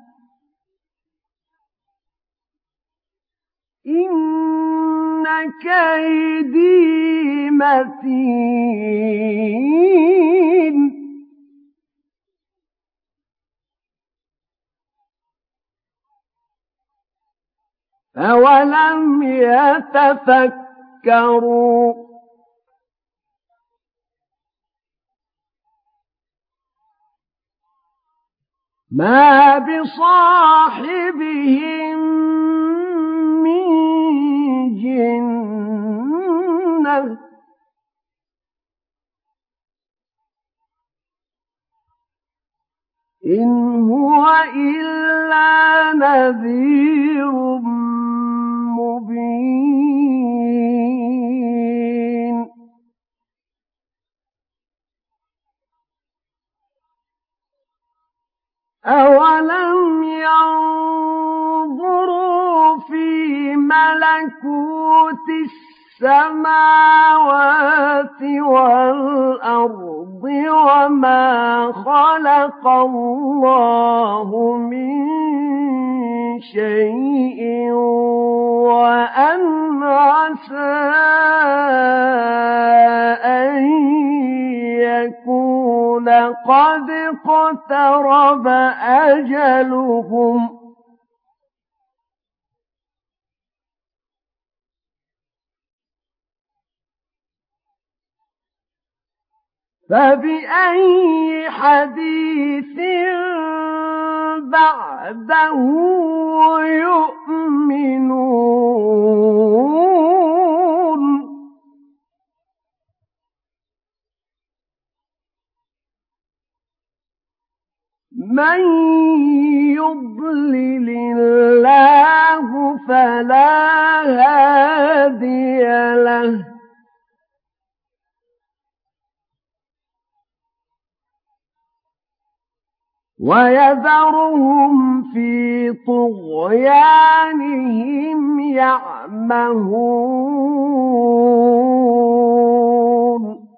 إن كيدي متين أولم يتفكروا ما بصاحبهم من جنة إن هو إلا نذير مبين أولم ينظروا في ملكوت السماوات والأرض وما خلق الله من شيء وأن عسى أن يكون قد اقترب أجلهم فبأي حديث بعده يؤمنون من يضلل الله فلا هادي له ويذرهم في طغيانهم يعمهون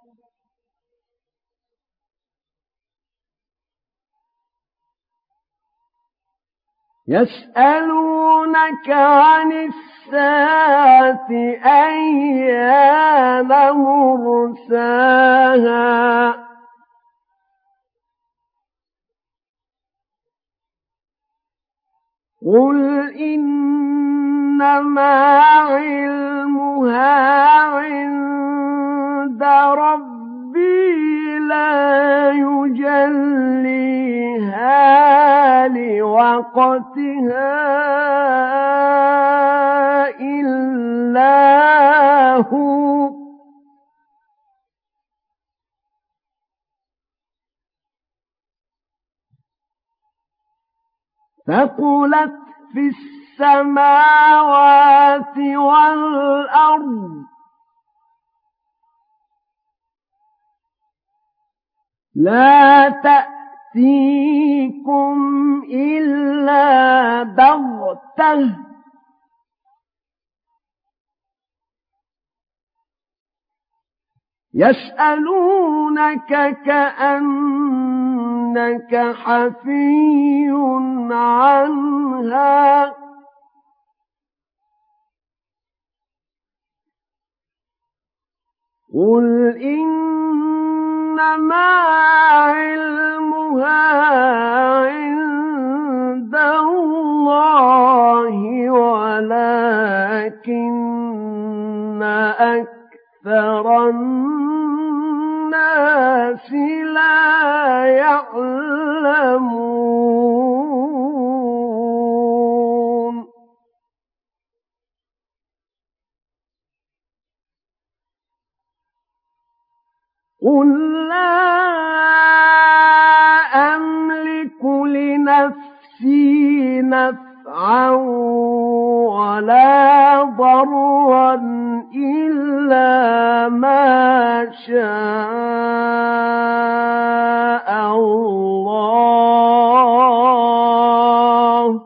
يسألونك عن الساعة أيان مرساها قل إنما علمها عند ربي لا يجليها لوقتها إلا هو ثقلت في السماوات والأرض لا تأتيكم إلا بغتة يسألونك كأنك حفي عنها قل إنما علمها عند الله ولكن أكثر الناس لا يعلمون قل لا أملك لنفسي نفعا ولا ضرا إلا ما شاء الله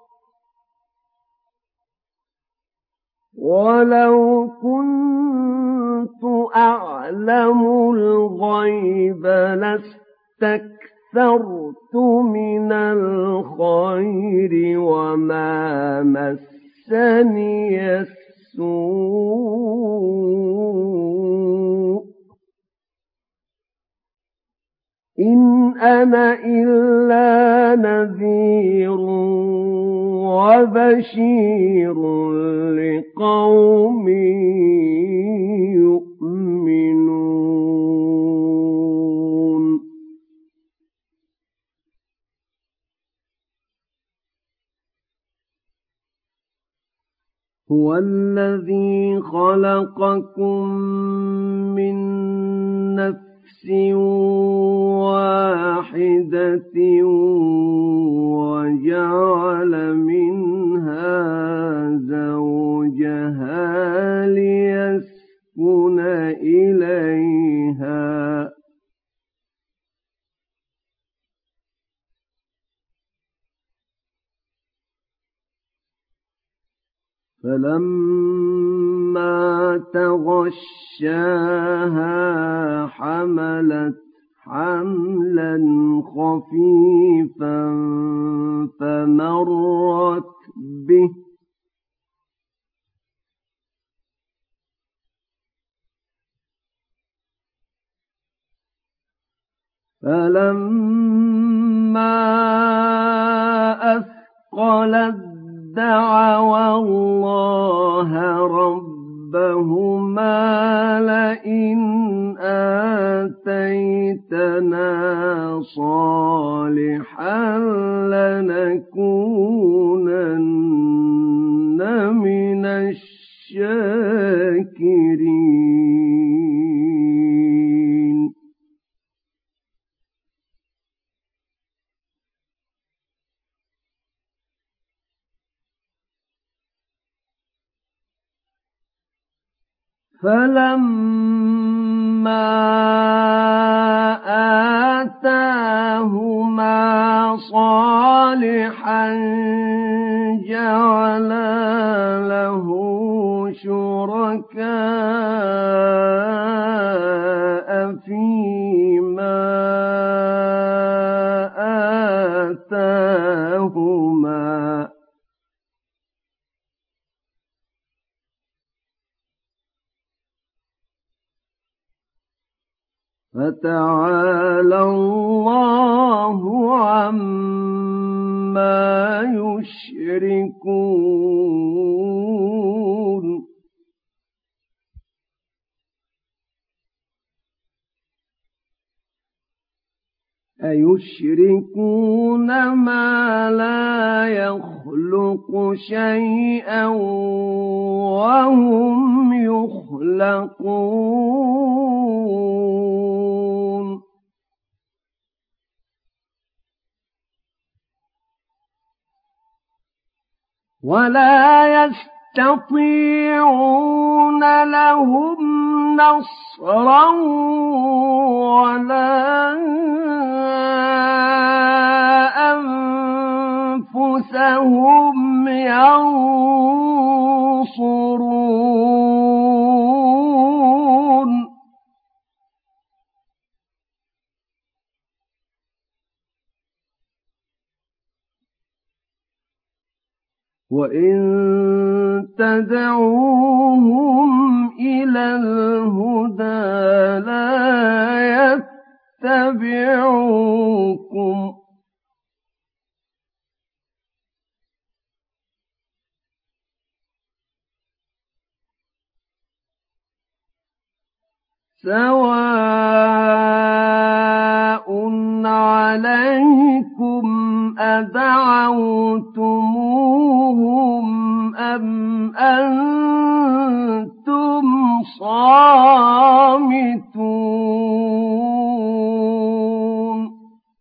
ولو كنت أعلم الغيب لاستكثرت من الخير وما مسني السوء إن أنا إلا نذير وبشير لقوم يؤمنون هو الذي خلقكم من نفس واحدة وجعل منها زوجها ليسكن إليها فلما تغشاها حملت حملا خفيفا فمرت به فلما أثقلت دعوا الله ربهما لئن آتيتنا صالحا لنكونن من الشاكرين فلما آتاهما صالحا جعلا له شركاء فيما آتاهما فَتَعَالَى اللَّهُ عَمَّا يُشْرِكُونَ أَيُشْرِكُونَ مَا لَا يَخْلُقُ شَيْئًا وَهُمْ يُخْلَقُونَ وَلَا يَسْتَطِيعُونَ لَهُمْ نَصْرًا وَلَا أَنفُسَهُمْ يَنصُرُونَ وَإِن تَدْعُوهُمْ إِلَى الْهُدَىٰ لَا يَتَّبِعُوكُمْ سَوَاءٌ عَلَيْكُمْ أَدَعَوْتُمُوهُمْ أَمْ أَنتُمْ صَامِتُونَ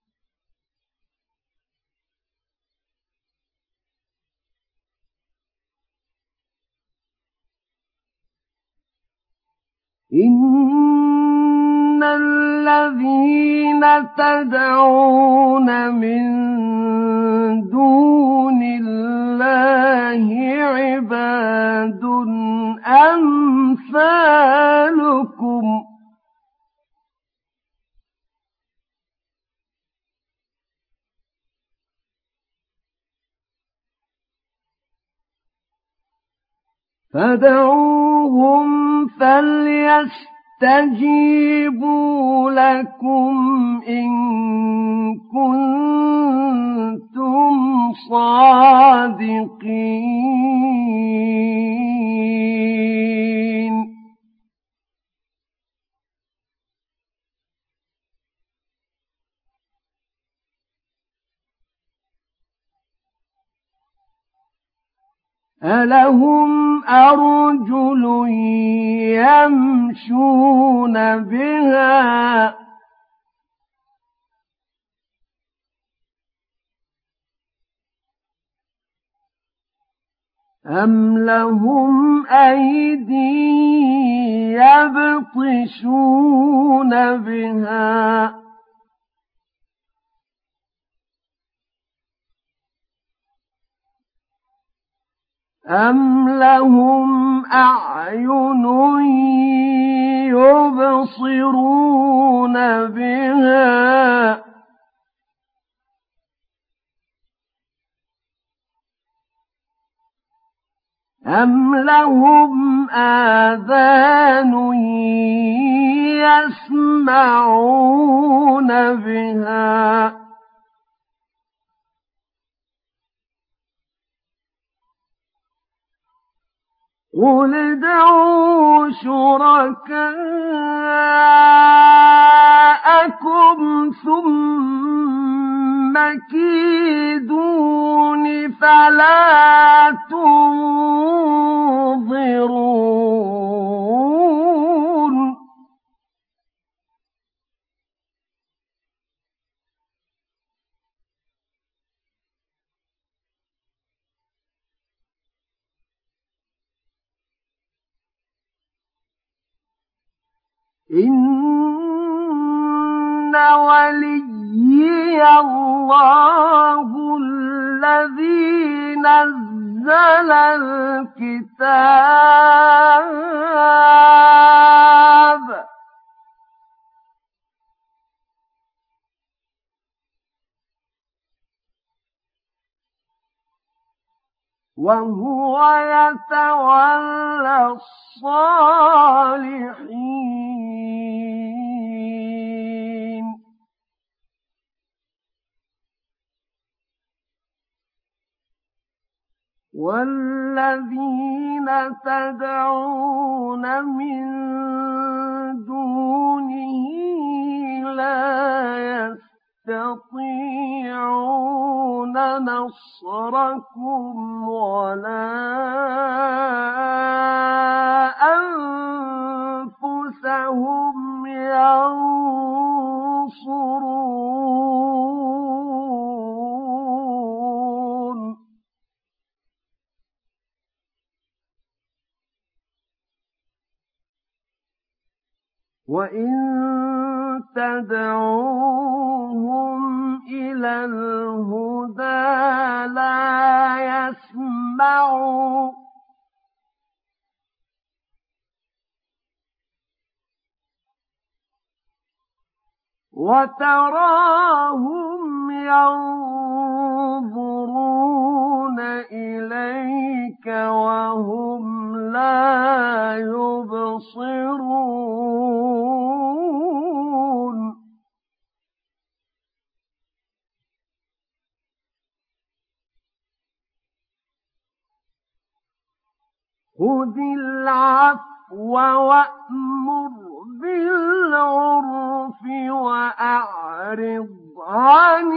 إِنَّ الَّذِينَ تَدْعُونَ مِن دُونِ اللَّهِ عِبَادٌ أَمْثَالُكُمْ فَادْعُوهُمْ فَلْيَسْتَجِيبُوا لَكُمْ إِن كُنتُمْ صَادِقِينَ أَلَهُمْ أَرْجُلٌ يَمْشُونَ بِهَا أَمْ لَهُمْ أَيْدٍ يَبْطِشُونَ بِهَا أَمْ لَهُمْ أَعْيُنٌ يُبْصِرُونَ بِهَا أَمْ لَهُمْ آذَانٌ يَسْمَعُونَ بِهَا قُلِ ادْعُوا شُرَكَاءَكُمْ ثُمَّ كِيدُونِ فَلَا تُنظِرُونِ إِنَّ وَلِيِّيَ اللَّهُ الَّذِي نَزَّلَ الْكِتَابَ وَهُوَ يَتَوَلَّى الصَّالِحِينَ والذين تدعون من دونه لا يستطيعون نصركم ولا أنفسهم ينصرون وإن تدعوهم إلى الهدى لا يسمعوا وتراهم ينظرون إليك وهم لا يبصرون خذ العفو وأمر بالعرف وأعرض عن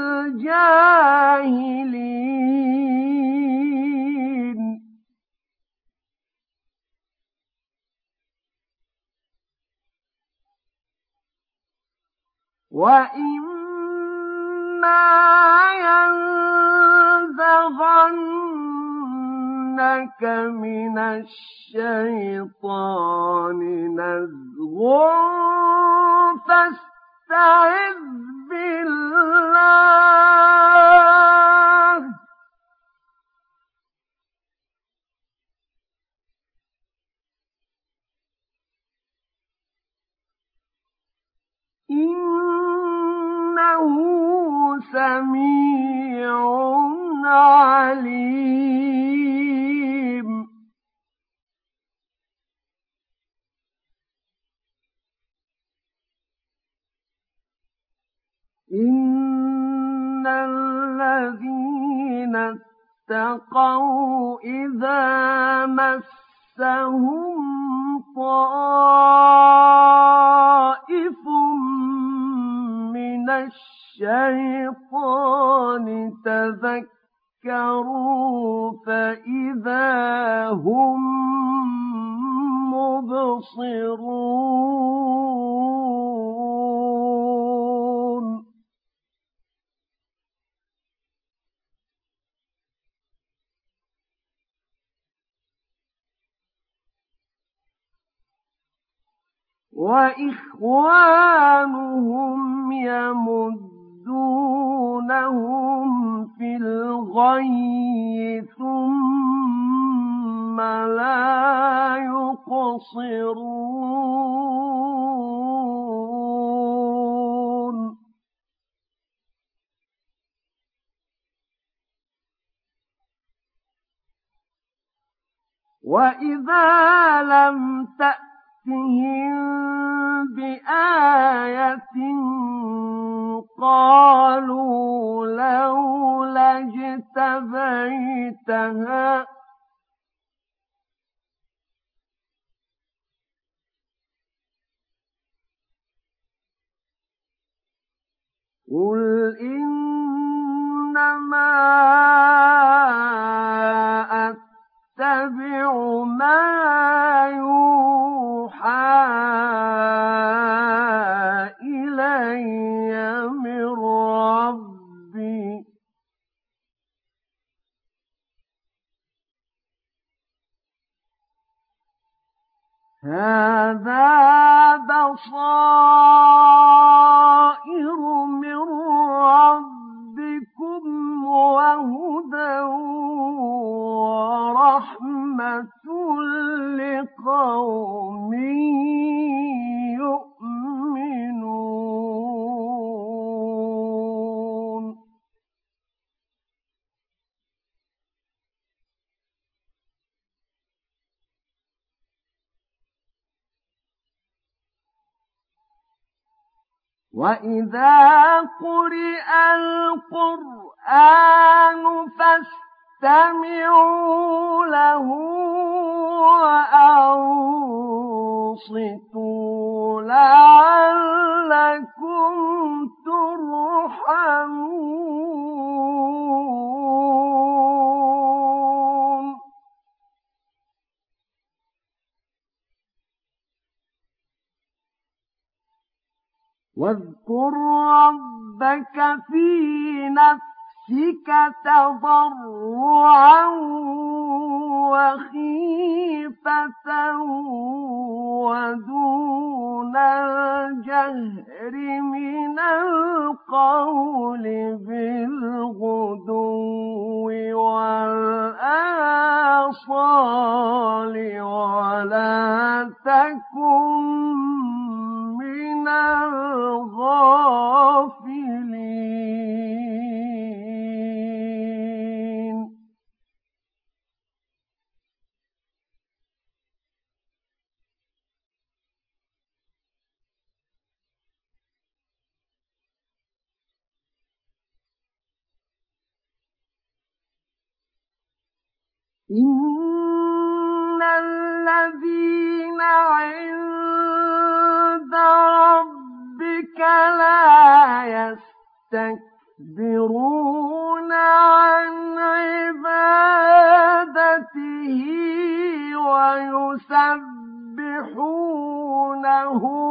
الجاهلين وإما ينزغنك من الشيطان نزغ فاستعذ بالله إنه سميع عليم إن الذين اتقوا إذا مسهم طائف من الشيطان تذكروا فإذا هم مبصرون وإخوانهم يمدونهم في الغي ثم لا يقصرون وإذا لم تأتهم بآية قالوا لولا اجتبيتها قل إنما أتبع ما يوحى إلي من ربي هذا بصائر من ربكم وهدى ورحمة لقوم يؤمنون وإذا قرئ القرآن فاستمعوا فاستمعوا له وأنصتوا لعلكم ترحمون واذكر ربك في نفسك تضرعا وخيفة ودون الجهر من القول بالغدو والآصال ولا تكن من الغافلين إن الذين عند ربك لا يستكبرون عن عبادته ويسبحونه